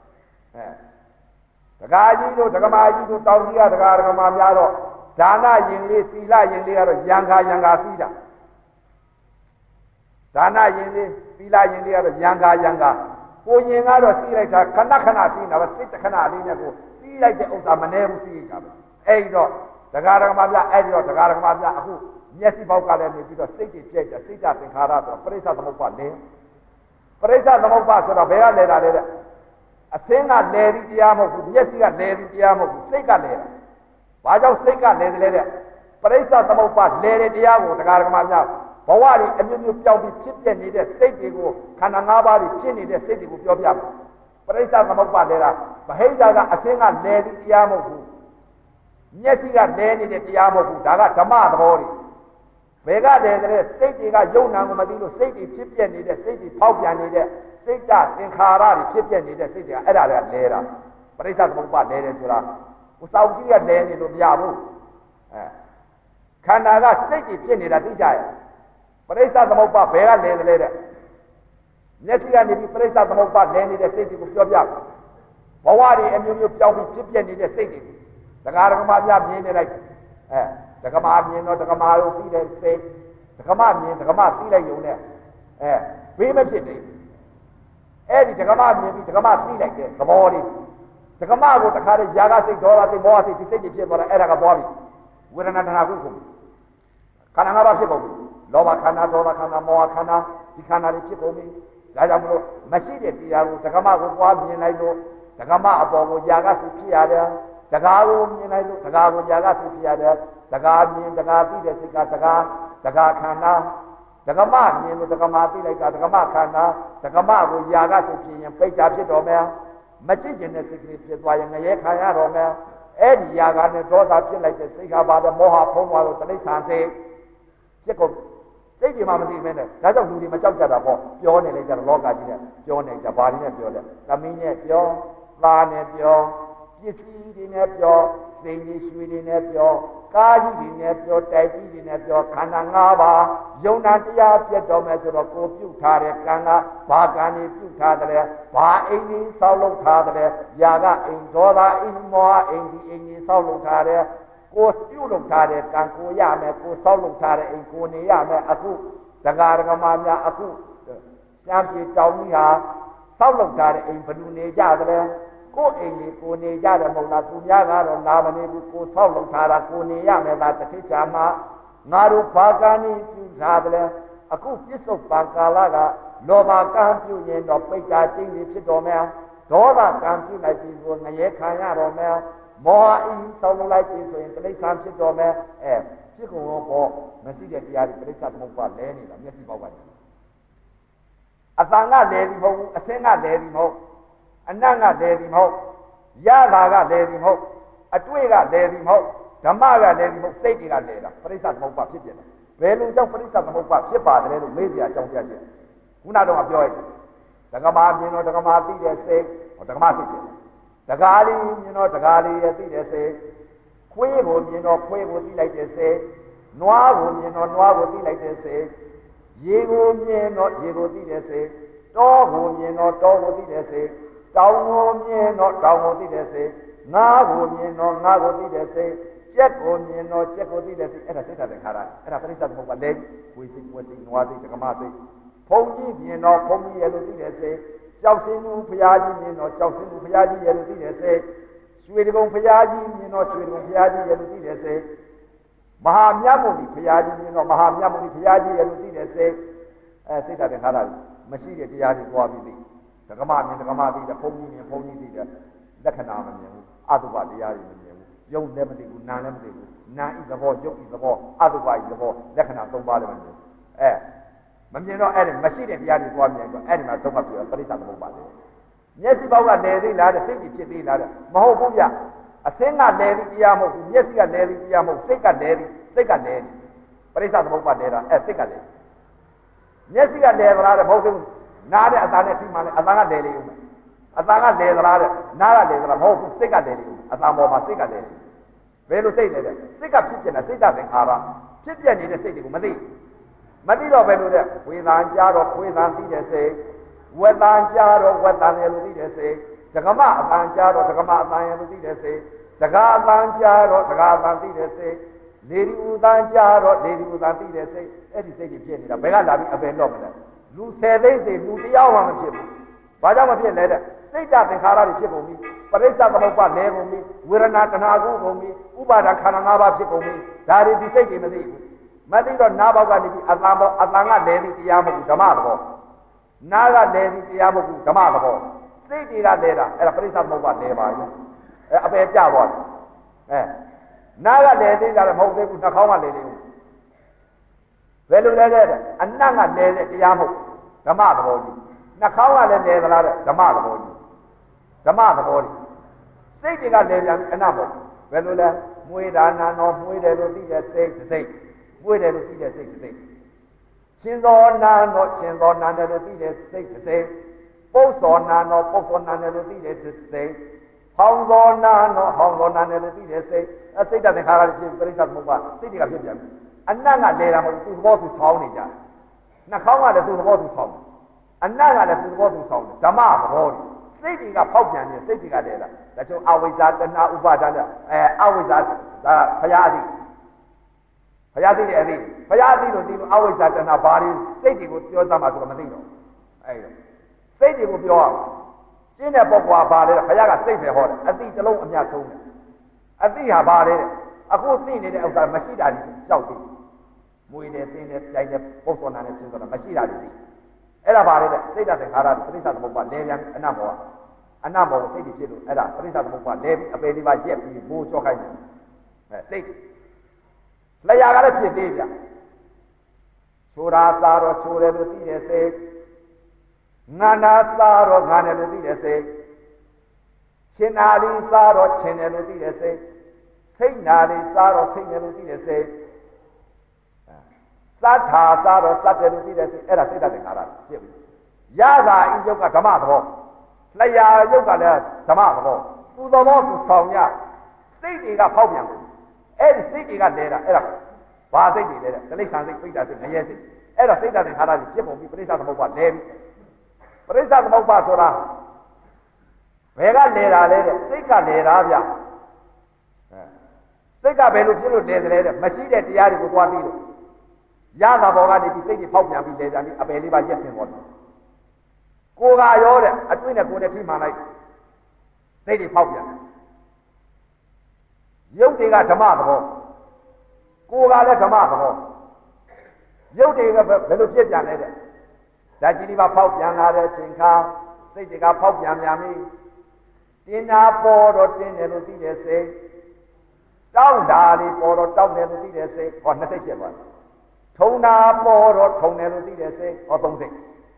ဒကာကြီးတို့ဒကမာကြီးတို့တောင်ကြီးကဒကာဒကမာများတော့ဒါနရင်လေးသီလရင်လေးကတော့ယံခါစီးတာဒါနရင်လေးသီလရင်လေးကတော့ယံခါကိုရင်ကတော့စီးလိုက်တာခဏစီးတာပဲစိတ်တခဏလေးနဲ့ကိုစီးလိုက်တဲ့ဥစ္စာမနှဲဘူးစီးတာပဲအဲ့ဒီတော့ဒကာဒကမာများအဲ့ဒီတော့ဒကာဒကမာများအခုမျက်စိပေါက်ကလည်းနေပြီးတော့စိတ်တွေပြိုက်တယ်စိတ်ဓာတ်သင်္ခါရဆိုတော့ပရိစ္ဆသမုပ္ပါလဲပရိစ္ဆသမုပ္ပါဆိုတော့ဘယ်ကလဲတာလဲတဲ့အသင်းကလဲသည့်တရားမဟုတ်ဘူးမျက်စိကလဲသည့်တရားမဟုတ်ဘူးစိတ်ကလဲတာဘာကြောင့်စိတ်ကလဲတယ်လဲတဲ့ပရိစ္ဆသမုပ္ပါလဲတဲ့တရားကိုတရားဓမ္မများဘဝတွေအမျိုးမျိုးပြောင်းပြီးဖြစ်ပြနေတဲ့စိတ်တွေကိုခန္ဓာ၅ပါးတွေဖြစ်နေတဲ့စိတ်တွေကိုပြောပြမယ်ပရိစ္ဆသမုပ္ပါလဲတာဗဟိတကအသင်းကလဲသည့်တရားမဟုတ်ဘူးမျက်စိကလဲနေတဲ့တရားမဟုတ်ဘူးဒါကဓမ္မသဘောတွေဘယ်ကလဲတဲ့စိတ်တွေကယုံနာကိုမသိလို့စိတ်တွေဖြစ်ပြနေတဲ့စိတ်တွေဖောက်ပြန်နေတဲ့စိတ်ဓာတ်သင်္ခါရတွေဖြစ်ပြနေတဲ့စိတ်တွေကအဲ့ဒါတွေကလဲတာပရိစ္ဆသမုပ္ပါလဲတယ်ဆိုတာကိုစောင့်ကြည့်ရလဲနေလို့မရဘူးခန္ဓာကစိတ်တွေဖြစ်နေတာသိကြရဲ့ပရိစ္ဆသမုပ္ပါဘယ်ကလဲတယ်တဲ့မျက်စိကနေပြီးပရိစ္ဆသမုပ္ပါလဲနေတဲ့စိတ်တွေကိုပြောပြဘဝတွေအမျိုးမျိုးပြောင်းပြီးဖြစ်ပြနေတဲ့စိတ်တွေတရားဓမ္မများမြင်နေလိုက်ဒကမာမြင်တော့ဒကမာတို့ပြီးတဲ့စိတ်ဒကမာမြင်ဒကမာပြီးလိုက်ရုံနဲ့ဘေးမဖြစ်နေဒအဲ့ဒီဒကမမြင်ပြီးဒကမသိလိုက်တဲ့သဘောလေးဒကမကိုတခါတည်းຢာကစိတ်ဒေါသစိတ်မောဟစိတ်ဒီစိတ်တွေဖြစ်သွားတာအဲ့ဒါကသွားပြီဝေဒနာတဏှာကုကုန်ခန္ဓာ၅ပါးဖြစ်ကုန်ပြီလောဘခန္ဓာဒေါသခန္ဓာမောဟခန္ဓာဒီခန္ဓာတွေဖြစ်ကုန်ပြီဒါကြောင့်မလို့မရှိတဲ့တရားကိုဒကမကိုသွားမြင်လိုက်လို့ဒကမအပေါ်ကိုຢာကစိတ်ဖြစ်ရတယ်ဒကာကိုမြင်လိုက်လို့ဒကာကိုຢာကစိတ်ဖြစ်ရတယ်ဒကာမြင်ဒကာသိတဲ့စိတ်ကဒကာခန္ဓာဒကမမြင်လို့ဒကမသိလိုက်တာဒကမခန္ဓာဒကမကိုຢာကစိတ်ဖြစ်ရင်ပိဋ္ဌာဖြစ်တော်မယ်မကြည့်ကျင်တဲ့စိတ်ကလေးဖြစ်သွားရင်ငရဲခံရတော်မယ်အဲ့ဒီຢာကနဲ့ဒေါသဖြစ်လိုက်တဲ့စိတ်ကပါတော့မောဟဖုံးသွားလို့တိဋ္ဌာန်စိတ်ဖြစ်ကုန်စိတ်တွေမှမသိမင်းနဲ့ဒါကြောင့်လူတွေမကြောက်ကြတာပေါ့ပြောနေလိုက်ကြတော့လောကကြီးနဲ့ပြောနေကြဘာတွေနဲ့ပြောလဲသမီးနဲ့ပြောသားနဲ့ပြောပစ္စည်းတွေနဲ့ပြောစိတ်ကြီးရွှေတွေနဲ့ပြောကားကြီးတွေနဲ့ပြောတိုက်ကြီးတွေနဲ့ပြောခန္ဓာ၅ပါးယုံနာတရားပြတ်တော်မယ်ဆိုတော့ကိုပြုတ်ထားတဲ့ကံကဘာကံတွေပြုတ်ထားတယ်ဘာအိမ်ကြီးဆောက်လုပ်ထားတယ်ຢာကအိမ်ဒေါသအိမ်မောဟအိမ်ဒီအိမ်ကြီးဆောက်လုပ်ထားတယ်ကိုပြုတ်လုပ်ထားတဲ့ကံကိုရမယ်ကိုဆောက်လုပ်ထားတဲ့အိမ်ကိုနေရမယ်အခုဒကာဒကမများအခုရှမ်းပြည်တောင်ကြီးဟာဆောက်လုပ်ထားတဲ့အိမ်ဘယ်လိုနေကြတယ်ကိုအိမ်ကြီးကိုနေကြတယ်မဟုတ်လားသူများကတော့လာမနေဘူးကိုဆောက်လုပ်ထားတာကိုနေရမယ်လားတစ်ထစ်ချာမှာငါတို့ဘာကံနေပြုထားတယ်အခုပြစ္ဆုတ်ပံကာလကလောဘကံပြုရင်တော့ပိဋ္ဌာကျင့်ပြီးဖြစ်တော်မယ်ဒေါသကံပြုလိုက်ပြီးဆိုငရဲခံရတော်မယ်မောဟအင်းဆောက်လုပ်လိုက်ပြီးဆိုရင်တိဋ္ဌာန်ဖြစ်တော်မယ်ဖြစ်ကုန်တော့ပေါ့မရှိတဲ့တရားတွေပြိဿသမုပ္ပါလဲနေတာမျက်စိပေါက်ပါတယ်အတန်ကလဲသည်မဟုတ်ဘူးအဆင်းကလဲသည်မဟုတ်အနတ်ကလဲသည်မဟုတ်ရတာကလဲသည်မဟုတ်အတွေ့ကလဲသည်မဟုတ်ဓမ္မကလဲသည်မဟုတ်စိတ်တွေကလဲတာပြိဿသမုပ္ပါဖြစ်ပြတယ်ဘယ်လိုကြောင့်ပြိဿသမုပ္ပါဖြစ်ပါတယ်လို့မေးစရာအကြောင်းပြချက်ခုနတော့ပြောရတယ်ဒကမာမြင်တော့ဒကမာသိတဲ့စိတ်ဒကမာသိတယ်ဒကာလေးမြင်တော့ဒကာလေးရဲ့သိတဲ့စိတ်ခွေးကိုမြင်တော့ခွေးကိုသိလိုက်တဲ့စိတ်နွားကိုမြင်တော့နွားကိုသိလိုက်တဲ့စိတ်ရေကိုမြင်တော့ရေကိုသိတဲ့စိတ်တောကိုမြင်တော့တောကိုသိတဲ့စိတ်တောင်ကိုမြင်တော့တောင်ကိုသိတဲ့စိတ်ငါးကိုမြင်တော့ငါးကိုသိတဲ့စိတ်ကြက်ကိုမြင်တော့ကြက်ကိုသိတဲ့စိတ်အဲ့ဒါစိတ်ဓာတ်သင်္ခါရအဲ့ဒါပရိစ္ဆေသမုပ္ပါလဲဝိစိတ်ဝစိတ်နွားစိတ်ဒကမစိတ်ဘုံကြီးမြင်တော့ဘုံကြီးရဲ့လို့သိတဲ့စိတ်ကြောက်စင်းမှုဘုရားကြီးမြင်တော့ကြောက်စင်းမှုဘုရားကြီးရဲ့လို့သိတဲ့စိတ်ရွှေတကုံဘုရားကြီးမြင်တော့ရွှေတကုံဘုရားကြီးရဲ့လို့သိတဲ့စိတ်မဟာမြတ်မုန်ဒီဘုရားကြီးမြင်တော့မဟာမြတ်မုန်ဒီဘုရားကြီးရဲ့လို့သိတဲ့စိတ်စိတ်ဓာတ်သင်္ခါရမရှိတဲ့တရားတွေသွားပြီးသိဒကမမြင်ဒကမသိတယ်ဘုံကြီးမြင်ဘုံကြီးသိတယ်လက္ခဏာမမြင်ဘူးအတုပတရားတွေမမြင်ဘူးယုံလည်းမသိဘူးနာလည်းမသိဘူးနာဤသဘောယုတ်ဤသဘောအတုပဤသဘောလက္ခဏာ၃ပါးလည်းမမြင်မမြင်တော့အဲ့ဒီမရှိတဲ့တရားတွေသွားမြင်တော့အဲ့ဒီမှာဒုက္ခပြပရိစ္ဆေသမုပ္ပါလေမျက်စိပေါက်ကလဲသေးလားတဲ့စိတ်ကြီးဖြစ်သေးလားတဲ့မဟုတ်ဘူးဗျအသင်းကလဲသည်တရားမဟုတ်ဘူးမျက်စိကလဲသည်တရားမဟုတ်စိတ်ကလဲသည်စိတ်ကလဲသည်ပရိစ္ဆေသမုပ္ပါလဲတာစိတ်ကလဲမျက်စိကလဲသလားတဲ့မဟုတ်ဘူးနားတဲ့အသာနဲ့ထိမှလည်းအသာကလဲလေဦးမယ်အသာကလဲသလားတဲ့နားကလဲသလားမဟုတ်ဘူးစိတ်ကလဲလေဦးအသာပေါ်မှာစိတ်ကလဲလေဘယ်လိုစိတ်လဲတဲ့စိတ်ကဖြစ်ပြနေတာစိတ်ဓာတ်သင်္ခါရဖြစ်ပြနေတဲ့စိတ်တွေကိုမသိတော့ဘယ်လိုလဲဝေဒန်ကြားတော့ဝေဒန်သိတဲ့စိတ်ဝက်တန်ကြားတော့ဝက်တန်တယ်လို့သိတဲ့စိတ်ဒကမအတန်ကြားတော့ဒကမအတန်ရလို့သိတဲ့စိတ်ဒကာအတန်ကြားတော့ဒကာအတန်သိတဲ့စိတ်လေဒီဥတန်ကြားတော့လေဒီဥတန်သိတဲ့စိတ်အဲ့ဒီစိတ်ကြီးဖြစ်နေတာဘယ်ကလာပြီးအပယ်တော့မလဲလူ10သိန်းစိတ်လူတရားမှမဖြစ်ဘူးဘာကြောင့်မဖြစ်လဲတဲ့စိတ်ဓာတ်သင်္ခါရတွေဖြစ်ကုန်ပြီပရိစ္ဆေသမုပ္ပါလဲကုန်ပြီဝေဒနာတဏှာကိုကုန်ပြီဥပါဒခန္ဓာ၅ပါးဖြစ်ကုန်ပြီဒါတွေဒီစိတ်တွေမသိဘူးမသိတော့နားပေါက်ကနေပြီးအတန်ပေါက်အတန်ကလဲသည်တရားမဟုတ်ဘူးဓမ္မသဘောနားကလဲသည်တရားမဟုတ်ဘူးဓမ္မသဘောစိတ်တွေကလဲတာအဲ့ဒါပရိစ္ဆေသမုပ္ပါလဲပါရဲ့အပယ်ကျသွားတယ်နားကလဲသေးတာလည်းမဟုတ်သေးဘူးနှာခေါင်းကလဲသေးဘူးဘယ်လိုလဲတဲ့အနတ်ကလဲတဲ့တရားမဟုတ်ဓမ္မသဘောကြီးနှာခေါင်းကလည်းလဲသလားတဲ့ဓမ္မသဘောကြီးဓမ္မသဘောကြီးစိတ်တွေကလဲပြန်ပြီးအနတ်မဟုတ်ဘယ်လိုလဲမွေးတာနာတော့မွေးတယ်လို့သိတဲ့စိတ်တစ်စိတ်မွေးတယ်လို့သိတဲ့စိတ်တစ်စိတ်ရှင်သောနာတော့ရှင်သောနာတယ်လို့သိတဲ့စိတ်တစ်စိတ်ပုပ်သောနာတော့ပုပ်သောနာတယ်လို့သိတဲ့စိတ်ဟောင်းသောနာတော့ဟောင်းသောနာတယ်လို့သိတဲ့စိတ်စိတ်ဓာတ်သင်္ခါရတွေဖြစ်ပရိစ္ဆေသမုပ္ပါစိတ်တွေကဖြစ်ပြန်ပြီအနတ်ကလဲတာမဟုတ်သူသဘောသူဆောင်းနေကြနှာခေါင်းကလည်းသူသဘောသူဆောင်းအနတ်ကလည်းသူသဘောသူဆောင်းဓမ္မသဘောတွေစိတ်တွေကဖောက်ပြန်နေစိတ်တွေကလဲတာဒါကြောင့်အဝိဇ္ဇာတဏှာဥပါဒနာအဝိဇ္ဇာဒါဘုရားအသိဘုရားသိတဲ့အသိဘုရားသိလို့သိလို့အဝိဇ္ဇာတဏှာဘာတွေစိတ်တွေကိုပြောသားမှဆိုတော့မသိတော့အဲ့တော့စိတ်တွေကိုပြောရကျင်းတဲ့ပုဂ္ဂိုလ်ကဘာလဲဘုရားကစိတ်ပဲဟောတယ်အသိတစ်လုံးအမြတ်ဆုံးတယ်အသိဟာဘာလဲအခုသိနေတဲ့ဥစ္စာမရှိတာကြီးရှောက်သိမွေတယ်သိတယ်ကြိုက်တယ်ပုပ်စောနာနဲ့ရှင်းဆိုတာမရှိတာကြီးသိအဲ့ဒါဘာလဲတဲ့စိတ်ဓာတ်သင်္ခါရပရိစ္ဆသမုပ္ပါလဲပြန်အနတ်ဘောအနတ်ဘောစိတ်တွေဖြစ်လို့အဲ့ဒါပရိစ္ဆသမုပ္ပါလဲပြီးအပေလေးပါရက်ပြီးဘိုးကြောက်ခိုင်းတယ်စိတ်လျာကလည်းဖြစ်သေးဗျချိုးတာစားတော့ချိုးတယ်လို့သိတယ်စိတ်ငါနာစားတော့ငါတယ်လို့သိတယ်စိတ်ချင်းနာလေးစားတော့ချင်းတယ်လို့သိတယ်စိတ်စိတ်နာလေးစားတော့စိတ်တယ်လို့သိတယ်စိတ်သတ်ထာစားတော့သတ်တယ်လို့သိတယ်စိတ်အဲ့ဒါစိတ်ဓာတ်သင်္ခါရဖြစ်ပြီရတာဤယုတ်ကဓမ္မသဘောလျာယုတ်ကလည်းဓမ္မသဘောသူသဘောသူဆောင်ရစိတ်တွေကဖောက်ပြန်တယ်အဲ့ဒီစိတ်တွေကလဲတာအဲ့ဒါဘာစိတ်တွေလဲတဲ့တိဋ္ဌာန်စိတ်ပိဋ္ဌာစိတ်ငရဲစိတ်အဲ့ဒါစိတ်ဓာတ်သင်္ခါရကြီးဖြစ်ပုံပြီးပရိစ္ဆသမုပ္ပါလဲပြီပရိစ္ဆသမုပ္ပါဆိုတာဘယ်ကလဲတာလဲတဲ့စိတ်ကလဲတာဗျစိတ်ကဘယ်လိုဖြစ်လို့လဲတယ်တဲ့မရှိတဲ့တရားတွေကိုသွားသိလို့ရတာဘောကနေဒီစိတ်တွေဖောက်ပြန်ပြီးလဲပြန်ပြီးအပယ်လေးပါရက်စင်သွားတယ်ကိုယ်ကရောတဲ့အတွင်းနဲ့ကိုယ်နဲ့ထိမှန်လိုက်စိတ်တွေဖောက်ပြန်ရုပ်တွေကဓမ္မသဘောကိုယ်ကလည်းဓမ္မသဘောရုပ်တွေကဘယ်လိုဖြစ်ပြန်လဲတဲ့ဓာတ်ကြီးလေးပါဖောက်ပြန်လာတဲ့ချိန်ခါစိတ်တွေကဖောက်ပြန်ပြန်ပြီတင်နာပေါ်တော့တင်းတယ်လို့သိတယ်စိတ်တောင်းတာလေးပေါ်တော့တောင်းတယ်လို့သိတယ်စိတ်ဟောနှစ်စိတ်ဖြစ်သွားတယ်ထုံတာပေါ်တော့ထုံတယ်လို့သိတယ်စိတ်ဟောသုံးစိတ်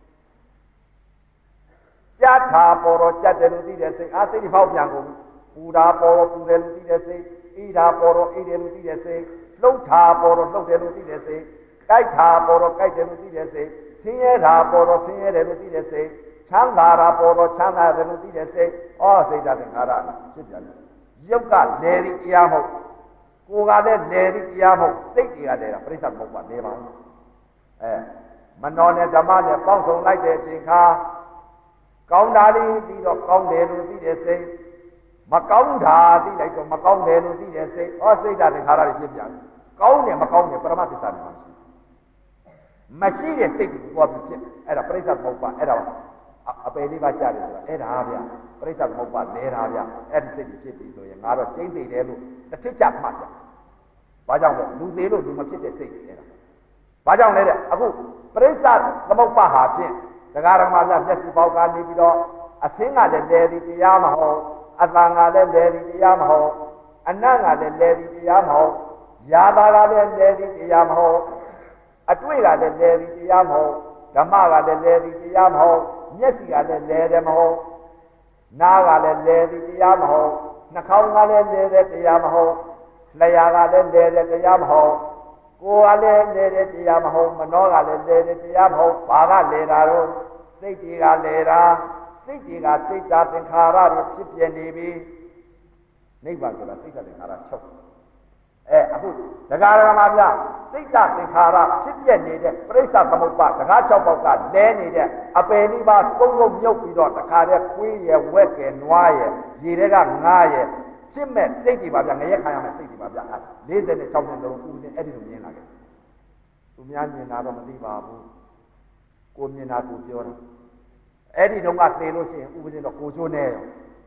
ကြက်တာပေါ်တော့ကြက်တယ်လို့သိတယ်စိတ်အားစိတ်တွေဖောက်ပြန်ကုန်ပူတာပေါ်တော့ပူတယ်လို့သိတယ်စိတ်အေးတာပေါ်တော့အေးတယ်လို့သိတယ်စိတ်လှုပ်တာပေါ်တော့လှုပ်တယ်လို့သိတယ်စိတ်ကြိုက်တာပေါ်တော့ကြိုက်တယ်လို့သိတယ်စိတ်ဆင်းရဲတာပေါ်တော့ဆင်းရဲတယ်လို့သိတယ်စိတ်ချမ်းသာတာပေါ်တော့ချမ်းသာတယ်လို့သိတယ်စိတ်ဩစိတ်ဓာတ်သင်္ခါရဖြစ်ပြန်တယ်ရုပ်ကလဲသည့်တရားမဟုတ်ကိုယ်ကလည်းလဲသည့်တရားမဟုတ်စိတ်တွေကလဲတာပြိဿမဟုတ်ပါလဲပါမနောနဲ့ဓမ္မနဲ့ပေါင်းစုံလိုက်တဲ့အချိန်ခါကောင်းတာလေးပြီးတော့ကောင်းတယ်လို့သိတယ်စိတ်မကောင်းတာသိလိုက်တော့မကောင်းတယ်လို့သိတယ်စိတ်ဩစိတ်ဓာတ်သင်္ခါရတွေဖြစ်ပြန်တယ်ကောင်းတယ်မကောင်းတယ်ပရမသစ္စာတွေမရှိတဲ့စိတ်ကိုသွားပြီးဖြစ်အဲ့ဒါပြိဿသမုပ္ပါအဲ့ဒါအပေလေးပါကြားတယ်ဆိုတာအဲ့ဒါဗျာပြိဿသမုပ္ပါလဲတာဗျာအဲ့ဒီစိတ်ကြီးဖြစ်ပြီဆိုရင်ငါတော့ကျိမ့်သိတယ်လို့တစ်ထစ်ချမှတ်ဗျာဘာကြောင့်လဲလူသေးလို့လူမဖြစ်တဲ့စိတ်တွေအဲ့ဒါဘာကြောင့်လဲတဲ့အခုပြိဿသမုပ္ပါဟာဖြင့်တရားဓမ္မများမျက်စိပေါက်ကနေပြီးတော့အသင်းကလည်းလဲသည်တရားမဟုတ်အတန်ကလည်းလဲသည်တရားမဟုတ်အနတ်ကလည်းလဲသည်တရားမဟုတ်ယာသာကလည်းလဲသည်တရားမဟုတ်အတွေ့ကလည်းလဲသည်တရားမဟုတ်ဓမ္မကလည်းလဲသည်တရားမဟုတ်မျက်စိကလည်းလဲတယ်မဟုတ်နားကလည်းလဲသည်တရားမဟုတ်နှာခေါင်းကလည်းလဲတဲ့တရားမဟုတ်လျှာကလည်းလဲတဲ့တရားမဟုတ်ကိုယ်ကလည်းလဲတဲ့တရားမဟုတ်မနှောကလည်းလဲတဲ့တရားမဟုတ်ဘာကလဲတာတော့စိတ်တွေကလဲတာစိတ်တွေကစိတ်ဓာတ်သင်္ခါရတွေဖြစ်ပြနေပြီနိဗ္ဗာန်ဆိုတာစိတ်ဓာတ်သင်္ခါရချုပ်အခုဒကာဒကာမများစိတ်ဓာတ်သင်္ခါရဖြစ်ပြနေတဲ့ပြိဿသမုပ္ပါဒကာ6ပေါက်ကလဲနေတဲ့အပယ်လေးပါသုံးလုံးမြုပ်ပြီးတော့တခါတည်းခွေးရယ်ဝက်ကယ်နွားရယ်ရေတွေကငားရယ်ဖြစ်မဲ့စိတ်တွေပါဗျငရဲခံရမဲ့စိတ်တွေပါဗျ46နှစ်လုံးဦးစင်းအဲ့ဒီလိုမြင်လာခဲ့သူများမြင်တာတော့မသိပါဘူးကိုမြင်တာကိုပြောတာအဲ့ဒီတုန်းကသေလို့ရှိရင်ဥပဒေတော့ကိုချိုးနေရော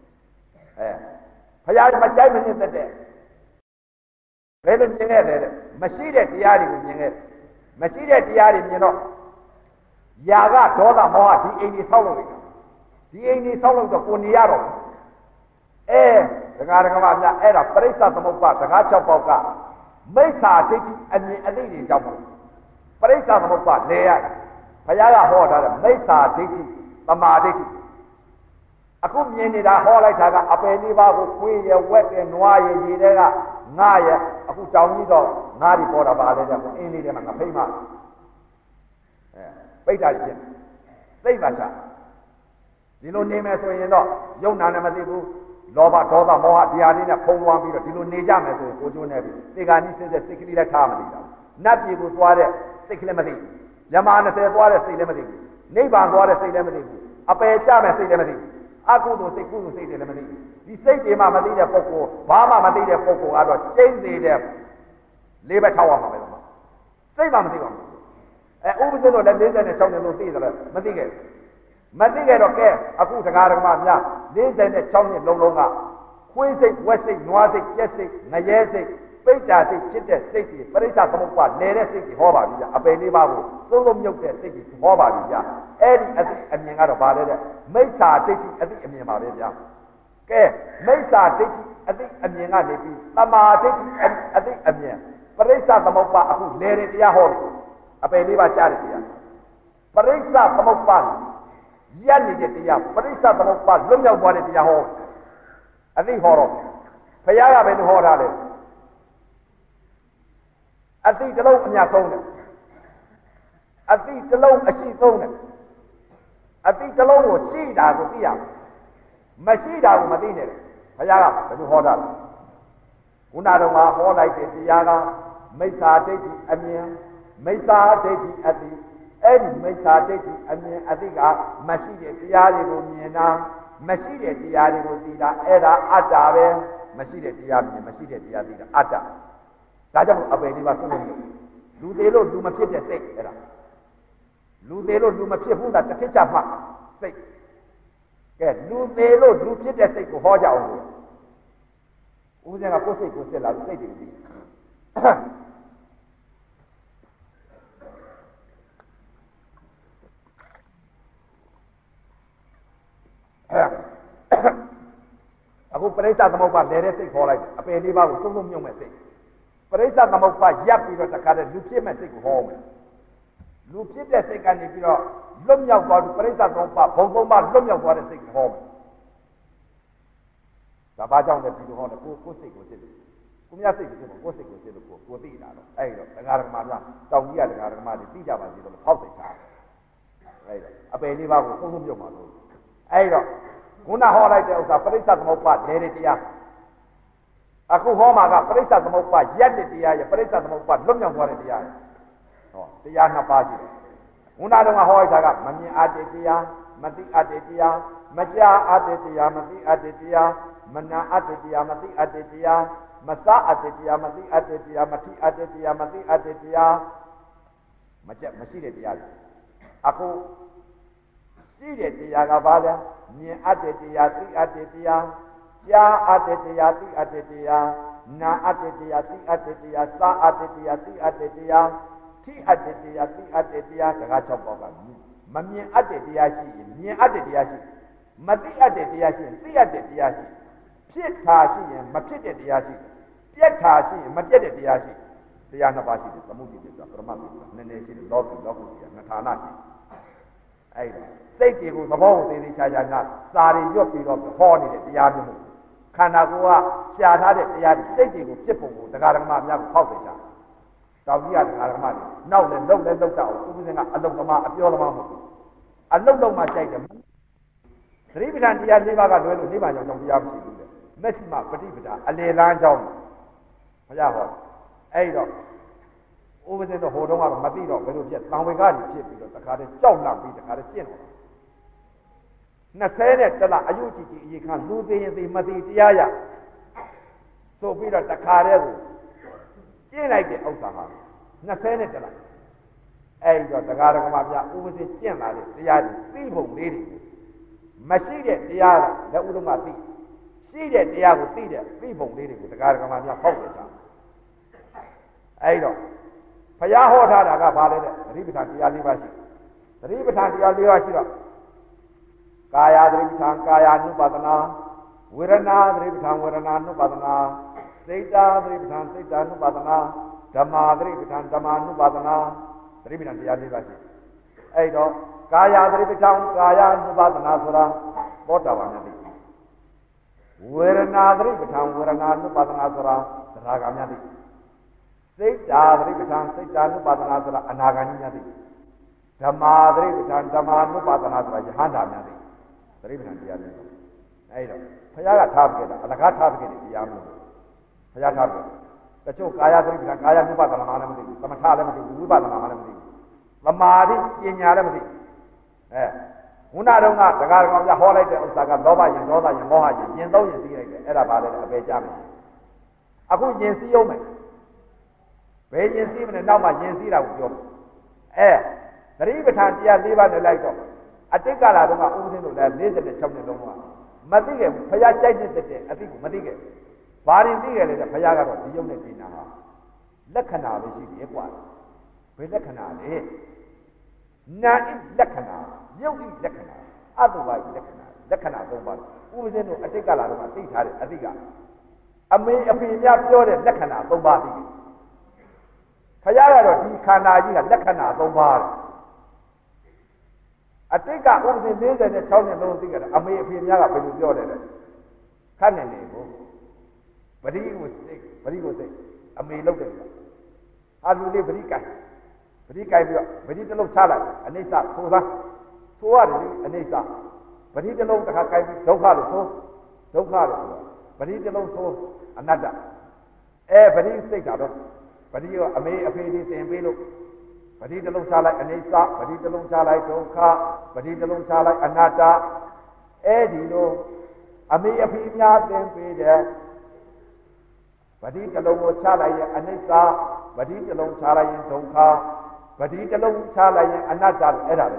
ဖရာမကြိုက်မနစ်သက်တဲ့ဘယ်လိုမြင်ခဲ့လဲတဲ့မရှိတဲ့တရားတွေကိုမြင်ခဲ့မရှိတဲ့တရားတွေမြင်တော့ຢာကဒေါသမောဟဒီအိမ်ကြီးဆောက်လုပ်လိုက်တာဒီအိမ်ကြီးဆောက်လုပ်တော့ကိုနေရတော့ဒကာဒကာမများအဲ့ဒါပြိဿသမုပ္ပါဒကာ6ပေါက်ကမိစ္ဆာဒိဋ္ဌိအမြင်အသိတွေကြောင့်မို့ပြိဿသမုပ္ပါလဲရတယ်ဘုရားကဟောထားတယ်မိစ္ဆာဒိဋ္ဌိသမာဓိဋ္ဌိအခုမြင်နေတာဟောလိုက်တာကအပယ်လေးပါးကိုခွေးရဝက်တယ်နွားရရေတွေကငါရအခုတောင်ကြီးတော့ငါးတွေပေါ်တာပါလေတဲ့ကိုအင်းလေးတွေမှာငဖိမပိဋ္ဌာကြီးစိတ်ပါချဒီလိုနေမယ်ဆိုရင်တော့ယုံနာလည်းမသိဘူးလောဘဒေါသမောဟတရားတွေနဲ့ဖုံးလွှမ်းပြီးတော့ဒီလိုနေကြမယ်ဆိုရင်ကိုကျိုးနေပြီသေကာနိစစ်တဲ့စိတ်ကလေးလည်းထားမသိတာနတ်ပြည်ကိုသွားတဲ့စိတ်ကလေးမသိဘူးယမ20သွားတဲ့စိတ်လည်းမသိဘူးနိဗ္ဗာန်သွားတဲ့စိတ်လည်းမသိဘူးအပယ်ကျမဲ့စိတ်လည်းမသိဘူးအကုသိုလ်စိတ်ကုသိုလ်စိတ်တွေလည်းမသိဘူးဒီစိတ်တွေမှမသိတဲ့ပုဂ္ဂိုလ်ဘာမှမသိတဲ့ပုဂ္ဂိုလ်ကတော့ကျိမ့်သေးတဲ့လေးပဲထောက်ရမှာပဲတော့စိတ်မှမသိပါဘူးဥပဇင်းတို့လည်း46နှစ်လို့သိတယ်မသိခဲ့မသိခဲ့တော့ကဲအခုတရားဓမ္မများ46နှစ်လုံးလုံးကခွေးစိတ်ဝက်စိတ်နွားစိတ်ကြက်စိတ်ငရဲစိတ်ပိဋ္ဌာစိတ်ဖြစ်တဲ့စိတ်တွေပရိစ္ဆသမုပ္ပါလဲတဲ့စိတ်တွေဟောပါပြီဗျအပယ်လေးပါးကိုသုံးမြုပ်တဲ့စိတ်တွေဟောပါပြီဗျအဲ့ဒီအသိအမြင်ကတော့ဗာလဲတဲ့မိစ္ဆာဒိဋ္ဌိအသိအမြင်ပါပဲဗျကဲမိစ္ဆာဒိဋ္ဌိအသိအမြင်ကနေပြီးတမာဒိဋ္ဌိအသိအမြင်ပရိစ္ဆသမုပ္ပါအခုလဲတဲ့တရားဟောတယ်အပယ်လေးပါးကြားတဲ့တရားပရိစ္ဆသမုပ္ပါရပ်နေတဲ့တရားပရိစ္ဆသမုပ္ပါလွတ်မြောက်သွားတဲ့တရားဟောအသိဟောတော့ဘုရားကပဲလို့ဟောထားတယ်အသိတစ်လုံးအမြတ်ဆုံးတယ်အသိတစ်လုံးအရှိဆုံးတယ်အသိတစ်လုံးကိုရှိတာကိုသိရမရှိတာကိုမသိနဲ့ဘုရားကဘယ်လိုဟောတာလဲခုနတော့ဟောလိုက်တဲ့တရားကမိစ္ဆာဒိဋ္ဌိအမြင်မိစ္ဆာဒိဋ္ဌိအသိအဲ့ဒီမိစ္ဆာဒိဋ္ဌိအမြင်အသိကမရှိတဲ့တရားတွေကိုမြင်တာမရှိတဲ့တရားတွေကိုသိတာအဲ့ဒါအတ္တပဲမရှိတဲ့တရားမြင်မရှိတဲ့တရားသိတာအတ္တဒါကြောင့်အပယ်လေးပါဆုံးလို့လူသေးလို့လူမဖြစ်တဲ့စိတ်အဲ့ဒါလူသေးလို့လူမဖြစ်ဘူးလားတစ်ခါချမှစိတ်ကဲလူသေးလို့လူဖြစ်တဲ့စိတ်ကိုဟောကြအောင်လို့ဦးဇင်းကကိုယ်စိတ်ကိုစစ်လာစိတ်တွေသိအခုပရိစ္ဆသမုပ္ပါလဲတဲ့စိတ်ခေါ်လိုက်တယ်အပယ်လေးပါးကိုသုံးမြုံမဲ့စိတ်ပရိစ္ဆသမုပ္ပါရပ်ပြီးတော့တခါတည်းလူဖြစ်မဲ့စိတ်ကိုဟောမယ်လူဖြစ်တဲ့စိတ်ကနေပြီးတော့လွတ်မြောက်သွားပြီးပရိစ္ဆသမုပ္ပါဘုံသုံးပါလွတ်မြောက်သွားတဲ့စိတ်ကိုဟောမယ်ဒါဘာကြောင့်လဲဒီလိုဟောတယ်ကိုစိတ်ကိုစစ်တယ်ကိုမြတ်စိတ်ကိုစစ်ဖို့ကိုစိတ်ကိုစစ်လို့ကိုသိတာတော့အဲ့တော့တရားဓမ္မများတောင်ကြီးကတရားဓမ္မတွေသိကြပါသေးတယ်လို့ဖောက်စိတ်ချာအဲ့တော့အပယ်လေးပါးကိုသုံးမြုံမှာလို့အဲ့တော့ခုနဟောလိုက်တဲ့ဥစ္စာပရိစ္ဆသမုပ္ပါလဲတဲ့တရားအခုဟောမှာကပရိစ္ဆသမုပ္ပါရက်တဲ့တရားရပရိစ္ဆသမုပ္ပါလွတ်မြောက်သွားတဲ့တရားရဟောတရားနှစ်ပါးရှိတယ်ခုနတော့ဟောလိုက်တာကမမြင်အပ်တဲ့တရားမသိအပ်တဲ့တရားမကြားအပ်တဲ့တရားမသိအပ်တဲ့တရားမနာအပ်တဲ့တရားမသိအပ်တဲ့တရားမစားအပ်တဲ့တရားမသိအပ်တဲ့တရားမထိအပ်တဲ့တရားမသိအပ်တဲ့တရားမကြက်မရှိတဲ့တရားအခုရှိတဲ့တရားကဘာလဲမြင်အပ်တဲ့တရားသိအပ်တဲ့တရားကြားအပ်တဲ့တရားသိအပ်တဲ့တရားနာအပ်တဲ့တရားသိအပ်တဲ့တရားစားအပ်တဲ့တရားသိအပ်တဲ့တရားထိအပ်တဲ့တရားသိအပ်တဲ့တရားတကား၆ပေါက်ကမမြင်အပ်တဲ့တရားရှိရင်မြင်အပ်တဲ့တရားရှိမသိအပ်တဲ့တရားရှိရင်သိအပ်တဲ့တရားရှိဖြစ်တာရှိရင်မဖြစ်တဲ့တရားရှိပြက်တာရှိရင်မပြက်တဲ့တရားရှိတရားနှစ်ပါးရှိတယ်သမုဒိပစ္စပရမပ္ပစ္စနည်းနည်းရှိတယ်လောကီလောကုတ္တရာနှစ်ဌာနရှိအဲ့ဒါစိတ်တွေကိုသဘောကိုသိသိချာချာနာစာတွေရွတ်ပြီးတော့ဟောနေတဲ့တရားမျိုးခန္ဓာကိုယ်ကရှားထားတဲ့တရားတွေစိတ်တွေကိုဖြစ်ပုံကိုတရားဓမ္မများကိုဖောက်သိချာတောင်ကြီးကတရားဓမ္မတွေနောက်လည်းလှုပ်တာအောင်ဥပဇင်ကအလုတ်သမားအပြောသမားမဟုတ်ဘူးအလုတ်လုံးမှကြိုက်တယ်သတိပဋ္ဌာန်တရား၄ပါးကလွဲလို့နိဗ္ဗာန်ကြောင့်တရားမရှိဘူးတဲ့မက်ဆီမပฏิပဒါအလေလန်းကြောင်းဘုရားဟောအဲ့တော့ဥပဇင်တော့ဟိုတုန်းကတော့မသိတော့ဘယ်လိုဖြစ်သံဝေကကြီးဖြစ်ပြီးတော့တခါတည်းကြောက်လန့်ပြီးတခါတည်းကျင့်တော့20နဲ့တလအယုကြည်ကြည်အရေးခံလူသိရင်သိမသိတရားရဆိုပြီးတော့တခါတည်းကိုကျင့်လိုက်တဲ့ဥစ္စာဟာ20နဲ့တလအဲ့တော့တရားဓမ္မပြဥပဇင်ကျင့်လာတဲ့တရားတွေသိပုံလေးတွေမရှိတဲ့တရားလက်ဦးလုံးကသိရှိတဲ့တရားကိုသိတဲ့သိပုံလေးတွေကိုတရားဓမ္မပြဖောက်တယ်တာအဲ့တော့ဘုရားဟောထားတာကဘာလဲတဲ့သတိပဋ္ဌာန်တရား၄ပါးရှိသတိပဋ္ဌာန်တရား၄ပါးရှိတော့ကာယသတိပဋ္ဌာန်ကာယ ानु ပါဒနာဝေဒနာသတိပဋ္ဌာန်ဝေဒနာ ानु ပါဒနာစိတ်တာသတိပဋ္ဌာန်စိတ်တာ ानु ပါဒနာဓမ္မာသတိပဋ္ဌာန်ဓမ္မာ ानु ပါဒနာသတိပဋ္ဌာန်တရား၄ပါးရှိအဲ့တော့ကာယသတိပဋ္ဌာန်ကာယ ानु ပါဒနာဆိုတာသောတာပန်များသိဝေဒနာသတိပဋ္ဌာန်ဝေဒနာ ानु ပါဒနာဆိုတာသရဂါများသိစိတ်တာသတိပဋ္ဌာန်စိတ်တာ ानु ပါဒနာဆိုတာအနာဂါကြီးများသိဓမ္မာသတိပဋ္ဌာန်ဓမ္မာ ानु ပါဒနာဆိုတာယဟန္တာများသိသတိပဋ္ဌာန်တရားတွေအဲ့တော့ဘုရားကထားပြတာအလကားထားပြတဲ့တရားမျိုးဘုရားထားပြတချို့ကာယသတိပဋ္ဌာန်ကာယ ानु ပါဒနာမှလည်းမသိဘူးသမထလည်းမသိဘူးဝိပဿနာမှလည်းမသိဘူးသမာဓိပညာလည်းမသိဘူးခုနတုန်းကတရားတော်ပြဟောလိုက်တဲ့ဥစ္စာကလောဘရင်ဒေါသရင်မောဟရင်ယင်သုံးရင်သိလိုက်တယ်အဲ့ဒါပါလေအပေကြမယ်အခုယင်စည်းအောင်မယ်ဘယ်ယင်စည်းမလဲနောက်မှယင်စည်းတာကိုပြောသတိပဋ္ဌာန်တရား၄ပါးနဲ့လိုက်တော့အတိတ်ကလာတော့ကဥပဒေလို့လည်း46နှစ်လုံးကမသိခဲ့ဘူးဖယားကြိုက်တဲ့အတိတ်ကိုမသိခဲ့ဘာရင်သိခဲ့လဲတဲ့ဖယားကတော့ဒီရုပ်နဲ့ဒီနာဟာလက္ခဏာပဲရှိတယ်ကွာဘယ်လက္ခဏာလဲနာဣလက္ခဏာရုပ်ဣလက္ခဏာအတုပါဣလက္ခဏာလက္ခဏာ၃ပါးဥပဒေလို့အတိတ်ကလာတော့ကသိထားတဲ့အတိတ်ကအမေအဖေများပြောတဲ့လက္ခဏာ၃ပါးသိတယ်ဖယားကတော့ဒီခန္ဓာကြီးကလက္ခဏာ၃ပါးအတိတ်ကဥပဒေ46နှစ်လုံးသိကြတယ်အမေအဖေများကဘယ်လိုပြောလဲခက်နေနေကိုပရိကိုစိတ်အမေလောက်တယ်အာလူလေးပရိကိုင်ပြီးတော့ပရိတစ်လုံးချလိုက်အနိစ္စဆိုသားဆိုရတယ်လေအနိစ္စပရိတစ်လုံးတစ်ခါကိုင်ပြီးဒုက္ခလို့ဆိုဒုက္ခလို့ဆိုပရိတစ်လုံးဆိုအနတ္တပရိစိတ်တာတော့ပရိရောအမေအဖေလေးသင်ပေးလို့ပရိတစ်လုံးချလိုက်အနိစ္စပရိတစ်လုံးချလိုက်ဒုက္ခပရိတစ်လုံးချလိုက်အနတ္တဒီလိုအမေအဖေများသင်ပေးတယ်ပရိတစ်လုံးကိုချလိုက်ရင်အနိစ္စပရိတစ်လုံးချလိုက်ရင်ဒုက္ခပရိတစ်လုံးချလိုက်ရင်အနတ္တအဲ့ဒါပဲ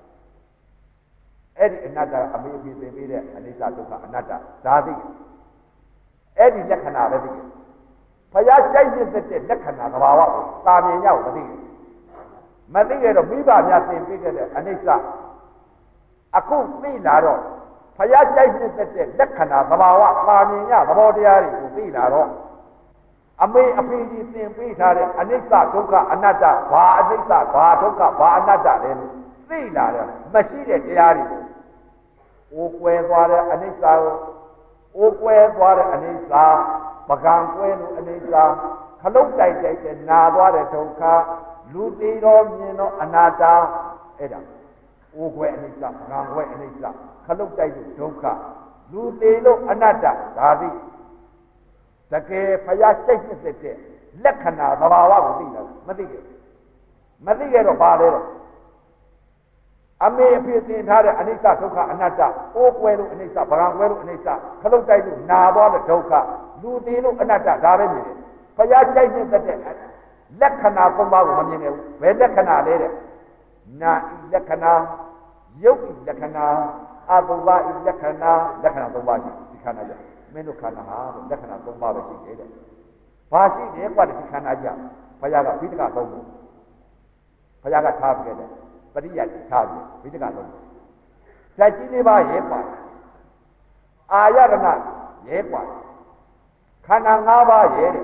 အဲ့ဒီအနတ္တအမေအဖေသင်ပေးတဲ့အနိစ္စဒုက္ခအနတ္တဒါသိအဲ့ဒီလက္ခဏာပဲသိဘုရားကြိုက်တဲ့လက္ခဏာသဘာဝကိုသာမြင်ရအောင်မသိမသိရတော့မိဘများသင်ပေးခဲ့တဲ့အနိစ္စအခုသိလာတော့ဘုရားကြိုက်တဲ့လက္ခဏာသဘာဝသာမြင်ရသဘောတရားတွေကိုသိလာတော့အမေအဖေကြီးသင်ပေးထားတဲ့အနိစ္စဒုက္ခအနတ္တဘာအနိစ္စဘာဒုက္ခဘာအနတ္တလဲသိလာတယ်မရှိတဲ့တရားတွေကိုအိုးကွဲသွားတဲ့အနိစ္စကိုအိုးကွဲသွားတဲ့အနိစ္စပကံကွဲလို့အနိစ္စခလုတ်တိုက်တဲ့နာသွားတဲ့ဒုက္ခလူသေးတော်မြင်တော့အနာတ္တအဲ့ဒါအိုးကွဲအနိစ္စပကံကွဲအနိစ္စခလုတ်တိုက်လို့ဒုက္ခလူသေးလို့အနတ္တဒါသိတကယ်ဖယားစိတ်တဲ့လက္ခဏာသဘာဝကိုသိလာမသိခဲ့တော့ဘာလဲတော့အမေအဖေသင်ထားတဲ့အနိစ္စဒုက္ခအနတ္တအိုးကွဲလို့အနိစ္စဗကံကွဲလို့အနိစ္စခလုတ်တိုက်လို့နာသွားတဲ့ဒုက္ခလူသေးလို့အနတ္တဒါပဲမြင်တယ်ဖယားကြိုက်တဲ့လက္ခဏာ၃ပါးကိုမမြင်ခဲ့ဘူးဘယ်လက္ခဏာလဲတဲ့နာဤလက္ခဏာယုတ်ဤလက္ခဏာအတုပါဤလက္ခဏာ၃ပါးရှိဒီခန္ဓာကြမင်းတို့ခန္ဓာဟာလက္ခဏာ၃ပါးပဲရှိတယ်တဲ့ဘာရှိတယ်ကွာဒီခန္ဓာကြဘုရားကဘိဓကသုံးဖို့ဘုရားကထားပြခဲ့တယ်ပရိယတ်ထားပြဘိဓကသုံးဓာတ်ကြီးလေးပါးရဲกว่าအာယရဏရဲกว่าခန္ဓာ၅ပါးရဲတဲ့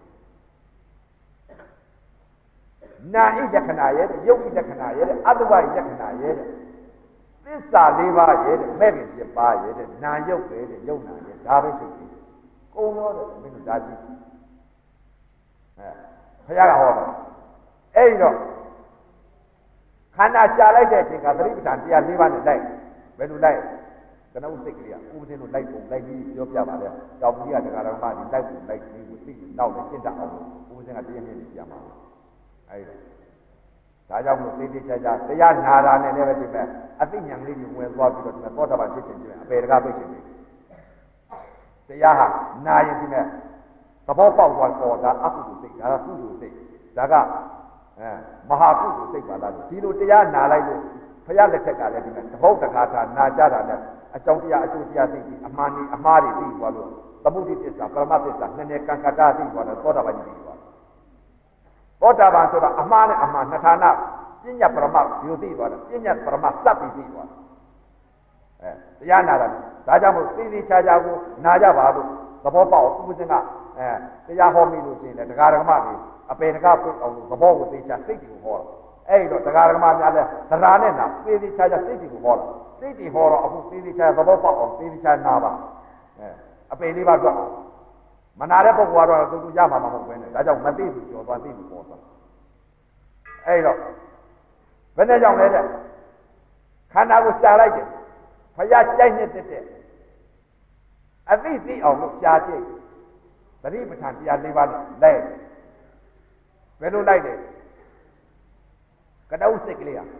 နာဣလက္ခဏာရဲတဲ့ယုတ်ဣလက္ခဏာရဲတဲ့အတ္တဝဣလက္ခဏာရဲတဲ့သစ္စာ၄ပါးရဲတဲ့မဲ့ခင်7ပါးရဲတဲ့နာယုတ်ပဲတဲ့ယုတ်နာရဲဒါပဲရှိတယ်ကုံတော့တယ်မင်းတို့ဒါကြည့်ဘုရားကဟောတယ်အဲ့ဒီတော့ခန္ဓာရှာလိုက်တဲ့အချိန်ကသတိပဋ္ဌာန်တရား၄ပါးနဲ့လိုက်ဘယ်လိုလိုက်ကနုစိတ်ကလေးကဥပဒေလို့လိုက်ပုံလိုက်ပြီးပြောပြပါလေတောင်ကြီးကတရားတော်မှဒီလိုက်ပုံလိုက်ပြီးကိုသိတော့လည်းကျင့်တတ်အောင်ဥပဒေကတရားမြင့်နေပြန်ပါအဲ့ဒါကြောင့်မို့သိသိချာချာတရားနာတာနဲ့လည်းပဲဒီမဲ့အသိဉာဏ်လေးတွေဝင်သွားပြီးတော့ဒီမဲ့သောတာပန်ဖြစ်ခြင်းချင်းအပေတကားပြည့်ခြင်းတရားဟာနာရင်ဒီမဲ့သဘောပေါက်သွားပေါ်တာအကုသိုလ်စိတ်ဒါကကုသိုလ်စိတ်ဒါကမဟာကုသိုလ်စိတ်ပါလားဒီလိုတရားနာလိုက်လို့ဘုရားလက်ထက်ကလည်းဒီမဲ့တပုတ်တကားထာနာကြတာနဲ့အကြောင်းတရားအကျိုးတရားသိပြီးအမှားတွေသိသွားလို့သမုဒိသစ္စာပရမသစ္စာနည်းနည်းကံကတာသိသွားတော့သောတာပန်ကြီးသိသွားသောတာပန်ဆိုတာအမှားနဲ့အမှားနှစ်ဌာနပညာပရမဒီလိုသိသွားတာပညာပရမစပ်ပြီးသိသွားတရားနာတာဒါကြောင့်မို့သိသိချာချာကိုနာကြပါလို့သဘောပေါက်ဥပဇင်ကတရားဟောမိလို့ရှိရင်လည်းတရားဓမ္မတွေအပေတကားပြအောင်သဘောကိုသိချာစိတ်ကိုဟောတာအဲ့တော့တရားဓမ္မများလဲတရားနဲ့နာသိသိချာချာစိတ်ကိုဟောတာစိတ်တွေဟောတော့အခုသိသိချာသဘောပေါက်အောင်သိသိချာနာပါအပေလေးပါတော့မနာတဲ့ပုဂ္ဂိုလ်ကတော့သူရမှာမဟုတ်ဘဲနဲ့ဒါကြောင့်မသိဘူးကြော်သွားသိဘူးပေါ်သွားအဲ့တော့ဘယ်နဲ့ကြောင့်လဲတဲ့ခန္ဓာကိုရှာလိုက်တယ်ဘုရားကြိုက်တဲ့အသိသိအောင်လို့ရှားကြည့်သတိပဋ္ဌာန်တရား၄ပါးနဲ့လိုက်ဘယ်လိုလိုက်တယ်ကတုစိတ်ကလေးဟာ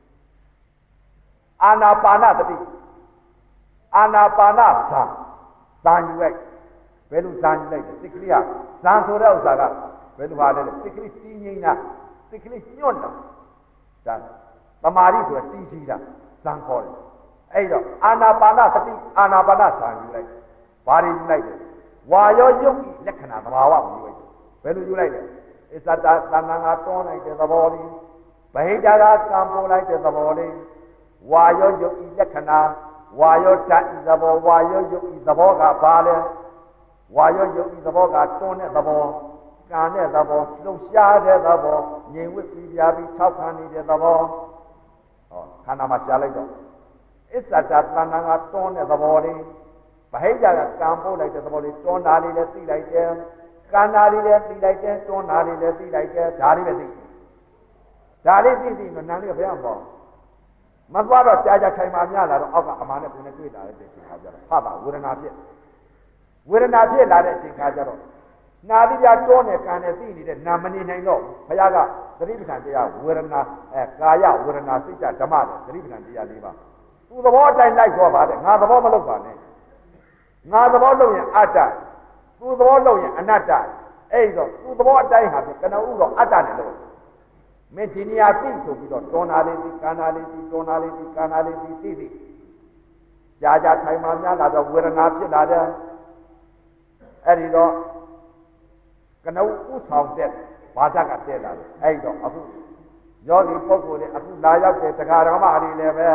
အာနာပါနသတိအာနာပါနဇာယူလိုက်ဘယ်လိုဇာယူလိုက်စိတ်ကလေးဟာဇာဆိုတဲ့ဥစ္စာကဘယ်လိုပါလဲစိတ်ကလေးတည်ငြိမ်တာစိတ်ကလေးညွန့်တာဒါသမာဓိဆိုတာတီးကြီးတာဇံခေါ်တယ်အဲ့တော့အာနာပါနသတိအာနာပါနဇံယူလိုက်ဘာတွေယူလိုက်တယ်ဝါယောယုတ်လက္ခဏာသဘာဝကိုယူလိုက်ဘယ်လိုယူလိုက်လဲအစ္ဆတသဏ္ဍာန်ကတွန်းလိုက်တဲ့သဘောလေးဗဟိတကကံပေါ်လိုက်တဲ့သဘောလေးဝါယောယုတ်လက္ခဏာဝါယောဓာတ်ဤသဘောဝါယောယုတ်ဤသဘောကဘာလဲဝါယောယုတ်ဤသဘောကတွန်းတဲ့သဘောကံတဲ့သဘောလှုပ်ရှားတဲ့သဘောငြိမ်ဝှက်ပြီးပြပြီးထောက်ခံနေတဲ့သဘောဟောခန္ဓာမှာရှားလိုက်တော့အစ္ဆတသဏ္ဍာန်ကတွန်းတဲ့သဘောလေးဗဟိတကကံပို့လိုက်တဲ့သဘောလေးတွန်းတာလေးလည်းသိလိုက်တယ်ကံတာလေးလည်းသိလိုက်တယ်တွန်းတာလေးလည်းသိလိုက်တယ်ဒါလေးပဲသိဒါလေးသိတော့နာလေးကဘယ်အောင်ပေါ့မသွားတော့ကြာကြာထိုင်မှများလာတော့အောက်ကအမှန်နဲ့ကိုယ်နဲ့တွေ့လာတဲ့အချိန်ခါကျတော့ဖတ်ပါဝေဒနာဖြစ်လာတဲ့အချိန်ခါကျတော့နာတိပြတွန်းနဲ့ကံနဲ့သိနေတဲ့နာမနေနိုင်တော့ဘုရားကသတိပဋ္ဌာန်တရားဝေဒနာကာယဝေဒနာစိတ်ဓမ္မတဲ့သတိပဋ္ဌာန်တရား၄ပါးသူသဘောအတိုင်းလိုက်သွားပါတဲ့ငါသဘောမလုပ်ပါနဲ့ငါသဘောလုပ်ရင်အတ္တသူသဘောလုပ်ရင်အနတ္တအဲ့တော့သူသဘောအတိုင်းဟာကနဦးတော့အတ္တနဲ့လို့မင်းဒီနေရာသိဆိုပြီးတော့တွန်းတာလေးသိကံတာလေးသိတွန်းတာလေးသိကံတာလေးသိကြာကြာထိုင်မှများလာတော့ဝေဒနာဖြစ်လာတယ်အဲ့ဒီတော့ကနဦးဥဆောင်တဲ့ဘာသာကတက်လာတယ်အဲ့တော့အခုယောဂီပုဂ္ဂိုလ်တွေအခုလာရောက်တဲ့တရားဓမ္မတွေလည်းပဲ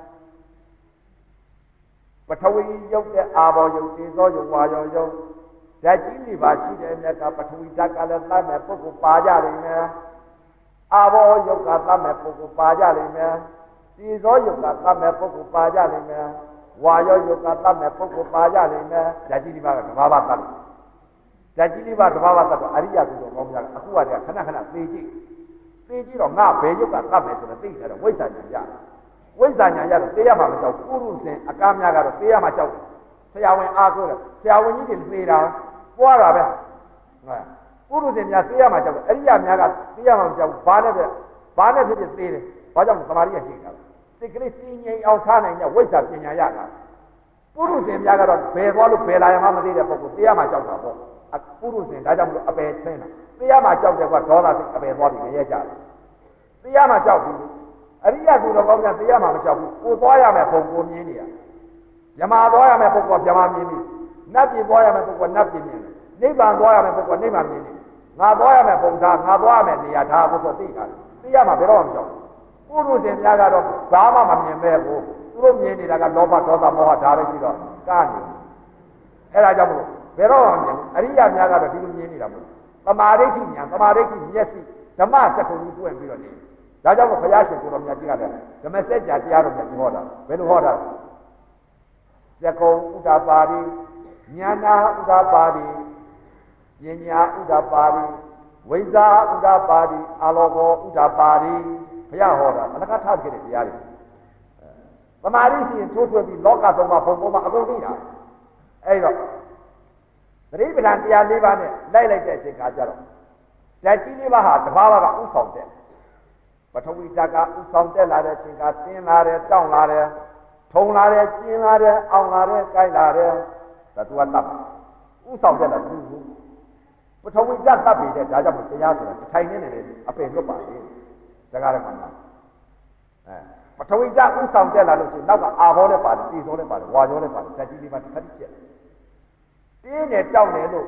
ပထဝီယုတ်တဲ့အာဘောယုတ်တေဇောယုတ်ဝါယောယုတ်ဓာတ်ကြီးတွေပါရှိတဲ့မြတ်ကပထဝီဓာတ်ကလည်းသတ်မဲ့ပုဂ္ဂိုလ်ပါကြလိမ့်မယ်အာဘောယုတ်ကသတ်မဲ့ပုဂ္ဂိုလ်ပါကြလိမ့်မယ်တေဇောယုတ်ကသတ်မဲ့ပုဂ္ဂိုလ်ပါကြလိမ့်မယ်ဝါယောယုတ်ကသတ်မဲ့ပုဂ္ဂိုလ်ပါကြလိမ့်မယ်ဓာတ်ကြီးတွေပါကတဘာဝသတ်ဓာတ်ကြီးတွေပါတဘာဝသတ်တော့အရိယသူတော်ကောင်းများအခုကတည်းကခဏခဏသေကြည့်တော့ငါဘယ်ယုတ်ကသတ်မယ်ဆိုတော့သိကြတော့ဝိဇ္ဇာဉာဏ်ရဝိဇ္ဇာဉာဏ်ရတော့သေရမှာမကြောက်ပုရုဇဉ်အကားများကတော့သေရမှာကြောက်တယ်ဆရာဝန်အားကိုးတယ်ဆရာဝန်ကြီးတွေသေတာပွားတာပဲပုရုဇဉ်များသေရမှာကြောက်တယ်အရိယများကသေရမှာမကြောက်ဘာနဲ့ဖြစ်သေတယ်ဘာကြောင့်သမာဓိရရှိတာစိတ်ကလေးတည်ငြိမ်အောင်ထားနိုင်တဲ့ဝိဇ္ဇာပညာရတာပုရုဇဉ်များကတော့ဘယ်သွားလို့ဘယ်လာရမှမသိတဲ့ပုဂ္ဂိုလ်သေရမှာကြောက်တာပေါ့ပုရုဇဉ်ဒါကြောင့်မလို့အပယ်ဆင်းတာသေရမှာကြောက်တယ်ကဒေါသစိတ်အပယ်သွားပြီးမရဲကြဘူးသေရမှာကြောက်ဘူးအရိယသူတော်ကောင်းများသေရမှာမကြောက်ဘူးကိုသွားရမယ်ပုံကိုမြင်နေရယမသွားရမယ်ပုဂ္ဂိုလ်ကယမမြင်ပြီနတ်ပြည်သွားရမယ်ပုဂ္ဂိုလ်ကနတ်ပြည်မြင်တယ်နိဗ္ဗာန်သွားရမယ်ပုဂ္ဂိုလ်ကနိဗ္ဗာန်မြင်တယ်ငါသွားရမယ်ပုံသားငါသွားရမယ်နေရာထားဖို့ဆိုသိတာသိရမှာဘယ်တော့မှမကြောက်ဘူးပုရုဇဉ်များကတော့ဘာမှမမြင်ပဲဘူးသူတို့မြင်နေတာကလောဘဒေါသမောဟဒါပဲရှိတော့ကားနေအဲ့ဒါကြောင့်မလို့ဘယ်တော့မှမမြင်ဘူးအရိယများကတော့ဒီလိုမြင်နေတာမဟုတ်သမာဓိဋ္ဌိဉာဏ်သမာဓိဋ္ဌိမျက်စိဓမ္မစက္ကုကြီးပွင့်ပြီးတော့နေဒါကြောင့်ဘုရားရှင်ကိုတော်မြတ်ကြီးကလည်းဓမ္မစက်ကြာတရားတော်မြတ်ကြီးဟောတာဘယ်လိုဟောတာသက္ကုဥဒ္ဒပါတိဉာဏဥဒ္ဒပါတိပညာဥဒ္ဒပါတိဝိဇ္ဇာဥဒ္ဒပါတိအာလောကောဥဒ္ဒပါတိဘုရားဟောတာအလကထခဲ့တဲ့တရားတွေသမာဓိရှိရင်ထိုးထွေးပြီးလောကသုံးပါးဘုံမှာအကုန်သိတာအဲ့တော့သတိပဋ္ဌာန်တရား၄ပါးနဲ့လိုက်တဲ့အချိန်ခါကျတော့ဓာတ်ကြီး၄ပါးဟာတဘာဝကဥဆောင်တဲ့ပထဝီဓာတ်ကဥဆောင်တက်လာတဲ့အချိန်ကတင်းလာတယ်တောင့်လာတယ်ထုံလာတယ်ကျင်းလာတယ်အောင်လာတယ်ကြိုက်လာတယ်ဒါသူကတတ်ဥဆောင်တက်လာသူပထဝီဓာတ်တတ်ပြီတဲ့ဒါကြောင့်တရားဆိုတာတစ်ထိုင်နေတယ်အပင်လွတ်ပါလေတရားရမှာပထဝီဓာတ်ဥဆောင်တက်လာလို့ရှိရင်နောက်ကအာဘောနဲ့ပါတယ်တီစောနဲ့ပါတယ်ဝါရောနဲ့ပါတယ်ဓာတ်ကြီးလေးပါတစ်ခါတည်းကျက်တင်းနဲ့တောင့်တယ်လို့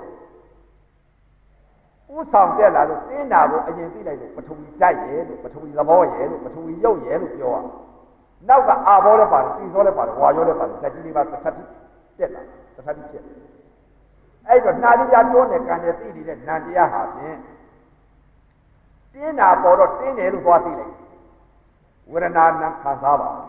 ဥဆောင်တက်လာလို့တင်းတာကိုအရင်သိလိုက်လို့ပထဝီဓာတ်ရဲ့လို့ပထဝီသဘောရဲ့လို့ပထဝီရုပ်ရဲ့လို့ပြောရနောက်ကအာဘောလည်းပါတယ်တီစောလည်းပါတယ်ဝါရောလည်းပါတယ်ဓာတ်ကြီးလေးပါတစ်ခါတည်းတက်လာတစ်ခါတည်းကျက်အဲ့တော့နှာလေးပြတွန်းတဲ့ကံနဲ့သိနေတဲ့နံတရားဟာဖြင့်တင်းတာပေါ်တော့တင်းတယ်လို့သွားသိလိုက်ဝေဒနာနာခံစားပါ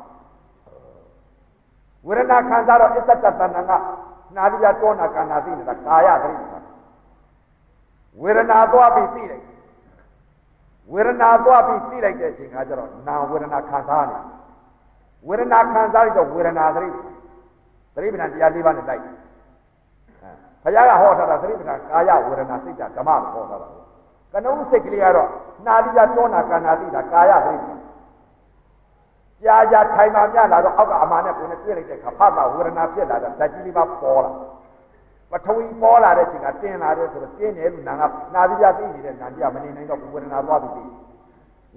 ဝေဒနာခံစားတော့အစ္ဆတတဏ္ဍကနှာလေးပြတွန်းတာကံနာသိနေတာကာယသတိပဋ္ဌာန်ဝေဒနာသွားပြီးသိလိုက်ဝေဒနာသွားပြီးသိလိုက်တဲ့အချိန်ကကျတော့နာဝေဒနာခံစားနေဝေဒနာခံစားရတော့ဝေဒနာသတိပဋ္ဌာန်တရား၄ပါးနဲ့လိုက်ဘုရားကဟောထားတာသတိပဋ္ဌာန်ကာယဝေဒနာစိတ်ဓမ္မကိုဟောထားတာကနုစိတ်ကလေးကတော့နှာလေးပြတွန်းတာကံနာသိတာကာယသတိပဋ္ဌာန်ကြာထိုင်မှမြလာတော့အောက်ကအမှန်နဲ့ကိုယ်နဲ့တွေ့လိုက်တဲ့ခါဖတ်တာဝေဒနာဖြစ်လာတော့ဓာတ်ကြီးလေးပါပေါ်လာပထဝီပေါ်လာတဲ့အချိန်ကတင်းလာတယ်ဆိုတော့တင်းတယ်လို့နာသီပြသိနေတဲ့နာတရားမနေနိုင်တော့ဝေဒနာသွားပြီး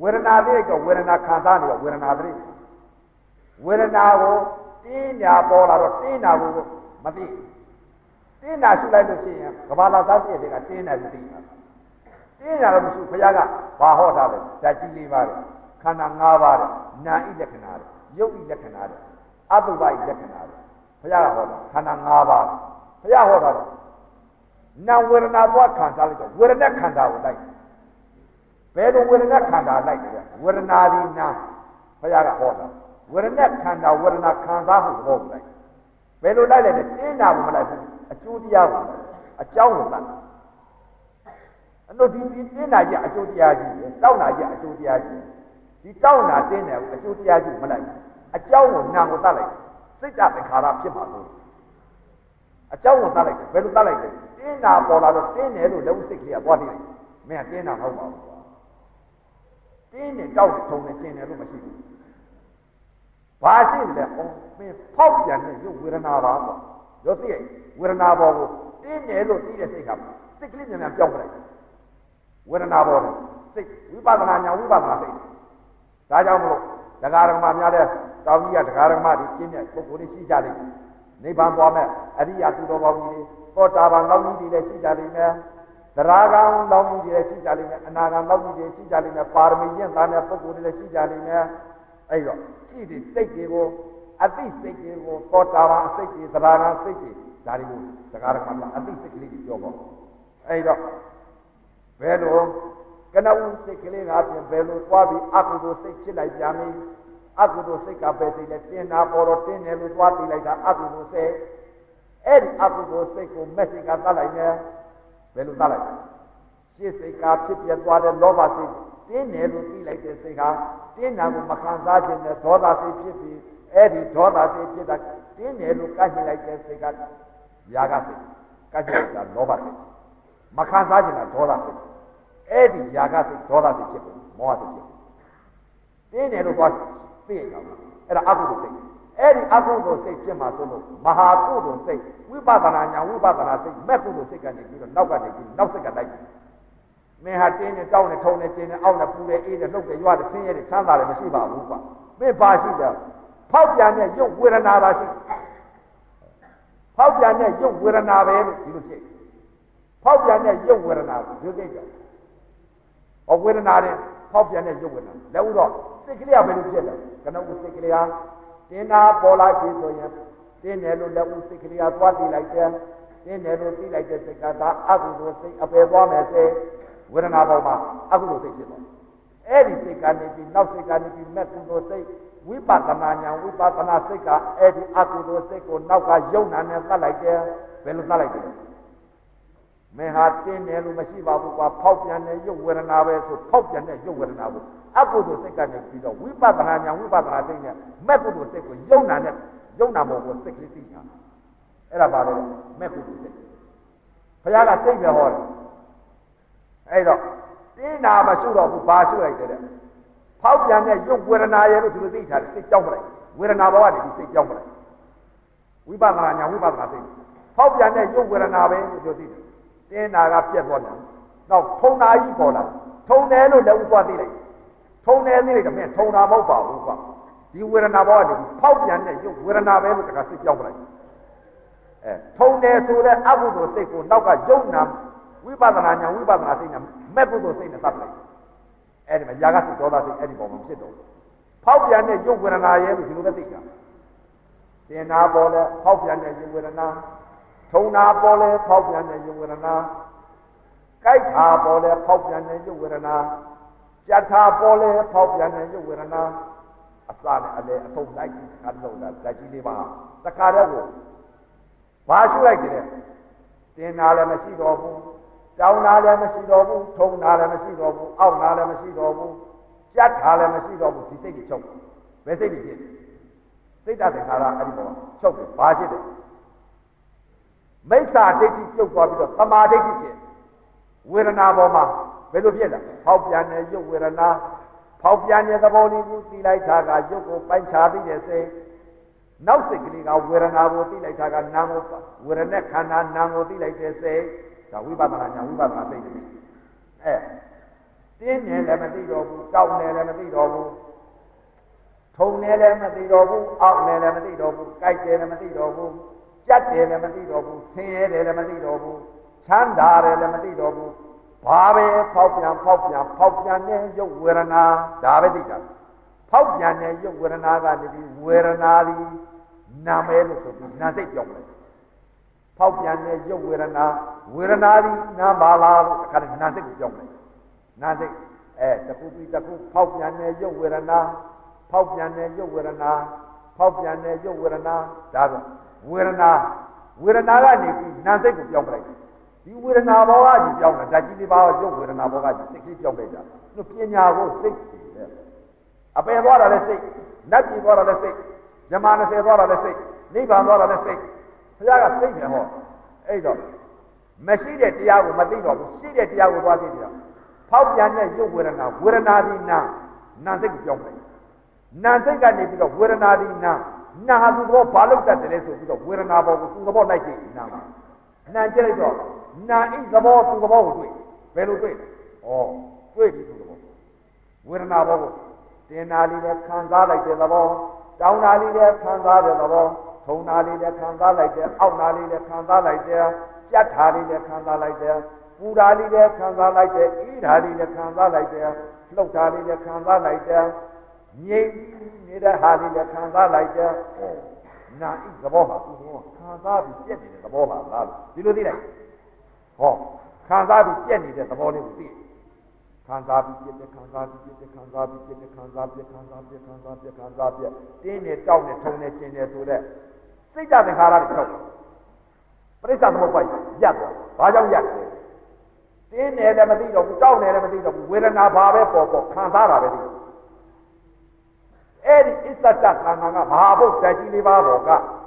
ဝေဒနာတိကဝေဒနာခံစားနေတော့ဝေဒနာတိဝေဒနာကိုတင်းညာပေါ်လာတော့တင်းနာကိုမသိတင်းနာရှုလိုက်လို့ရှိရင်ကဘာလာသားပြည့်တွေကတင်းနာပြီးသိတာတင်းညာတော့မရှိဘုရားကဘာဟောထားလဲဓာတ်ကြီးလေးပါတဲ့ခန္ဓာ၅ပါးတဲ့နာဣလက္ခဏာတဲ့ရုပ်ဣလက္ခဏာတဲ့အတုပဣလက္ခဏာတဲ့ဘုရားကဟောတာခန္ဓာ၅ပါးဘုရားဟောတာနာဝေဒနာသွားခံစားလိုက်တော့ဝေဒနာခန္ဓာကိုလိုက်ဘယ်လိုဝေဒနာခန္ဓာလိုက်လဲဝေဒနာဒီနာဘုရားကဟောတာဝေဒနာခန္ဓာဝေဒနာခံစားမှုသဘောကိုလိုက်ဘယ်လိုလိုက်လဲတင်းနာကိုမလိုက်ဘူးအကျိုးတရားကိုအကြောင်းကိုသတ်အဲ့လိုဒီတင်းနာကြီးအကျိုးတရားကြီးပဲတောက်နာကြီးအကျိုးတရားကြီးဒီတောက်နာတင်းတယ်အကျိုးတရားကြီးမလိုက်အကြောင်းကိုနာကိုသတ်လိုက်စိတ်တသင်္ခါရဖြစ်ပါလို့အကြောင်းကိုသတ်လိုက်ဘယ်လိုသတ်လိုက်လဲတင်းနာပေါ်လာတော့တင်းတယ်လို့လည်းစိတ်ကလေးကသွားသိလိုက်မင်းကတင်းနာမဟုတ်ပါဘူးတင်းတယ်တောက်တယ်ထုံတယ်ကျင်တယ်လို့မရှိဘူးဘာရှိတယ်လဲမင်းဖောက်ပြန်တဲ့ရုပ်ဝေဒနာပါပေါ့ရောသိရဲ့ဝေဒနာပေါ်ကိုတင်းတယ်လို့သိတဲ့စိတ်ကစိတ်ကလေးမြန်မြန်ပြောင်းလိုက်ဝေဒနာပေါ်တယ်စိတ်ဝိပဿနာညာဝိပဿနာစိတ်ဒါကြောင့်မလို့တရားဓမ္မများတဲ့တောင်ကြီးကတရားဓမ္မတွေကျင့်တဲ့ပုဂ္ဂိုလ်တွေရှိကြလိမ့်မယ်နိဗ္ဗာန်သွားမဲ့အရိယာသူတော်ကောင်းကြီးတွေသောတာပန်လောင်းကြီးတွေလည်းရှိကြလိမ့်မယ်သရဂံလောင်းကြီးတွေလည်းရှိကြလိမ့်မယ်အနာဂံလောင်းကြီးတွေရှိကြလိမ့်မယ်ပါရမီရင့်သားတဲ့ပုဂ္ဂိုလ်တွေလည်းရှိကြလိမ့်မယ်အဲ့တော့ရှိတဲ့စိတ်တွေကိုအသိစိတ်တွေကိုသောတာပန်စိတ်တွေသရဂံစိတ်တွေဒါတွေကိုတရားဓမ္မများအသိစိတ်ကလေးတွေပြောပေါ့အဲ့တော့ဘယ်လိုကနဦးစိတ်ကလေးကပြင်ဘယ်လိုသွားပြီးအကုသိုလ်စိတ်ဖြစ်လိုက်ပြန်ပြီအကုသိုလ်စိတ်ကပဲစိတ်နဲ့တင်းတာပေါ်တော့တင်းတယ်လို့သွားသိလိုက်တာအကုသိုလ်စိတ်အဲ့ဒီအကုသိုလ်စိတ်ကိုမက်စိတ်ကသတ်လိုက်မယ်ဘယ်လိုသတ်လိုက်ရှင်းစိတ်ကဖြစ်ပြသွားတဲ့လောဘစိတ်တင်းတယ်လို့သိလိုက်တဲ့စိတ်ဟာတင်းတာကိုမခံစားခြင်းနဲ့ဒေါသစိတ်ဖြစ်ပြီးအဲ့ဒီဒေါသစိတ်ဖြစ်တာတင်းတယ်လို့ကန့်ညှိလိုက်တဲ့စိတ်ကယာကစိတ်ကန့်ညှိလိုက်တာလောဘစိတ်မခံစားခြင်းနဲ့ဒေါသစိတ်အဲ့ဒီယာကစိတ်ဒေါသစိတ်ဖြစ်ကုန်မောဟစိတ်ဖြစ်တင်းတယ်လို့သွားသိရအောင်အဲ့ဒါအကုသိုလ်စိတ်အဲ့ဒီအကုသိုလ်စိတ်ဖြစ်မှာဆိုလို့မဟာကုသိုလ်စိတ်ဝိပဿနာညာဝိပဿနာစိတ်မဲ့ကုသိုလ်စိတ်ကနေပြီးတော့နောက်ကနေပြီးနောက်စိတ်ကလိုက်မင်းဟာတင်းနေတောင်းနေထုံနေကျင်းနေအောက်နေပူနေအေးနေလှုပ်နေရွာနေဆင်းရဲနေချမ်းသာတယ်မရှိပါဘူးကွာမင်းဘာရှိတယ်ဖောက်ပြန်တဲ့ရုပ်ဝေဒနာသာရှိဖောက်ပြန်တဲ့ရုပ်ဝေဒနာပဲလို့ဒီလိုဖြစ်ဖောက်ပြန်တဲ့ရုပ်ဝေဒနာကိုဒီသိကြဝေဒနာတဲ့ဖောက်ပြန်တဲ့ရုပ်ဝေဒနာလက်ဥတော့စိတ်ကလေးကဘယ်လိုဖြစ်လဲကနဦးစိတ်ကလေးဟာတင်းနာပေါ်လာပြီဆိုရင်တင်းတယ်လို့လက်ဥစိတ်ကလေးကသွားသိလိုက်တယ်တင်းတယ်လို့သိလိုက်တဲ့စိတ်ကဒါအကုသိုလ်စိတ်အပယ်သွားမယ်စေဝေဒနာပေါ်မှာအကုသိုလ်စိတ်ဖြစ်သွားအဲ့ဒီစိတ်ကနေပြီးနောက်စိတ်ကနေပြီးမဲ့ကုသိုလ်စိတ်ဝိပဿနာညာဝိပဿနာစိတ်ကအဲ့ဒီအကုသိုလ်စိတ်ကိုနောက်ကယုံနာနဲ့သတ်လိုက်တယ်ဘယ်လိုသတ်လိုက်တယ်မင်းဟာတင်းတယ်လို့မရှိပါဘူးကွာဖောက်ပြန်တဲ့ရုပ်ဝေဒနာပဲဆိုဖောက်ပြန်တဲ့ရုပ်ဝေဒနာကိုအကုသိုလ်စိတ်ကနေပြီးတော့ဝိပဿနာညာဝိပဿနာစိတ်နဲ့မဲ့ကုသိုလ်စိတ်ကိုယုံနာနဲ့ယုံနာပေါ်ကိုစိတ်ကလေးသိတာအဲ့ဒါပါလေမဲ့ကုသိုလ်စိတ်ဘုရားကစိတ်ပဲဟောတယ်အဲ့တော့တင်းနာမရှိတော့ဘူးဘာရှိလိုက်တယ်ဖောက်ပြန်တဲ့ရုပ်ဝေဒနာရဲ့လို့ဒီလိုသိထားတယ်စိတ်ကြောက်မလိုက်ဝေဒနာဘောကနေဒီစိတ်ကြောက်မလိုက်ဝိပဿနာညာဝိပဿနာစိတ်ဖောက်ပြန်တဲ့ရုပ်ဝေဒနာပဲလို့ပြောသိတယ်တင်းနာကပြက်သွားတယ်နောက်ထုံနာကြီးပေါ်လာထုံတယ်လို့လည်းဥသွားသိလိုက်ထုံတယ်သိလိုက်တော့မင်းထုံတာမဟုတ်ပါဘူးကွာဒီဝေဒနာဘောကနေဖောက်ပြန်တဲ့ရုပ်ဝေဒနာပဲလို့တခါစိတ်ကြောက်မလိုက်ထုံတယ်ဆိုတဲ့အကုသိုလ်စိတ်ကိုနောက်ကယုံနာဝိပဿနာညာဝိပဿနာစိတ်နဲ့မဲ့ကုသိုလ်စိတ်နဲ့သတ်ပလိုက်အဲ့ဒီမှာຢာကစိတ်ဒေါသစိတ်အဲ့ဒီပေါ်မှာဖြစ်တော့ဖောက်ပြန်တဲ့ရုပ်ဝေဒနာရဲ့လို့ဒီလိုပဲသိတာတင်နာပေါ်လဲဖောက်ပြန်တဲ့ရုပ်ဝေဒနာထုံနာပေါ်လဲဖောက်ပြန်တဲ့ရုပ်ဝေဒနာကြိုက်တာပေါ်လဲဖောက်ပြန်တဲ့ရုပ်ဝေဒနာကြက်တာပေါ်လဲဖောက်ပြန်တဲ့ရုပ်ဝေဒနာအစနဲ့အလေအထုံလိုက်ခါလုံးတာဓာတ်ကြီးလေးပါတခါတည်းကိုဘာရှုလိုက်တယ်တင်နာလည်းမရှိတော့ဘူးတောင်းနာလည်းမရှိတော့ဘူးထုံနာလည်းမရှိတော့ဘူးအောက်နာလည်းမရှိတော့ဘူးကြက်တာလည်းမရှိတော့ဘူးဒီစိတ်ကြီးချုပ်ဘယ်စိတ်ကြီးဖြစ်စိတ်တသင်္ခါရအဲ့ဒီပေါ်ချုပ်တယ်ဘာဖြစ်တယ်မိစ္ဆာဒိဋ္ဌိပြုတ်သွားပြီးတော့သမာဓိဋ္ဌိဖြစ်ဝေဒနာပေါ်မှာဘယ်လိုဖြစ်လဲဖောက်ပြန်တဲ့ရုပ်ဝေဒနာဖောက်ပြန်တဲ့သဘောလေးကိုသိလိုက်တာကရုပ်ကိုပိုင်းခြားသိတဲ့စိတ်နောက်စိတ်ကလေးကဝေဒနာကိုသိလိုက်တာကနာမ်ကိုဝေဒနာခန္ဓာနာမ်ကိုသိလိုက်တဲ့စိတ်ဒါဝိပဿနာညာဝိပဿနာစိတ်တွေတတင်းနေလည်းမသိတော့ဘူးတောက်နေလည်းမသိတော့ဘူးထုံနေလည်းမသိတော့ဘူးအောက်နေလည်းမသိတော့ဘူးကြိုက်တယ်လည်းမသိတော့ဘူးကြက်တယ်လည်းမသိတော့ဘူးဆင်းရဲတယ်လည်းမသိတော့ဘူးချမ်းသာတယ်လည်းမသိတော့ဘူးဘာပဲဖောက်ပြန်တဲ့ရုပ်ဝေဒနာဒါပဲသိတာဖောက်ပြန်တဲ့ရုပ်ဝေဒနာကနေပြီးဝေဒနာသည်နာမဲလို့ဆိုပြီးနာစိတ်ပြောင်းလိုက်ဖောက်ပြန်တဲ့ရုပ်ဝေဒနာသည်နာပါလားလို့တခါတည်းနာစိတ်ကိုပြောင်းလိုက်နာစိတ်တခုပြီးတခုဖောက်ပြန်တဲ့ရုပ်ဝေဒနာဖောက်ပြန်တဲ့ရုပ်ဝေဒနာဒါဆိုဝေဒနာကနေပြီးနာစိတ်ကိုပြောင်းလိုက်ဒီဝေဒနာဘောကကြီးပြောင်းတာဓာတ်ကြီးလေးပါးရုပ်ဝေဒနာဘောကကြီးစိတ်ကြီးပြောင်းလိုက်တာသူပညာကိုစိတ်အပယ်သွားတာလည်းစိတ်နတ်ပြည်သွားတာလည်းစိတ်ဇမာ20သွားတာလည်းစိတ်နိဗ္ဗာန်သွားတာလည်းစိတ်ဘုရားကစိတ်ပဲဟောအဲ့တော့မရှိတဲ့တရားကိုမသိတော့ဘူးရှိတဲ့တရားကိုသွားသိတယ်ဖောက်ပြန်တဲ့ရုပ်ဝေဒနာဒီနာစိတ်ကိုပြောင်းလိုက်နာစိတ်ကနေပြီးတော့ဝေဒနာဒီနာဟာသူသဘောဘာလို့တတ်တယ်လဲဆိုပြီးတော့ဝေဒနာဘောကိုသူသဘောလိုက်ကြည့်နာမှာနာကြည့်လိုက်တော့နာဣသဘောသူသဘောကိုတွေ့ဘယ်လိုတွေ့လဲတွေ့ပြီသူသဘောဝေဒနာဘောကိုတင်နာလေးနဲ့ခံစားလိုက်တဲ့သဘောတောင်းနာလေးနဲ့ခံစားတဲ့သဘောထုံနာလေးနဲ့ခံစားလိုက်တဲ့အောက်နာလေးနဲ့ခံစားလိုက်တဲ့ပြတ်ထားလေးနဲ့ခံစားလိုက်တဲ့ပူဓာလေးနဲ့ခံစားလိုက်တဲ့ဣဓာလေးနဲ့ခံစားလိုက်တဲ့လှုပ်ဓာလေးနဲ့ခံစားလိုက်တဲ့ငြိမ်နေတဲ့ဟာလေးနဲ့ခံစားလိုက်တဲ့နာဣသဘောဟာသူသဘောခံစားပြီးပြက်နေတဲ့သဘောပါလားဒီလိုသိလိုက်ခံစားပြီးပြက်နေတဲ့သဘောလေးကိုသိခံစားပြီးပြက်တင်းနေတောက်နေထုံနေကျင်နေဆိုတဲ့စိတ်ဓာတ်သင်္ခါရတွေချုပ်ပရိစ္ဆသမုပ္ပါဒ်ရပ်သွားဘာကြောင့်ရပ်လဲတင်းနေလည်းမသိတော့ဘူးတောက်နေလည်းမသိတော့ဘူးဝေဒနာဘာပဲပေါ်ခံစားတာပဲသိအဲ့ဒီအစ္ဆတသဏ္ဍာန်ကမဟာဘုတ်ဓာတ်ကြီးလေးပါးပေါ်က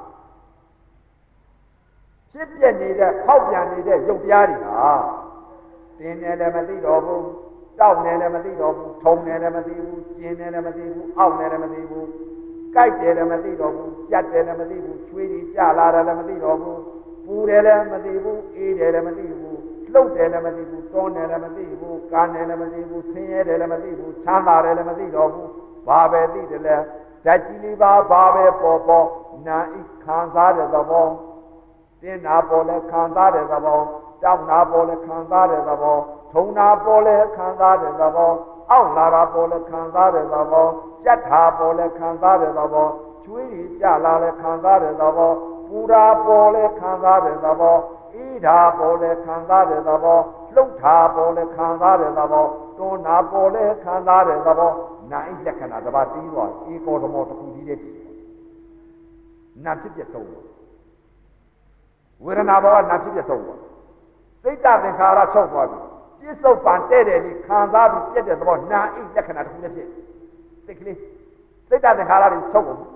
ဖြစ်ပြနေတဲ့ဖောက်ပြန်နေတဲ့ရုပ်တရားတွေဟာတင်းနေလည်းမသိတော့ဘူးတောက်နေလည်းမသိတော့ဘူးထုံနေလည်းမသိဘူးကျင်နေလည်းမသိဘူးအောက်နေလည်းမသိဘူးကြိုက်တယ်လည်းမသိတော့ဘူးကြက်တယ်လည်းမသိဘူးချွေးကြီးကြလာတယ်လည်းမသိတော့ဘူးပူတယ်လည်းမသိဘူးအေးတယ်လည်းမသိဘူးလှုပ်တယ်လည်းမသိဘူးတွန်းတယ်လည်းမသိဘူးကန်းတယ်လည်းမသိဘူးဆင်းရဲတယ်လည်းမသိဘူးချမ်းသာတယ်လည်းမသိတော့ဘူးဘာပဲသိတယ်လဲဓာတ်ကြီးလေးပါဘာပဲပေါ်နာဣခံစားတဲ့သဘောတင်းနာပေါ်လဲခံစားတဲ့သဘောတောက်နာပေါ်လဲခံစားတဲ့သဘောထုံနာပေါ်လဲခံစားတဲ့သဘောအောက်လာတာပေါ်လဲခံစားတဲ့သဘောကြက်ထာပေါ်လဲခံစားတဲ့သဘောချွေးကြီးကြလာလဲခံစားတဲ့သဘောပူဓာပေါ်လဲခံစားတဲ့သဘောဣဓာပေါ်လဲခံစားတဲ့သဘောလှုပ်ထာပေါ်လဲခံစားတဲ့သဘောတွန်းနာပေါ်လဲခံစားတဲ့သဘောနာဣလက္ခဏာတစ်ပါးပြီးသွားဧကောဓမောတစ်ခုကြီးတဲ့နာဖြစ်ပြဆုံးဝေဒနာဘောကနာဖြစ်ပြဆုံးစိတ်တသင်္ခါရချုပ်သွားပြီပြစ္ဆုတ်ပံတဲ့တယ်လေးခံစားပြီးပြည့်တဲ့သဘောနာဣလက္ခဏာတစ်ခုနဲ့ဖြစ်စိတ်ကလေးစိတ်တသင်္ခါရတွေချုပ်ကုန်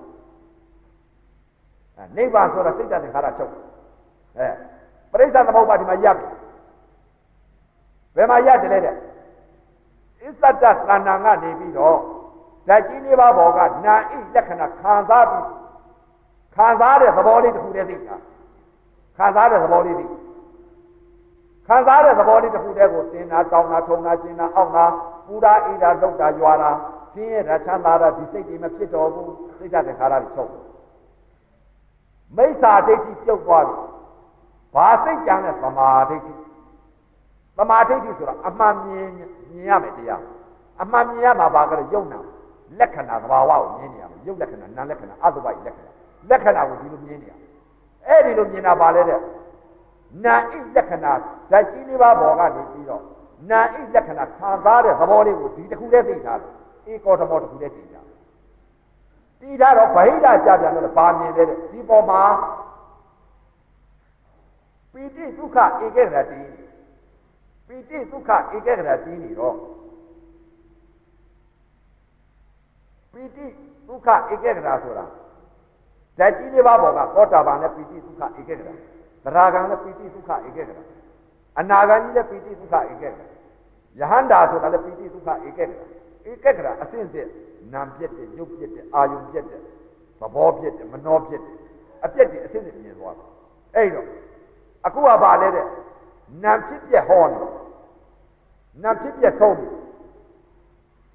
နိဗ္ဗာန်ဆိုတာစိတ်တသင်္ခါရချုပ်ပရိစ္ဆသမုပ္ပါဒ်ဒီမှာရပ်ပြီဘယ်မှာရတယ်လဲတဲ့အစ္ဆတသဏ္ဍာန်ကနေပြီးတော့ဓာတ်ကြီးလေးပါးပေါ်ကနာဣလက္ခဏာခံစားပြီးခံစားတဲ့သဘောလေးတစ်ခုတည်းသိတာခံစားတဲ့သဘောလေးသိခံစားတဲ့သဘောလေးတစ်ခုတည်းကိုတင်နာတောင်းနာထုံနာကျင်နာအောက်နာပူဓာဣဓာဒုက္ခရွာတာဆင်းရဲတာချမ်းသာတာဒီစိတ်တွေမဖြစ်တော့ဘူးစိတ်ဓာတ်သင်္ခါရတွေချုပ်မိစ္ဆာဒိဋ္ဌိပြုတ်သွားပြီဘာစိတ်ကြံတဲ့သမာဓိဋ္ဌိဆိုတာအမှန်မြင်ရမယ်တရားအမှန်မြင်ရမှာဘာကလဲယုံနာလက္ခဏာသဘာဝကိုမြင်နေရမယ်ယုတ်လက္ခဏာနာလက္ခဏာအတုပ္ပယလက္ခဏာကိုဒီလိုမြင်နေရအဲ့ဒီလိုမြင်တာပါလေတဲ့နာဣလက္ခဏာဓာတ်ကြီးလေးပါးပေါ်ကနေပြီးတော့နာဣလက္ခဏာခံစားတဲ့သဘောလေးကိုဒီတစ်ခုတည်းသိထားတယ်ဧကောဓမောတစ်ခုတည်းသိထားတီးထားတော့ဗဟိတကြပြန်လို့ဘာမြင်လဲတဲ့ဒီပေါ်မှာပိဋိဒုက္ခဧကဂရတိပိဋိဒုက္ခဧကဂရတိနေတော့ပိဋိဒုက္ခဧကဂရဆိုတာဓာတ်ကြီးလေးပါးပေါ်ကသောတာပန်နဲ့ပိဋိဒုက္ခဧကဂရသရဂံနဲ့ပိဋိဒုက္ခဧကဂရအနာဂံကြီးနဲ့ပိဋိဒုက္ခဧကဂရယဟန္တာဆိုတာလည်းပိဋိဒုက္ခဧကဂရဧကဂရအစဉ်စဉ်နာမ်ပြက်တဲ့ရုပ်ပြက်တဲ့အာယုံပြက်တဲ့သဘောပြက်တဲ့မနောပြက်တဲ့အပြက်တွေအစဉ်စဉ်မြင်သွားတယ်အဲ့တော့အခုကပါလေတဲ့နာမ်ဖြစ်ပြက်ဟောနေနာမ်ဖြစ်ပြက်ဆုံးပြီ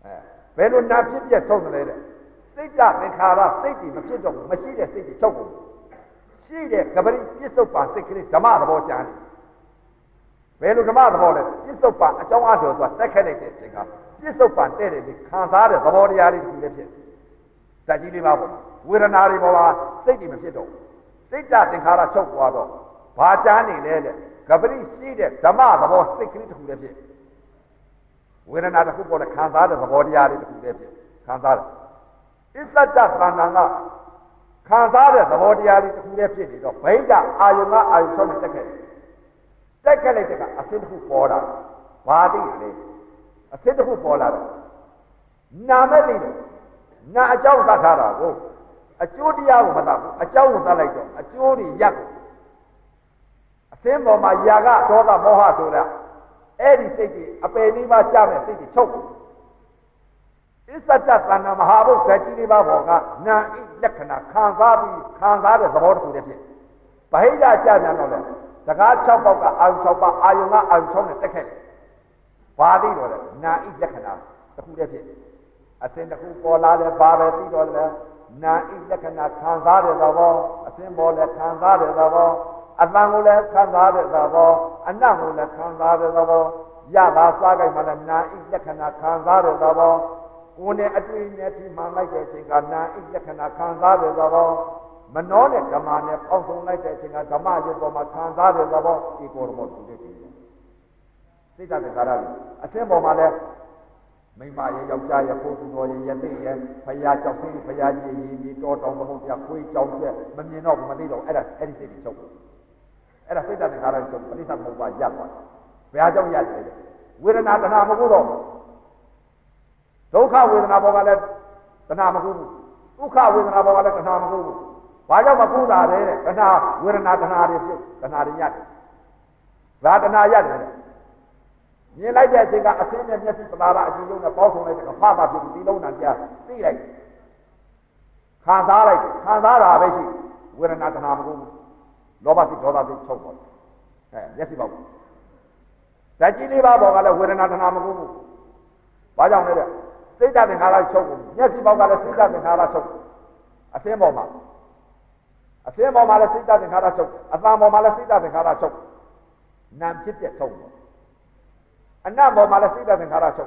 ဘယ်လိုနာဖြစ်ပြဆုံးတယ်လဲတဲ့စိတ်ဓာတ်သင်္ခါရစိတ်တွေမဖြစ်တော့မရှိတဲ့စိတ်တွေချုပ်ကုန်ရှိတဲ့ကပရိပြစ္ဆုတ်ပန်စိတ်ကလေးဓမ္မသဘောကြံတယ်ဘယ်လိုဓမ္မသဘောလဲပြစ္ဆုတ်ပန်အကြောင်းအားဖြင့်ဆိုတာတက်ခက်လိုက်တဲ့အချိန်ကပြစ္ဆုတ်ပန်တဲ့တယ်ဒီခံစားတဲ့သဘောတရားလေးတစ်ခုလည်းဖြစ်ဓာတ်ကြီးလေးပါပေါ့ဝေဒနာတွေပေါ်မှာစိတ်တွေမဖြစ်တော့စိတ်ဓာတ်သင်္ခါရချုပ်သွားတော့ဘာကြမ်းနေလဲတဲ့ကပရိရှိတဲ့ဓမ္မသဘောစိတ်ကလေးတစ်ခုလည်းဖြစ်ဝေဒနာတစ်ခုပေါ်လဲခံစားတဲ့သဘောတရားလေးတစ်ခုလည်းဖြစ်ခံစားတယ်အစ္ဆဒသဏ္ဍာန်ကခံစားတဲ့သဘောတရားလေးတစ်ခုလည်းဖြစ်နေတော့ဗိဓာအာယုံကအာယုံချောင်းနဲ့တက်ခဲ့လိုက်တဲ့ကအစစ်တစ်ခုပေါ်လာဘာသိလဲအစစ်တစ်ခုပေါ်လာတော့နာမဲ့သိတယ်နာအကြောင်းသတ်ထားတာကိုအကျိုးတရားကိုမသတ်ဘူးအကြောင်းကိုသတ်လိုက်တော့အကျိုးတွေရက်ကိုအစင်းပေါ်မှာຢာကဒေါသမောဟဆိုတာအဲ့ဒီစိတ်ကြီးအပယ်လေးပါးကြမဲ့စိတ်ကြီးချုပ်အစ္ဆဒသဏ္ဍာန်မဟာဘုတ်ဓာတ်ကြီးလေးပါးပေါ်ကနာဣလက္ခဏာခံစားပြီးခံစားတဲ့သဘောတစ်ခုတည်းဖြစ်ဗဟိတကြပြန်တော့လေစကား6ပေါက်ကအာယုံ6ပါးအာယုံကအာယုံ6နဲ့တက်ခဲ့တယ်ဘာသိတော့လဲနာဣလက္ခဏာတစ်ခုတည်းဖြစ်အစင်းတစ်ခုပေါ်လာတယ်ဘာပဲသိတော့လဲနာဣလက္ခဏာခံစားတဲ့သဘောအစင်းပေါ်လဲခံစားတဲ့သဘောအတန်ကိုလည်းခံစားတဲ့သဘောအနတ်ကိုလည်းခံစားတဲ့သဘောရတာစားကြိုက်မှလည်းနာဣလက္ခဏာခံစားတဲ့သဘောကိုယ်နဲ့အတွေ့နဲ့ဒီမှန်လိုက်တဲ့အချိန်ကနာဣလက္ခဏာခံစားတဲ့သဘောမနှောနဲ့ဓမ္မနဲ့ပေါင်းစုံလိုက်တဲ့အချိန်ကဓမ္မရုပ်ပေါ်မှာခံစားတဲ့သဘောဒီကိုယ်တော်ကိုသိတယ်စိတ်ဓာတ်သင်္ခါရတွေအစင်းပေါ်မှာလည်းမိမရဲ့ယောက်ျားရဲ့ဖို့သူတော်ရဲ့ယသိရဲ့ဖရာကြောက်စိဖရာကြီးရင်ဒီတော်တောင်သမုတ်ပြခွေးကြောင်ကျက်မမြင်တော့ဘူးမသိတော့အဲ့ဒီစိတ်တွေချုပ်အဲ့ဒါစိတ်ဓာတ်သင်္ခါရတွေချုပ်ပဋိစ္စသမုပ္ပါရပ်သွားဘယ်ဟာကြောင့်ရတယ်လဲဝေဒနာတဏှာမကုတော့ဒုက္ခဝေဒနာပေါ်ကလည်းတဏှာမကုဘူးဒုက္ခဝေဒနာပေါ်ကလည်းတဏှာမကုဘူးဘာကြောင့်မကုတာလဲတဲ့တဏှာဝေဒနာတဏှာတွေဖြစ်တဏှာတွေရတယ်ဘာတဏှာရတယ်လဲမြင်လိုက်တဲ့အချိန်ကအစင်းနဲ့မျက်စိပလာတာအကြည့်လုံးနဲ့ပေါင်းစုံလိုက်တဲ့ကဖတာဖြစ်ပြီးဒီလုံးနာကြားသိလိုက်ခံစားလိုက်ခံစားတာပဲရှိဝေဒနာတဏှာမကုဘူးလောဘစိတ်ဒေါသစိတ်ချုပ်ပေါ်မျက်စိပေါက်ဓာတ်ကြီးလေးပါးပေါ်ကလည်းဝေဒနာတဏှာမကုဘူးဘာကြောင့်လဲတဲ့စိတ်ဓာတ်သင်္ခါရချုပ်ကုန်မျက်စိပေါက်ကလည်းစိတ်ဓာတ်သင်္ခါရချုပ်အစင်းပေါ်မှာလည်းစိတ်ဓာတ်သင်္ခါရချုပ်အသံပေါ်မှာလည်းစိတ်ဓာတ်သင်္ခါရချုပ်နာမ်ဖြစ်ပြချုပ်အနတ်ပေါ်မှာလည်းစိတ်ဓာတ်သင်္ခါရချုပ်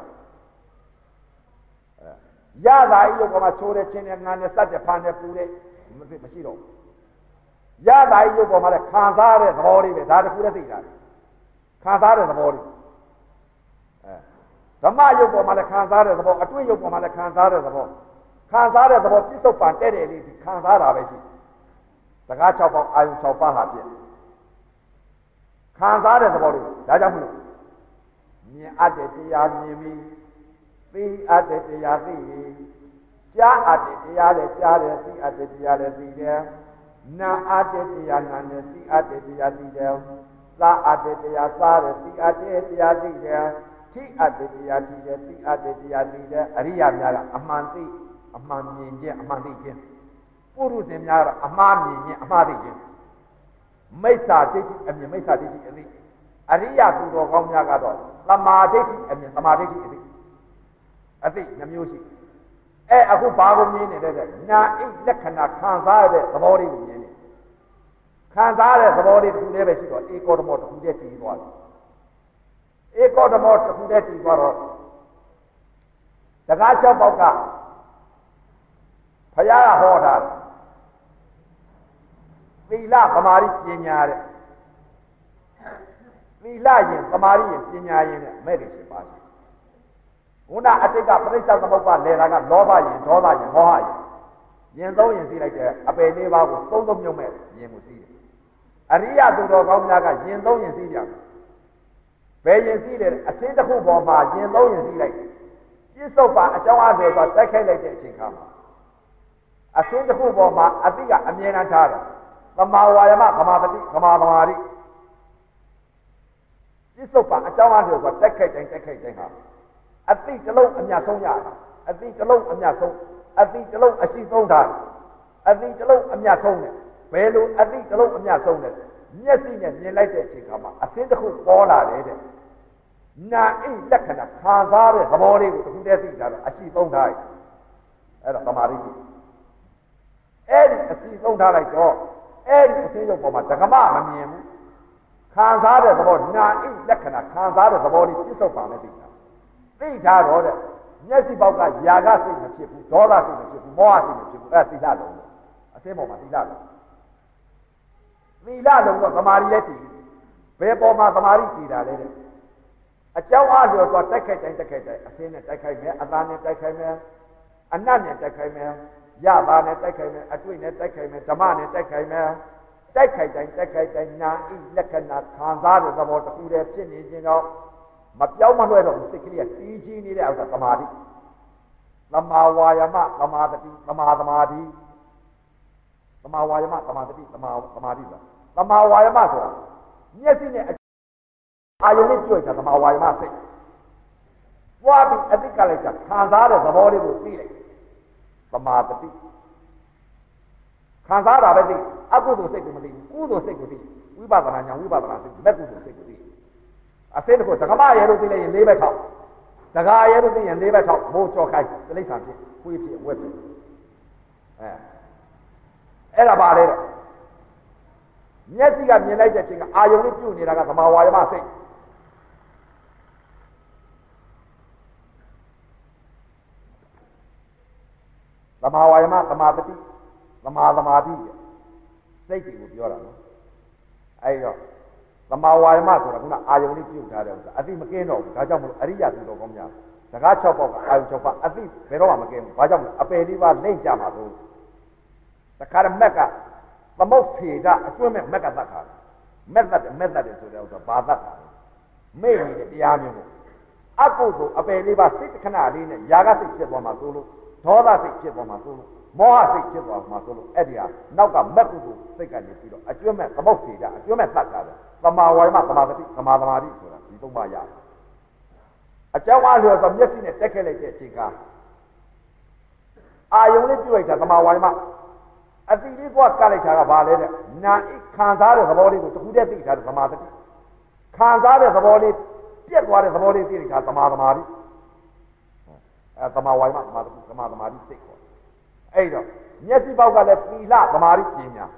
ရတာဤရုပ်ပေါ်မှာချိုးတဲ့ချင်းနဲ့ငါနဲ့စက်တဲ့ဖန်နဲ့ပူတဲ့မရှိတော့ရတာဤရုပ်ပေါ်မှာလည်းခံစားတဲ့သဘောလေးပဲဒါတခုလည်းသိတာခံစားတဲ့သဘောလေးဓမ္မရုပ်ပေါ်မှာလည်းခံစားတဲ့သဘောအတွေ့ရုပ်ပေါ်မှာလည်းခံစားတဲ့သဘောခံစားတဲ့သဘောပြစ္ဆုတ်ပန်တဲ့တယ်လေးခံစားတာပဲရှိစကား6ပေါက်အာယု6ပါးဟာပြည့်ခံစားတဲ့သဘောလေးဒါကြောင့်မလို့မြင်အပ်တဲ့တရားမြင်ပြီးသိအပ်တဲ့တရားသိပြီးကြားအပ်တဲ့တရားလည်းကြားတယ်သိအပ်တဲ့တရားလည်းသိတယ်နာအပ်တဲ့တရားနာတယ်သိအပ်တဲ့တရားသိတယ်စားအပ်တဲ့တရားစားတယ်သိအပ်တဲ့တရားသိတယ်ထိအပ်တဲ့တရားသိတယ်သိအပ်တဲ့တရားသိတယ်အရိယာများကအမှန်သိအမှန်မြင်ခြင်းအမှန်သိခြင်းပုရုဇဉ်များကအမှားမြင်ခြင်းအမှားသိခြင်းမိစ္ဆာဒိဋ္ဌိအမြင်မိစ္ဆာဒိဋ္ဌိအသိအရိယာသူတော်ကောင်းများကတော့သမာဓိဋ္ဌိအမြင်သမာဓိဋ္ဌိအသိနှမျိုးရှိအခုဘာကိုမြင်နေလဲတဲ့ညာဣလက္ခဏာခံစားရတဲ့သဘောလေးကိုမြင်နေခံစားရတဲ့သဘောလေးတစ်ခုတည်းပဲရှိတော့ဧကောဓမောတစ်ခုတည်းတည်သွားတယ်ဧကောဓမောတစ်ခုတည်းတည်သွားတော့တကား6ပေါက်ကဘုရားကဟောတာသီလသမာဓိပညာတဲ့သီလရင်သမာဓိရင်ပညာရင်နဲ့မဲ့တွေရှိပါရှိခုနအတိတ်ကပရိစ္ဆေသမုပ္ပါလဲတာကလောဘရင်ဒေါသရင်မောဟရင်သုံးရင်စီးလိုက်တဲ့အပယ်လေးပါးကိုသုံးမြုံမဲ့ရင်ကိုစီးတယ်အရိယသူတော်ကောင်းများကရင်သုံးရင်စီးကြတယ်ဘယ်ရင်စီးလဲအသင်းတစ်ခုပေါ်မှာရင်သုံးရင်စီးလိုက်ပြစ္ဆုတ်ပါအကြောင်းအားဖြင့်ဆိုတိုက်ခိုက်လိုက်တဲ့အချိန်ခါမှာအသင်းတစ်ခုပေါ်မှာအတိကအမြဲတမ်းထားတယ်သမာဝါယမသမာတတိသမာသမာဓိပြစ္ဆုတ်ပါအကြောင်းအားဖြင့်ဆိုတိုက်ခိုက်တိုင်းဟာအတိတစ်လုံးအမြတ်ဆုံးရတယ်အတိတစ်လုံးအမြတ်ဆုံးအတိတစ်လုံးအရှိဆုံးတာအတိတစ်လုံးအမြတ်ဆုံးတယ်ဘယ်လိုအတိတစ်လုံးအမြတ်ဆုံးလဲမျက်စိနဲ့မြင်လိုက်တဲ့အချိန်ခါမှာအသင်းတစ်ခုပေါ်လာတယ်တဲ့နာအိလက္ခဏာခံစားတဲ့သဘောလေးကိုတစ်ခုတည်းသိတာတော့အရှိသုံးထားတယ်အဲ့ဒါသမာဓိအဲ့ဒီအရှိသုံးထားလိုက်တော့အဲ့ဒီအသိရုပ်ပေါ်မှာဓကမမမြင်ဘူးခံစားတဲ့သဘောနာအိလက္ခဏာခံစားတဲ့သဘောလေးပြစ္ဆုတ်ပါမယ်သိတာသိထားတော့တဲ့မျက်စိပေါက်ကຢာကစိတ်မဖြစ်ဘူးဒေါသစိတ်မဖြစ်ဘူးမောဟစိတ်မဖြစ်ဘူးအဲ့သီလလုံးအသိပေါ်မှာသီလလုံးသီလလုံးတော့သမာဓိလည်းတည်ဘယ်ပေါ်မှာသမာဓိတည်တာလဲတဲ့အကြောင်းအားလျော်စွာတိုက်ခိုက်တိုင်းတိုက်ခိုက်တိုင်းအသိနဲ့တိုက်ခိုက်မယ်အသာနဲ့တိုက်ခိုက်မယ်အနတ်နဲ့တိုက်ခိုက်မယ်ရတာနဲ့တိုက်ခိုက်မယ်အတွေ့နဲ့တိုက်ခိုက်မယ်ဓမ္မနဲ့တိုက်ခိုက်မယ်တိုက်ခိုက်တိုင်းတိုက်ခိုက်တိုင်းနာဣလက္ခဏာခံစားတဲ့သဘောတစ်ခုတည်းဖြစ်နေခြင်းတော့မပြောင်းမလွှဲတော့ဘူးစိတ်ကလေးကတည်ကြီးနေတဲ့ဥစ္စာသမာဓိသမာဝါယမသမာတတိသမာသမာဓိသမာဝါယမသမာတတိသမာသမာဓိဆိုတာသမာဝါယမဆိုတာမျက်စိနဲ့အာယုန်နဲ့တွေ့တာသမာဝါယမစိတ်ပွားပြီးအတိတ်ကလိုက်တာခံစားတဲ့သဘောလေးကိုသိလိုက်သမာတတိခံစားတာပဲသိအကုသိုလ်စိတ်ကိုမသိဘူးကုသိုလ်စိတ်ကိုသိဝိပဿနာဉာဏ်ဝိပဿနာစိတ်မဲ့ကုသိုလ်စိတ်ကိုသိအစိတ်ကိုဓကမရဲလို့သိလိုက်ရင်၄ဘက်ထောက်ဓကာရဲလို့သိရင်၄ဘက်ထောက်မိုးကြောခိုင်းတိဋ္ဌာန်ဖြစ်ခွေးဖြစ်ဝက်ဖြစ်အဲ့ဒါပါလေမျက်စိကမြင်လိုက်တဲ့အချိန်ကအာယုန်လေးပြုတ်နေတာကသမာဝါယမစိတ်သမာဝါယမသမာတတိသမာသမာဓိစိတ်တွေကိုပြောတာနော်အဲ့တော့သမာဝါယမဆိုတာကအာယုန်လေးပြုတ်ထားတယ်ဥစ္စာအတိမကင်းတော့ဘူးဒါကြောင့်မလို့အရိယာသူတော်ကောင်းများစကား6ပေါက်ကအာယုန်6ပါအတိဘယ်တော့မှမကင်းဘူးဘာကြောင့်လဲအပယ်လေးပါလိမ့်ကြမှာဆိုတခါရမက်ကသမုတ်ဖေကအကျွမ်းမဲ့မက်ကသတ်တာမက်သက်တယ်ဆိုတဲ့ဥစ္စာဘာသတ်တာမေ့နေတဲ့တရားမျိုးကိုအကုသို့အပယ်လေးပါစိတ်ခဏလေးနဲ့ຢာကစိတ်ဖြစ်သွားမှာဆိုလို့ဒေါသစိတ်ဖြစ်သွားမှာဆိုလို့မောဟစိတ်ဖြစ်သွားမှာဆိုလို့အဲ့ဒီဟာနောက်ကမက်ကုသို့စိတ်ကနေပြီးတော့အကျွမ်းမဲ့သမုတ်ဖေကအကျွမ်းမဲ့သတ်တာပဲသမာဝါယမသမာတတိသမာသမာဓိဆိုတာဒီသုံးပါးရတယ်အကြောင်းအားလျော်စွာမျက်စိနဲ့တက်ခဲ့လိုက်တဲ့အချိန်ကအာယုန်လေးပြုတ်လိုက်တာသမာဝါယမအတိလေးသွားကလိုက်တာကဘာလဲတဲ့နာဣခံစားတဲ့သဘောလေးကိုတခုတည်းသိထားတဲ့သမာတတိခံစားတဲ့သဘောလေးပြက်သွားတဲ့သဘောလေးသိလိုက်တာသမာသမာဓိသမာဝါယမသမာတတိသမာသမာဓိစိတ်ခေါ်အဲ့တော့မျက်စိပေါက်ကလည်းသီလသမာဓိပညာ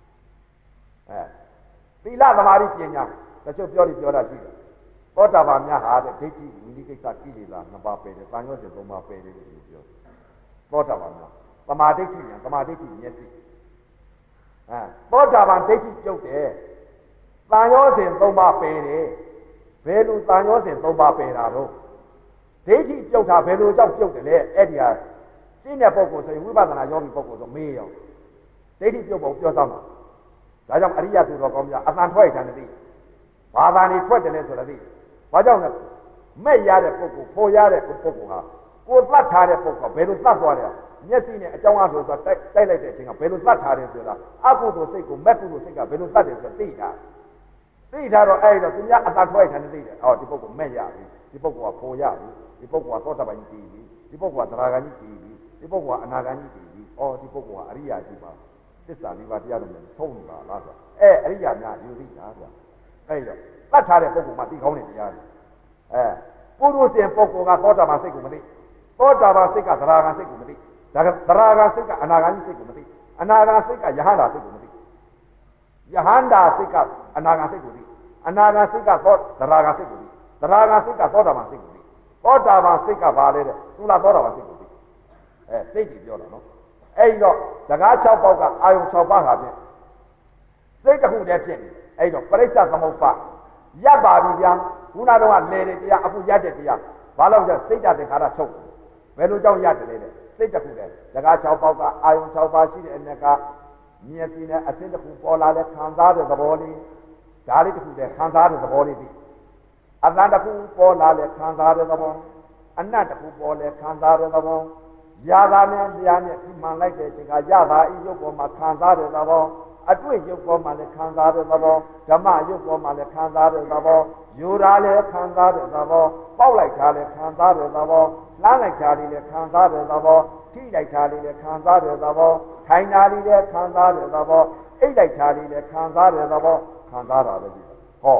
သီလသမာဓိပညာတချို့ပြောတာရှိတယ်သောတာပန်များဟာတဲ့ဒိဋ္ဌိဝိနိကိစ္စကိလေသာ2ပါးပယ်တယ်။တန်ရောစဉ်3ပါးပယ်တယ်လို့ပြောသောတာပန်များသမာဓိဋ္ဌိဉာဏ်သမာဓိဋ္ဌိမျက်စိသောတာပန်ဒိဋ္ဌိပြုတ်တယ်။တန်ရောစဉ်3ပါးပယ်တယ်။ဘယ်လိုတန်ရောစဉ်3ပါးပယ်တာတော့ဒိဋ္ဌိပြုတ်တာဘယ်လိုကြောင့်ပြုတ်တယ်လဲအဲ့ဒီဟာရှင်းတဲ့ပုဂ္ဂိုလ်ဆိုရင်ဝိပဿနာယောဂီပုဂ္ဂိုလ်ဆိုမေးရောဒိဋ္ဌိပြုတ်ဖို့ပြောဆောင်တာဒါကြောင့်အရိယသူတော်ကောင်းများအတန်ထွက်တယ်သိဘာသာနေထွက်တယ်လဲဆိုတာသိဘာကြောင့်လဲမဲ့ရတဲ့ပုဂ္ဂိုလ်ပေါ်ရတဲ့ပုဂ္ဂိုလ်ဟာကိုယ်သတ်ထားတဲ့ပုဂ္ဂိုလ်ဘယ်လိုသတ်သွားလဲမျက်စိနဲ့အကြောင်းအားဆိုတိုက်လိုက်တဲ့အချိန်ကဘယ်လိုသတ်ထားတယ်ဆိုတာအကုသိုလ်စိတ်ကိုမဲ့ကုသိုလ်စိတ်ကဘယ်လိုသတ်တယ်ဆိုတာသိတာတော့အဲ့တော့သူများအတန်ထွက်တယ်သိတယ်အော်ဒီပုဂ္ဂိုလ်မဲ့ရပြီဒီပုဂ္ဂိုလ်ကပေါ်ရပြီဒီပုဂ္ဂိုလ်ကသောတာပန်ကြီးတည်ပြီဒီပုဂ္ဂိုလ်ကသရဂန်ကြီးတည်ပြီဒီပုဂ္ဂိုလ်ကအနာဂန်ကြီးတည်ပြီအော်ဒီပုဂ္ဂိုလ်ကအရိယာကြီးပါသစ္စာလေးပါးတရားတော်နဲ့ဆုံးနေပါလားဆိုအရိယာများယူသိတာဆိုအဲ့တော့သတ်ထားတဲ့ပုဂ္ဂိုလ်မှသိကောင်းတဲ့တရားတွေပုရုษင်ပုဂ္ဂိုလ်ကသောတာပန်စိတ်ကိုမသိသောတာပန်စိတ်ကသရဂန်စိတ်ကိုမသိဒါကသရဂန်စိတ်ကအနာဂန်စိတ်ကိုမသိအနာဂန်စိတ်ကယဟန္တာစိတ်ကိုမသိယဟန္တာစိတ်ကအနာဂန်စိတ်ကိုသိအနာဂန်စိတ်ကသောသရဂန်စိတ်ကိုသိသရဂန်စိတ်ကသောတာပန်စိတ်ကိုသိသောတာပန်စိတ်ကဘာလဲတဲ့သုလသောတာပန်စိတ်ကိုသိစိတ်ကြီးပြောတာနော်အဲ့တော့စကား6ပေါက်ကအာယုံ6ပါးဟာဖြင့်စိတ်တစ်ခုတည်းဖြစ်နေအဲ့တော့ပရိစ္ဆသမုပ္ပါရပ်ပါပြီဗျာခုနတော့ကလေတဲ့တရားအခုရပ်တဲ့တရားဘာလို့လဲစိတ်တသင်္ခါရချုပ်ဘယ်လိုကြောင့်ရတယ်လဲတဲ့စိတ်တစ်ခုတည်းစကား6ပေါက်ကအာယုံ6ပါးရှိတဲ့အနက်ကမျက်စိနဲ့အသင်းတစ်ခုပေါ်လာတဲ့ခံစားတဲ့သဘောလေးဒါလေးတစ်ခုတည်းခံစားတဲ့သဘောလေးသိအတန်တစ်ခုပေါ်လာတဲ့ခံစားတဲ့သဘောအနတ်တစ်ခုပေါ်လဲခံစားတဲ့သဘောရတာနဲ့တရားနဲ့ဒီမှန်လိုက်တဲ့အချိန်ကရတာဤရုပ်ပေါ်မှာခံစားတဲ့သဘောအတွေ့ရုပ်ပေါ်မှာလည်းခံစားတဲ့သဘောဓမ္မရုပ်ပေါ်မှာလည်းခံစားတဲ့သဘောယူတာလည်းခံစားတဲ့သဘောပေါက်လိုက်တာလည်းခံစားတဲ့သဘောလှမ်းလိုက်တာလည်းခံစားတဲ့သဘောထိလိုက်တာလည်းခံစားတဲ့သဘောထိုင်တာလည်းခံစားတဲ့သဘောအိတ်လိုက်တာလည်းခံစားတဲ့သဘောခံစားတာပဲဒီဟော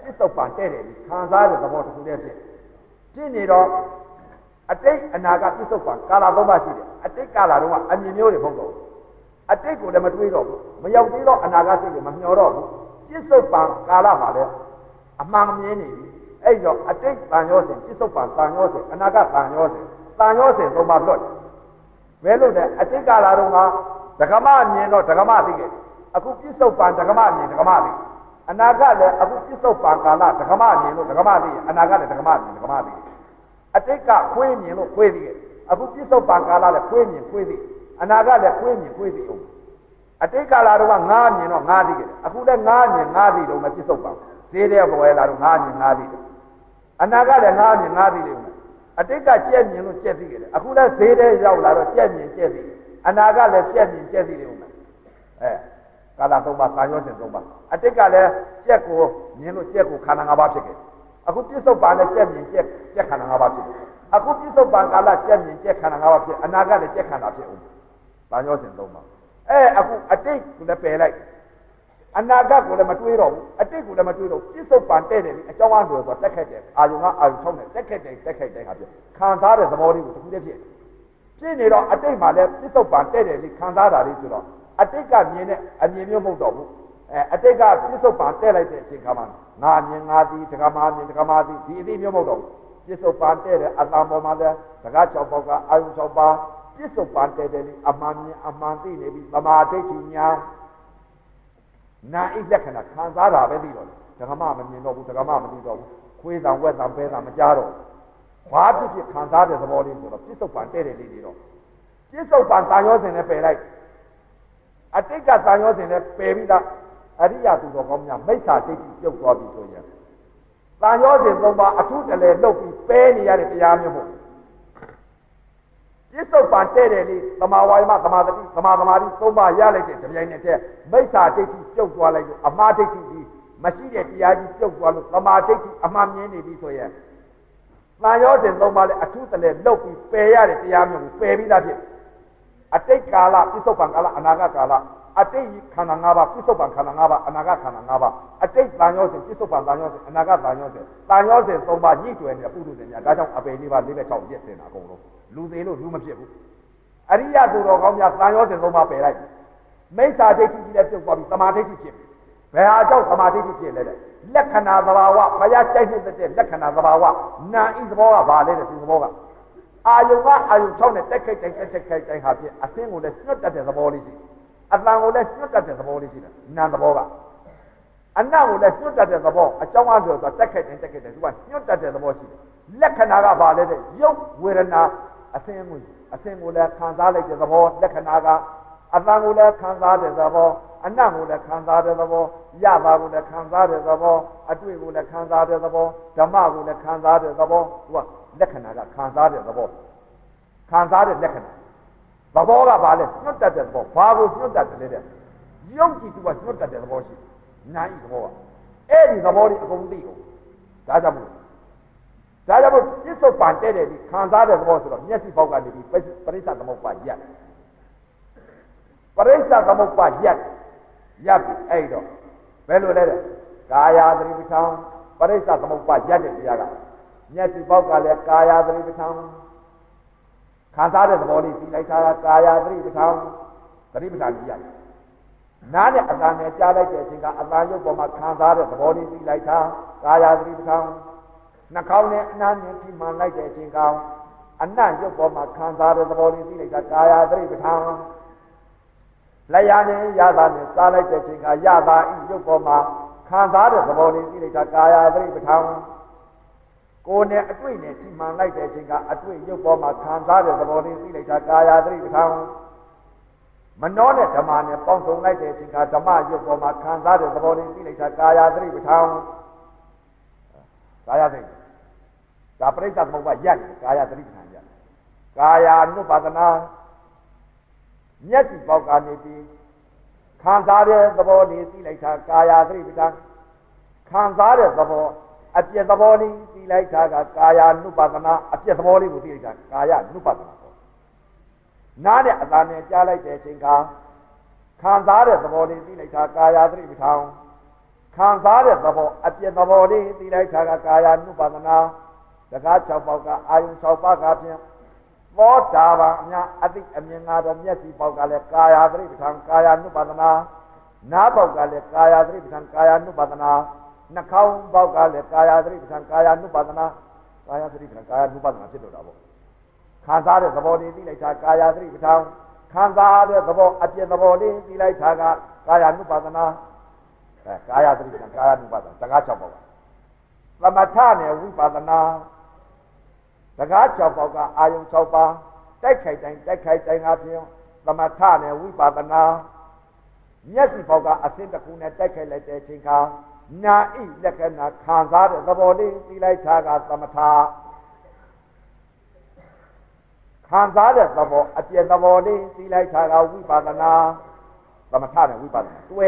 ပြစ္ဆုတ်ပံတဲ့တယ်ခံစားတဲ့သဘောတစ်ခုတည်းဖြစ်နေတော့အတိတ်အနာဂတ်ပြစ္ဆုတ်ပံကာလ၃ပါးရှိတယ်အတိတ်ကာလတုန်းကအမြင်မျိုးတွေမဟုတ်တော့အတိတ်ကိုလည်းမတွေးတော့ဘူးမရောက်သေးတော့အနာဂတ်စိတ်တွေမမျှော်တော့ဘူးပြစ္ဆုတ်ပံကာလမှာလည်းအမှန်မြင်နေပြီအဲ့တော့အတိတ်တန်ရောစဉ်ပြစ္ဆုတ်ပံတန်ရောစဉ်အနာဂတ်တန်ရောစဉ်၃ပါးလွတ်ဘယ်လိုလဲအတိတ်ကာလတုန်းကဒကမမြင်တော့ဒကမသိခဲ့အခုပြစ္ဆုတ်ပံဒကမမြင်ဒကမသိအနာဂတ်လည်းအခုပြစ္ဆုတ်ပံကာလဒကမမြင်လို့ဒကမသိအနာဂတ်လည်းဒကမမြင်ဒကမသိအတိတ်ကခွေးမြင်လို့ခွေးသိခဲ့အခုပြစ္ဆုတ်ပံကာလလည်းခွေးမြင်ခွေးသိအနာဂတ်လည်းခွေးမြင်ခွေးသိအောင်အတိတ်ကာလတုန်းကငါးမြင်တော့ငါးသိခဲ့အခုလည်းငါးမြင်ငါးသိတော့မပြစ္ဆုတ်ပံဈေးတဲ့ဘဝလာတော့ငါးမြင်ငါးသိတယ်အနာဂတ်လည်းငါးမြင်ငါးသိလိမ့်မယ်အတိတ်ကကြက်မြင်လို့ကြက်သိခဲ့တယ်အခုလည်းဈေးတဲ့ရောက်လာတော့ကြက်မြင်ကြက်သိအနာဂတ်လည်းကြက်မြင်ကြက်သိလိမ့်မယ်ကာလ၃ပါးတန်ရောစဉ်၃ပါးအတိတ်ကလည်းကြက်ကိုမြင်လို့ကြက်ကိုခန္ဓာ၅ပါးဖြစ်ခဲ့အခုပြစ္ဆုတ်ပံလည်းကြက်မြင်ကြက်ခန္ဓာ၅ပါးဖြစ်တယ်အခုပြစ္ဆုတ်ပံကာလကြက်မြင်ကြက်ခန္ဓာ၅ပါးဖြစ်အနာဂတ်လည်းကြက်ခန္ဓာဖြစ်အောင်တန်ရောစဉ်၃ပါးအခုအတိတ်ကိုလည်းပယ်လိုက်အနာဂတ်ကိုလည်းမတွေးတော့ဘူးအတိတ်ကိုလည်းမတွေးတော့ပြစ္ဆုတ်ပံတဲ့တယ်အကြောင်းအားဆိုတော့တက်ခက်တယ်အာယုံကအာယုံထုံးတယ်တက်ခက်တယ်ဟာဖြစ်ခံစားတဲ့သဘောလေးကိုတစ်ခုတည်းဖြစ်နေတော့အတိတ်မှာလည်းပြစ္ဆုတ်ပံတဲ့တယ်လေးခံစားတာလေးဆိုတော့အတိတ်ကမြင်တဲ့အမြင်မျိုးမဟုတ်တော့ဘူးအတိတ်ကပြစ္ဆုတ်ပံတဲ့လိုက်တဲ့အချိန်ခါမှာငါမြင်ငါသိဒကမာမြင်ဒကမာသိဒီအသိမျိုးမဟုတ်တော့ဘူးပြစ္ဆုတ်ပံတဲ့တဲ့အတန်ပေါ်မှာလည်းဒကာ၆ပေါက်ကအာယုံ၆ပါးပြစ္ဆုတ်ပံတဲ့တယ်လေးအမှန်မြင်အမှန်သိနေပြီသမာဓိဋ္ဌိညာနာဣလက္ခဏာခံစားတာပဲသိတော့ဒကမမမြင်တော့ဘူးဒကမမသိတော့ဘူးခွေးတံဝက်တံပဲတံမကြားတော့ဘာဖြစ်ဖြစ်ခံစားတဲ့သဘောလေးဆိုတော့ပြစ္ဆုတ်ပံတဲ့တယ်လေးတွေတော့ပြစ္ဆုတ်ပံတန်ရောစဉ်နဲ့ပယ်လိုက်အတိတ်ကတန်ရောစဉ်နဲ့ပယ်ပြီးသားအရိယသူတော်ကောင်းများမိစ္ဆာဒိဋ္ဌိပြုတ်သွားပြီဆိုရင်တန်ရောစဉ်၃ပါးအထုတလဲလှုပ်ပြီးပယ်နေရတဲ့တရားမျိုးမဟုတ်ပြစ္ဆုတ်ပံတဲ့တယ်လေးသမာဝါယမသမာသတိသမာသမာဓိ၃ပါးရလိုက်တဲ့တပြိုင်နက်တည်းမိစ္ဆာဒိဋ္ဌိပြုတ်သွားလိုက်လို့အမှားဒိဋ္ဌိကြီးမရှိတဲ့တရားကြီးပြုတ်သွားလို့သမာဒိဋ္ဌိအမှန်မြင်နေပြီဆိုရင်တန်ရောစဉ်၃ပါးလည်းအထုတလဲလှုပ်ပြီးပယ်ရတဲ့တရားမျိုးကိုပယ်ပြီးသားဖြစ်အတိတ်ကာလပြစ္ဆုတ်ပံကာလအနာဂတ်ကာလအတိတ်ခန္ဓာ၅ပါးပြစ္ဆုတ်ပံခန္ဓာ၅ပါးအနာဂတ်ခန္ဓာ၅ပါးအတိတ်တန်ရောစဉ်ပြစ္ဆုတ်ပံတန်ရောစဉ်အနာဂတ်တန်ရောစဉ်၃ပါးညှိတွယ်နေတဲ့ပုထုဇဉ်များဒါကြောင့်အပေလေးပါ၄၆ရက်စင်တာအကုန်လုံးလူသေးလို့လူမဖြစ်ဘူးအရိယသူတော်ကောင်းများတန်ရောစဉ်၃ပါးပယ်လိုက်မိစ္ဆာဒိဋ္ဌိကြီးလည်းပြုတ်သွားပြီသမာဓိဋ္ဌိဖြစ်ပြီဘယ်ဟာကြောင့်သမာဓိဋ္ဌိဖြစ်လဲတဲ့လက္ခဏာသဘာဝဘုရားကြိုက်တဲ့လက္ခဏာသဘာဝနာဤသဘောကဘာလဲတဲ့ဒီသဘောကအာယုံကအာယုံ၆နဲ့တက်ခိုက်တိုင်းဟာဖြင့်အသင်းကိုလည်းညှွတ်တတ်တဲ့သဘောလေးရှိအတန်ကိုလည်းညှွတ်တတ်တဲ့သဘောလေးရှိတယ်နာသဘောကအနတ်ကိုလည်းညှွတ်တတ်တဲ့သဘောအကြောင်းအားဆိုတော့တက်ခိုက်တိုင်းသူကညှွတ်တတ်တဲ့သဘောရှိတယ်လက္ခဏာကဘာလဲတဲ့ရုပ်ဝေဒနာအသင်းကိုလည်းခံစားလိုက်တဲ့သဘောလက္ခဏာကအတန်ကိုလည်းခံစားတဲ့သဘောအနတ်ကိုလည်းခံစားတဲ့သဘောရတာကိုလည်းခံစားတဲ့သဘောအတွေ့ကိုလည်းခံစားတဲ့သဘောဓမ္မကိုလည်းခံစားတဲ့သဘောသူကလက္ခဏာကခံစားတဲ့သဘောခံစားတဲ့လက္ခဏာသဘောကဘာလဲညှွတ်တတ်တဲ့သဘောဘာကိုညှွတ်တတ်တယ်လဲတဲ့ယုံကြည်သူကညှွတ်တတ်တဲ့သဘောရှိနာဤသဘောကအဲ့ဒီသဘောလေးအကုန်သိအောင်ဒါကြောင့်မို့ပြစ္ဆုတ်ပံတဲ့တယ်ဒီခံစားတဲ့သဘောဆိုတော့မျက်စိပေါက်ကနေပြီးပရိစ္ဆသမုပ္ပါရက်ပရိစ္ဆသမုပ္ပါရက်ပြီအဲ့တော့ဘယ်လိုလဲတဲ့ကာယသတိပဋ္ဌာန်ပရိစ္ဆသမုပ္ပါရက်တဲ့တရားကမျက်စိပေါက်ကလည်းကာယသတိပဋ္ဌာန်ခံစားတဲ့သဘောလေးသိလိုက်တာကာယသတိပဋ္ဌာန်ကြီးရတယ်နားနဲ့အတန်နဲ့ကြားလိုက်တဲ့အချိန်ကအတန်ရုပ်ပေါ်မှာခံစားတဲ့သဘောလေးသိလိုက်တာကာယသတိပဋ္ဌာန်နှာခေါင်းနဲ့အနားနဲ့ထိမှန်လိုက်တဲ့အချိန်ကအနံ့ရုပ်ပေါ်မှာခံစားတဲ့သဘောလေးသိလိုက်တာကာယသတိပဋ္ဌာန်လျာနဲ့ရတာနဲ့စားလိုက်တဲ့အချိန်ကရတာဤရုပ်ပေါ်မှာခံစားတဲ့သဘောလေးသိလိုက်တာကာယသတိပဋ္ဌာန်ကိုယ်နဲ့အတွေ့နဲ့ထိမှန်လိုက်တဲ့အချိန်ကအတွေ့ရုပ်ပေါ်မှာခံစားတဲ့သဘောလေးသိလိုက်တာကာယသတိပဋ္ဌာန်မနောနဲ့ဓမ္မနဲ့ပေါင်းစုံလိုက်တဲ့အချိန်ကဓမ္မရုပ်ပေါ်မှာခံစားတဲ့သဘောလေးသိလိုက်တာကာယသတိပဋ္ဌာန်ကာယသတိဒါပရိစ္ဆသမုပ္ပါရက်ကာယသတိပဋ္ဌာန်ရက်ကာယ ानु ပါဒနာမျက်စိပေါက်ကနေပြီးခံစားတဲ့သဘောလေးသိလိုက်တာကာယသတိပဋ္ဌာန်ခံစားတဲ့သဘောအပြည့်သဘောလေးသိလိုက်တာကကာယ ानु ပါဒနာအပြည့်သဘောလေးကိုသိလိုက်တာကာယ ानु ပါဒနာနားနဲ့အတန်နဲ့ကြားလိုက်တဲ့အချိန်ကခံစားတဲ့သဘောလေးသိလိုက်တာကာယသတိပဋ္ဌာန်ခံစားတဲ့သဘောအပြည့်သဘောလေးသိလိုက်တာကကာယ ानु ပါဒနာတကား6ပေါက်ကအာယုံ6ပါးကဖြင့်သောတာပန်အများအတိအမြင်ကတော့မျက်စိပေါက်ကလည်းကာယသတိပဋ္ဌာန်ကာယ ानु ပါဒနာနားပေါက်ကလည်းကာယသတိပဋ္ဌာန်ကာယ ानु ပါဒနာနှာခေါင်းပေါက်ကလည်းကာယသတိပဋ္ဌာန်ကာယ ानु ပါဒနာကာယသတိပဋ္ဌာန်ကာယ ानु ပါဒနာဖြစ်တော့တာပေါ့ခံစားတဲ့သဘောလေးသိလိုက်တာကာယသတိပဋ္ဌာန်ခံစားတဲ့သဘောအပြည့်သဘောလေးသိလိုက်တာကကာယ ानु ပါဒနာကာယသတိပဋ္ဌာန်ကာယ ानु ပါဒနာတကား6ပေါက်သမထနဲ့ဝိပဿနာတကား6ပေါက်ကအာယုံ6ပါးတိုက်ခိုက်တိုင်းအပြင်သမထနဲ့ဝိပဿနာမျက်စိပေါက်ကအစင်းတစ်ခုနဲ့တိုက်ခိုက်လိုက်တဲ့အချိန်ခါနာဣလက္ခဏာခံစားတဲ့သဘောလေးသိလိုက်တာကသမထခံစားတဲ့သဘောအပြည့်သဘောလေးသိလိုက်တာကဝိပဿနာသမထနဲ့ဝိပဿနာတွဲ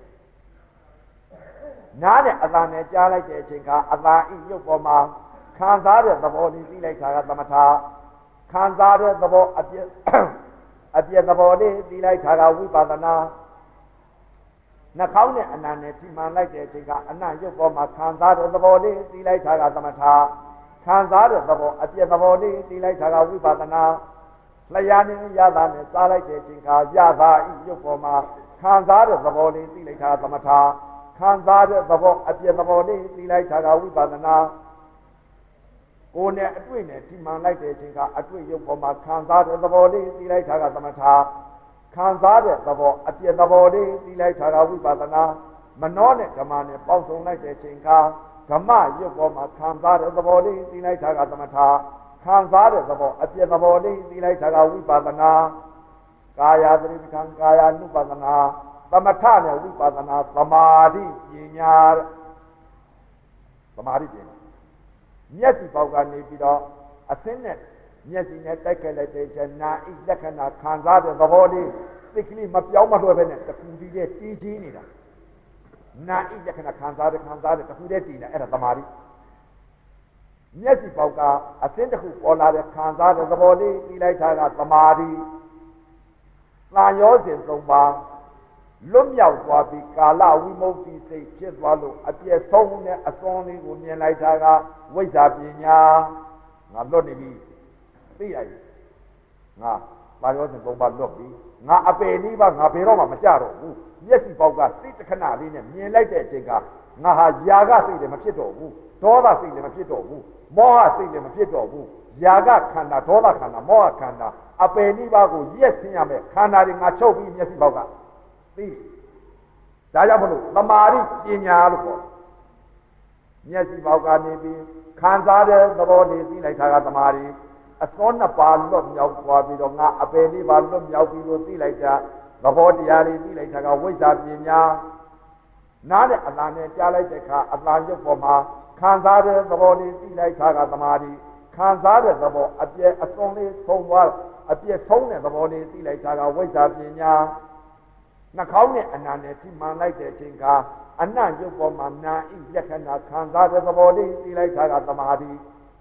နားနဲ့အသာနဲ့ကြားလိုက်တဲ့အချိန်ကအသာဣရုပ်ပေါ်မှာခံစားတဲ့သဘောလေးသိလိုက်တာကသမထခံစားတဲ့သဘောအပြည့်သဘောလေးသိလိုက်တာကဝိပဿနာနှာခေါင်းနဲ့အနံနဲ့ထိမှန်လိုက်တဲ့အချိန်ကအနံ့ရုပ်ပေါ်မှာခံစားတဲ့သဘောလေးသိလိုက်တာကသမထခံစားတဲ့သဘောအပြည့်သဘောလေးသိလိုက်တာကဝိပဿနာလျှာနဲ့ရတာနဲ့စားလိုက်တဲ့အချိန်ကရတာဤရုပ်ပေါ်မှာခံစားတဲ့သဘောလေးသိလိုက်တာကသမထခံစားတဲ့သဘောအပြည့်သဘောလေးသိလိုက်တာကဝိပဿနာကိုယ်နဲ့အတွေ့နဲ့ထိမှန်လိုက်တဲ့အချိန်ကအတွေ့ရုပ်ပေါ်မှာခံစားတဲ့သဘောလေးသိလိုက်တာကသမထခံစားတဲ့သဘောအပြည့်သဘောလေးသိလိုက်တာကဝိပဿနာမနောနဲ့ဓမ္မနဲ့ပေါင်းစုံလိုက်တဲ့အချိန်ကဓမ္မရုပ်ပေါ်မှာခံစားတဲ့သဘောလေးသိလိုက်တာကသမထခံစားတဲ့သဘောအပြည့်သဘောလေးသိလိုက်တာကဝိပဿနာကာယသတိပဋ္ဌာန်ကာယ ानु ပါဒနာသမထနဲ့ဝိပဿနာသမာဓိပညာသမာဓိပညာမျက်စိပေါက်ကနေပြီးတော့အစင်းနဲ့မျက်စိနဲ့တိုက်ခဲ့လိုက်တဲ့ချက်နာဣလက္ခဏာခံစားတဲ့သဘောလေးစိတ်ကလေးမပြောင်းမလွှဲပဲနဲ့တခုတည်းတည်ကြီးနေတာနာဣလက္ခဏာခံစားတဲ့တခုတည်းတည်နေအဲ့ဒါသမာဓိမျက်စိပေါက်ကအစင်းတစ်ခုပေါ်လာတဲ့ခံစားတဲ့သဘောလေးသိလိုက်တာကသမာဓိသာယောစဉ်၃ပါးလွတ်မြောက်သွားပြီးကာလဝိမု ക്തി စိတ်ဖြစ်သွားလို့အပြည့်ဆုံးနဲ့အစွန်းလေးကိုမြင်လိုက်တာကဝိဇ္ဇာပညာငါလွတ်နေပြီသိရပြီငါသာယောစဉ်၃ပါးလွတ်ပြီငါအပေလေးပါငါဘယ်တော့မှမကြတော့ဘူးမျက်စိပေါက်ကစိတ်တစ်ခဏလေးနဲ့မြင်လိုက်တဲ့အချိန်ကငါဟာຢာကစိတ်လည်းမဖြစ်တော့ဘူးဒေါသစိတ်လည်းမဖြစ်တော့ဘူးမောဟစိတ်လည်းမဖြစ်တော့ဘူးຢာကခန္ဓာဒေါသခန္ဓာမောဟခန္ဓာအပေလေးပါကိုရက်ဆင်းရမယ်ခန္ဓာတွေငါချုပ်ပြီးမျက်စိပေါက်ကသိဒါကြောင့်မလို့သမာဓိပညာလို့ခေါ်မျက်စိပေါက်ကနေပြီးခံစားတဲ့သဘောလေးသိလိုက်တာကသမာဓိအစောနှစ်ပါးလွတ်မြောက်သွားပြီးတော့ငါအပေလေးပါလွတ်မြောက်ပြီးလို့သိလိုက်တာသဘောတရားလေးသိလိုက်တာကဝိဇ္ဇာပညာနားနဲ့အသာနဲ့ကြားလိုက်တဲ့အခါအသာရုပ်ပေါ်မှာခံစားတဲ့သဘောလေးသိလိုက်တာကသမာဓိခံစားတဲ့သဘောအပြည့်အစုံလေးဆုံးသွားအပြည့်ဆုံးတဲ့သဘောလေးသိလိုက်တာကဝိဇ္ဇာပညာနှာခေါင်းနဲ့အနံနဲ့ထိမှန်လိုက်တဲ့အချိန်ကအနံ့ရုပ်ပေါ်မှာနာဣလက္ခဏာခံစားတဲ့သဘောလေးသိလိုက်တာကသမာဓိ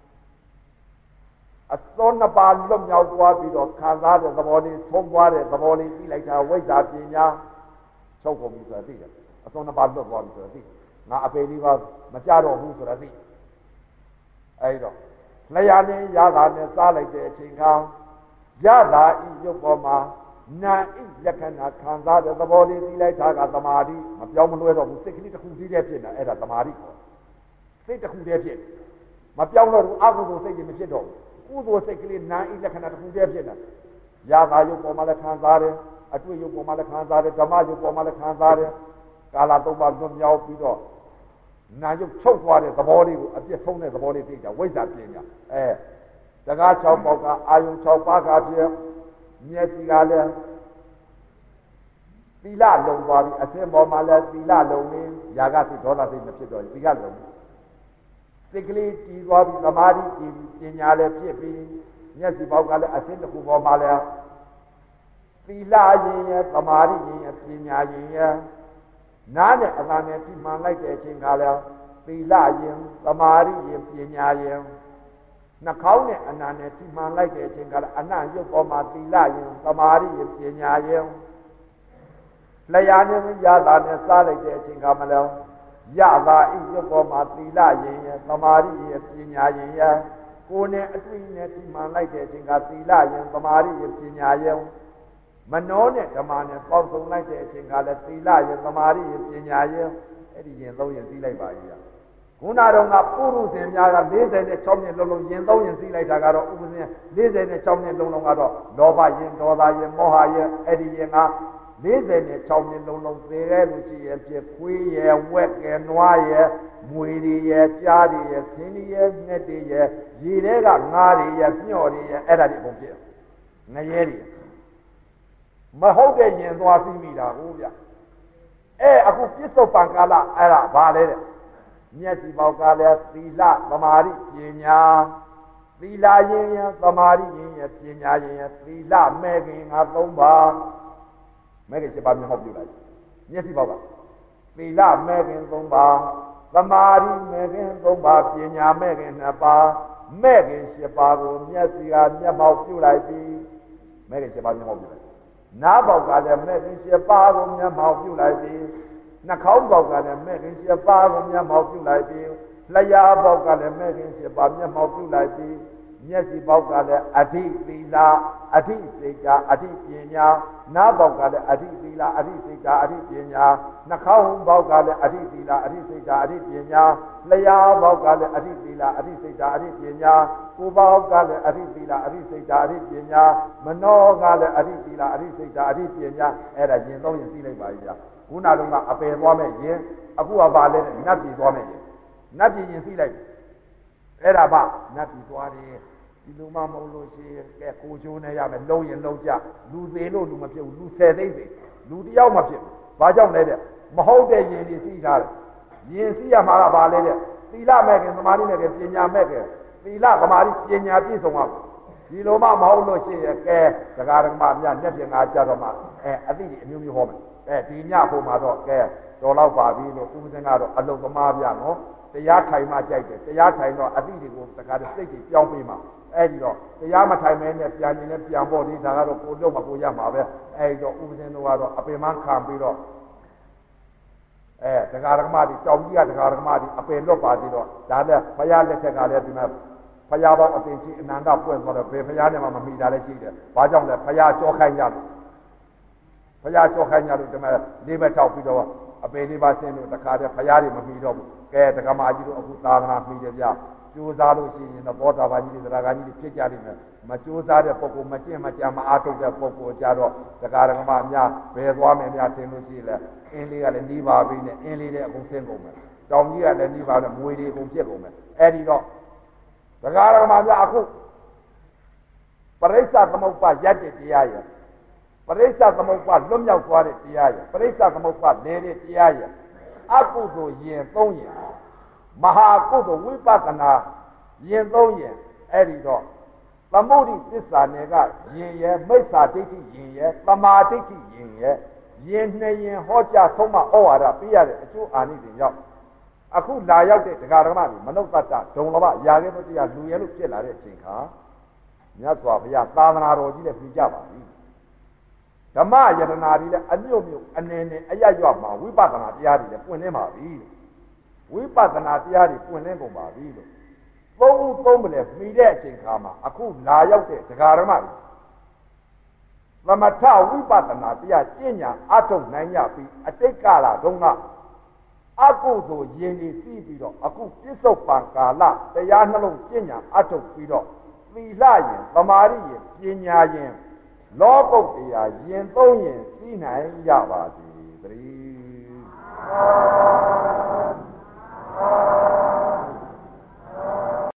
အစောနှစ်ပါးလွတ်မြောက်သွားပြီးတော့ခံစားတဲ့သဘောလေးဆုံးသွားတဲ့သဘောလေးသိလိုက်တာဝိဇ္ဇာပညာချုပ်ကုန်ပြီဆိုတာသိတယ်အစောနှစ်ပါးလွတ်သွားပြီဆိုတာသိငါအပေလေးပါမကြတော့ဘူးဆိုတာသိအဲဒီတော့လျှာနဲ့ရတာနဲ့စားလိုက်တဲ့အချိန်ကရတာဤရုပ်ပေါ်မှာနာဣလက္ခဏာခံစားတဲ့သဘောလေးသိလိုက်တာကသမာဓိမပြောင်းမလွှဲတော့ဘူးစိတ်ကလေးတစ်ခုတည်းတည်းဖြစ်နေအဲ့ဒါသမာဓိခေါ်စိတ်တစ်ခုတည်းဖြစ်မပြောင်းတော့ဘူးအကုသိုလ်စိတ်ကြီးမဖြစ်တော့ဘူးကုသိုလ်စိတ်ကလေးနာဣလက္ခဏာတစ်ခုတည်းဖြစ်နေရတာရုပ်ပေါ်မှာလည်းခံစားတယ်အတွေ့ရုပ်ပေါ်မှာလည်းခံစားတယ်ဓမ္မရုပ်ပေါ်မှာလည်းခံစားတယ်ကာလသုံးပါးလွတ်မြောက်ပြီးတော့နာယုတ်ချုပ်သွားတဲ့သဘောလေးကိုအပြည့်ဆုံးတဲ့သဘောလေးသိကြဝိဇ္ဇာပညာတကား6ပေါက်ကအာယုံ6ပါးကဖြစ်မျက်စိကလည်းသီလလုံသွားပြီအစင်းပေါ်မှာလည်းသီလလုံနေຢာကစိတ်ဒေါသစိတ်မဖြစ်တော့သီလလုံစိတ်ကလေးတည်သွားပြီသမာဓိတည်ပညာလည်းဖြစ်ပြီးမျက်စိပေါက်ကလည်းအစင်းတစ်ခုပေါ်မှာလည်းသီလရင်ရသမာဓိရင်ရပညာရင်ရနားနဲ့အသာနဲ့ထိမှန်လိုက်တဲ့အချိန်ကလည်းသီလရင်သမာဓိရင်ပညာရင်နှာခေါင်းနဲ့အနံနဲ့ထိမှန်လိုက်တဲ့အချိန်ကလည်းအနံ့ရုပ်ပေါ်မှာသီလရင်သမာဓိရင်ပညာရင်လျှာနဲ့ရတာနဲ့စားလိုက်တဲ့အချိန်ကမလဲရသာဤရုပ်ပေါ်မှာသီလရင်ရသမာဓိရပညာရင်ရကိုယ်နဲ့အတွေ့နဲ့ဒီမှန်လိုက်တဲ့အချိန်ကသီလရင်သမာဓိရပညာရင်မနောနဲ့ဓမ္မနဲ့ပေါင်းစုံလိုက်တဲ့အချိန်ကလည်းသီလရင်သမာဓိရပညာရင်အဲ့ဒီရင်သုံးရင်သိလိုက်ပါကြီးရခုနတော့ကပုရုဇဉ်များက46နှစ်လုံးလုံးရင်သုံးရင်သိလိုက်တာကတော့ဥပဇင်း46နှစ်လုံးလုံးကတော့လောဘရင်ဒေါသရင်မောဟရင်အဲ့ဒီရင်က46နှစ်လုံးလုံးသေခဲ့လို့ရှိရင်ဖြစ်ခွေးရယ်ဝက်ကယ်နွားရယ်မွေတွေရယ်ကြားတွေရယ်ဆင်းတွေရယ်ငှက်တွေရယ်ရေထဲကငါးတွေရယ်မျှော်တွေရယ်အဲ့ဒါတွေအကုန်ဖြစ်ငရဲတွေမဟုတ်တဲ့ရင်သွားသိမိတာဟုတ်ဗျအခုပြစ္ဆုတ်ပံကာလအဲ့ဒါဘာလဲတဲ့မျက်စိပေါက်ကလည်းသီလသမာဓိပညာသီလရင်ရသမာဓိရင်ရပညာရင်ရသီလမဲ့ခင်ငါ3ပါးမဲ့ခင်7ပါးမျက်မှောက်ပြုလိုက်မျက်စိပေါက်ကသီလမဲ့ခင်3ပါးသမာဓိမဲ့ခင်3ပါးပညာမဲ့ခင်2ပါးမဲ့ခင်7ပါးကိုမျက်စိကမျက်မှောက်ပြုလိုက်ပြီမဲ့ခင်7ပါးမျက်မှောက်ပြုလိုက်နားပေါက်ကလည်းမဲ့ခင်7ပါးကိုမျက်မှောက်ပြုလိုက်ပြီနှာခေါင်းပေါက်ကလည်းမဲ့ခင်7ပါးကိုမျက်မှောက်ပြုလိုက်ပြီလျှာပေါက်ကလည်းမဲ့ခင်7ပါးမျက်မှောက်ပြုလိုက်ပြီမျက်စိပေါက်ကလည်းအဋ္ဌိသီလအဋ္ဌိစိတ်တာအဋ္ဌိပညာနားပေါက်ကလည်းအဋ္ဌိသီလအဋ္ဌိစိတ်တာအဋ္ဌိပညာနှာခေါင်းပေါက်ကလည်းအဋ္ဌိသီလအဋ္ဌိစိတ်တာအဋ္ဌိပညာလျှာပေါက်ကလည်းအဋ္ဌိသီလအဋ္ဌိစိတ်တာအဋ္ဌိပညာကိုယ်ပေါက်ကလည်းအဋ္ဌိသီလအဋ္ဌိစိတ်တာအဋ္ဌိပညာမနောကလည်းအဋ္ဌိသီလအဋ္ဌိစိတ်တာအဋ္ဌိပညာအဲ့ဒါရင်သုံးရင်သိလိုက်ပါပြီဗျာခုနတုန်းကအပယ်သွားမဲ့ရင်အခုကဘာလဲနတ်ပြည်သွားမဲ့ရင်နတ်ပြည်ရင်သိလိုက်အဲ့ဒါမှနတ်ပြည်သွားတယ်ဒီလိုမှမဟုတ်လို့ရှိရင်ကဲကိုချိုးနေရမယ်လုံးရင်လုံးကြလူသေးလို့လူမဖြစ်ဘူးလူ10သိန်းသေးလူတယောက်မဖြစ်ဘူးဘာကြောင့်လဲတဲ့မဟုတ်တဲ့ရင်တွေသိထားတယ်ရင်သိရမှာကဘာလဲတဲ့သီလမဲ့ခင်သမာဓိမဲ့ခင်ပညာမဲ့ခင်သီလသမာဓိပညာပြည့်စုံပါဒီလိုမှမဟုတ်လို့ရှိရင်ကဲဒကာဒကမများမျက်ပြင်ကကြတော့မှအသိတွေအမျိုးမျိုးဟောမယ်ဒီညဖို့မှာတော့ကဲတော်တော့ပါပြီလို့ဥပဇင်းကတော့အလုံသမားပြနော်တရားထိုင်မှကြိုက်တယ်တရားထိုင်တော့အသိတွေကိုတခါတည်းစိတ်တွေပြောင်းပေးမှာအဲ့ဒီတော့တရားမထိုင်မဲနဲ့ပြန်နေနဲ့ပြန်ဖို့ဒီဒါကတော့ကိုလုံးမကိုရမှာပဲအဲ့ဒီတော့ဥပဇင်းတို့ကတော့အပင်မခံပြီးတော့ဒကာရကမတွေကြောင်ကြီးကဒကာရကမတွေအပင်လွတ်ပါသေးတော့ဒါလည်းဘုရားလက်ထက်ကလည်းဒီမှာဘုရားပေါင်းအသိရှိအနန္တပွင့်သွားတော့ဘယ်ဘုရားနဲ့မှမမိတာလည်းရှိတယ်ဘာကြောင့်လဲဘုရားကြောခိုင်းကြလို့ဘုရားကြောခိုင်းကြလို့ဒီမှာလေးဘက်ထောက်ပြီးတော့အပင်လေးပါဆင်းလို့တခါတည်းဘုရားတွေမမိတော့ဘူးကဲဒကမာကြီးတို့အခုသာသနာမိတယ်ဗျာကြိုးစားလို့ရှိရင်တော့သောတာပန်ကြီးတွေသရဂါကြီးတွေဖြစ်ကြလိမ့်မယ်မကြိုးစားတဲ့ပုဂ္ဂိုလ်မကျင့်မကြံမအားထုတ်တဲ့ပုဂ္ဂိုလ်ကြတော့ဒကာရကမများဘယ်သွားမယ်များထင်လို့ရှိလဲအင်းလေးကလည်းနှီးပါပြီနဲ့အင်းလေးတဲ့အကုန်ဆင်းကုန်မယ်တောင်ကြီးကလည်းနှီးပါနဲ့မွေတွေအကုန်ပြစ်ကုန်မယ်အဲ့ဒီတော့ဒကာရကမများအခုပရိစ္ဆသမုပ္ပါရက်တဲ့တရားရယ်ပရိစ္ဆသမုပ္ပါလွတ်မြောက်သွားတဲ့တရားရယ်ပရိစ္ဆသမုပ္ပါလဲတဲ့တရားရယ်အကုသိုလ်ရင်သုံးရင်မဟာကုသိုလ်ဝိပဿနာရင်သုံးရင်အဲ့ဒီတော့သမုဒိသစ္စာနယ်ကရင်ရဲ့မိစ္ဆာဒိဋ္ဌိရင်ရဲ့သမာဓိဋ္ဌိရင်ရဲ့ရင်နှစ်ရင်ဟောကြားဆုံးမဩဝါဒပေးရတဲ့အကျိုးအာနိသင်ရောက်အခုလာရောက်တဲ့ဒကာဓမ္မတွေမနုဿတ္တဒုံလဘရာခဲ့တဲ့တရားလူရဲလို့ဖြစ်လာတဲ့အချိန်ခါမြတ်စွာဘုရားသာသနာတော်ကြီးနဲ့ပြကြပါပြီဓမ္မယတနာတွေလည်းအမြုပ်မြုပ်အနေနဲ့အရရွမှာဝိပဿနာတရားတွေလည်းပွင့်လင်းပါပြီဝိပဿနာတရားတွေပွင့်လင်းကုန်ပါပြီလို့သုံးဦးသုံးပလဲမိတဲ့အချိန်ခါမှာအခုလာရောက်တဲ့ဒကာဓမ္မတွေသမထဝိပဿနာတရားကျင့်ညာအထုတ်နိုင်ကြပြီးအတိတ်ကာလတုန်းကအကုသိုလ်ယင်နေစီးပြီးတော့အခုပြစ္ဆုတ်ပံကာလတရားနှလုံးကျင့်ညာအထုတ်ပြီးတော့သီလယင်သမာဓိယင်ပညာယင်လောကုတ္တရာယင်သုံးယင်စီးနိုင်ကြပါစေတည်း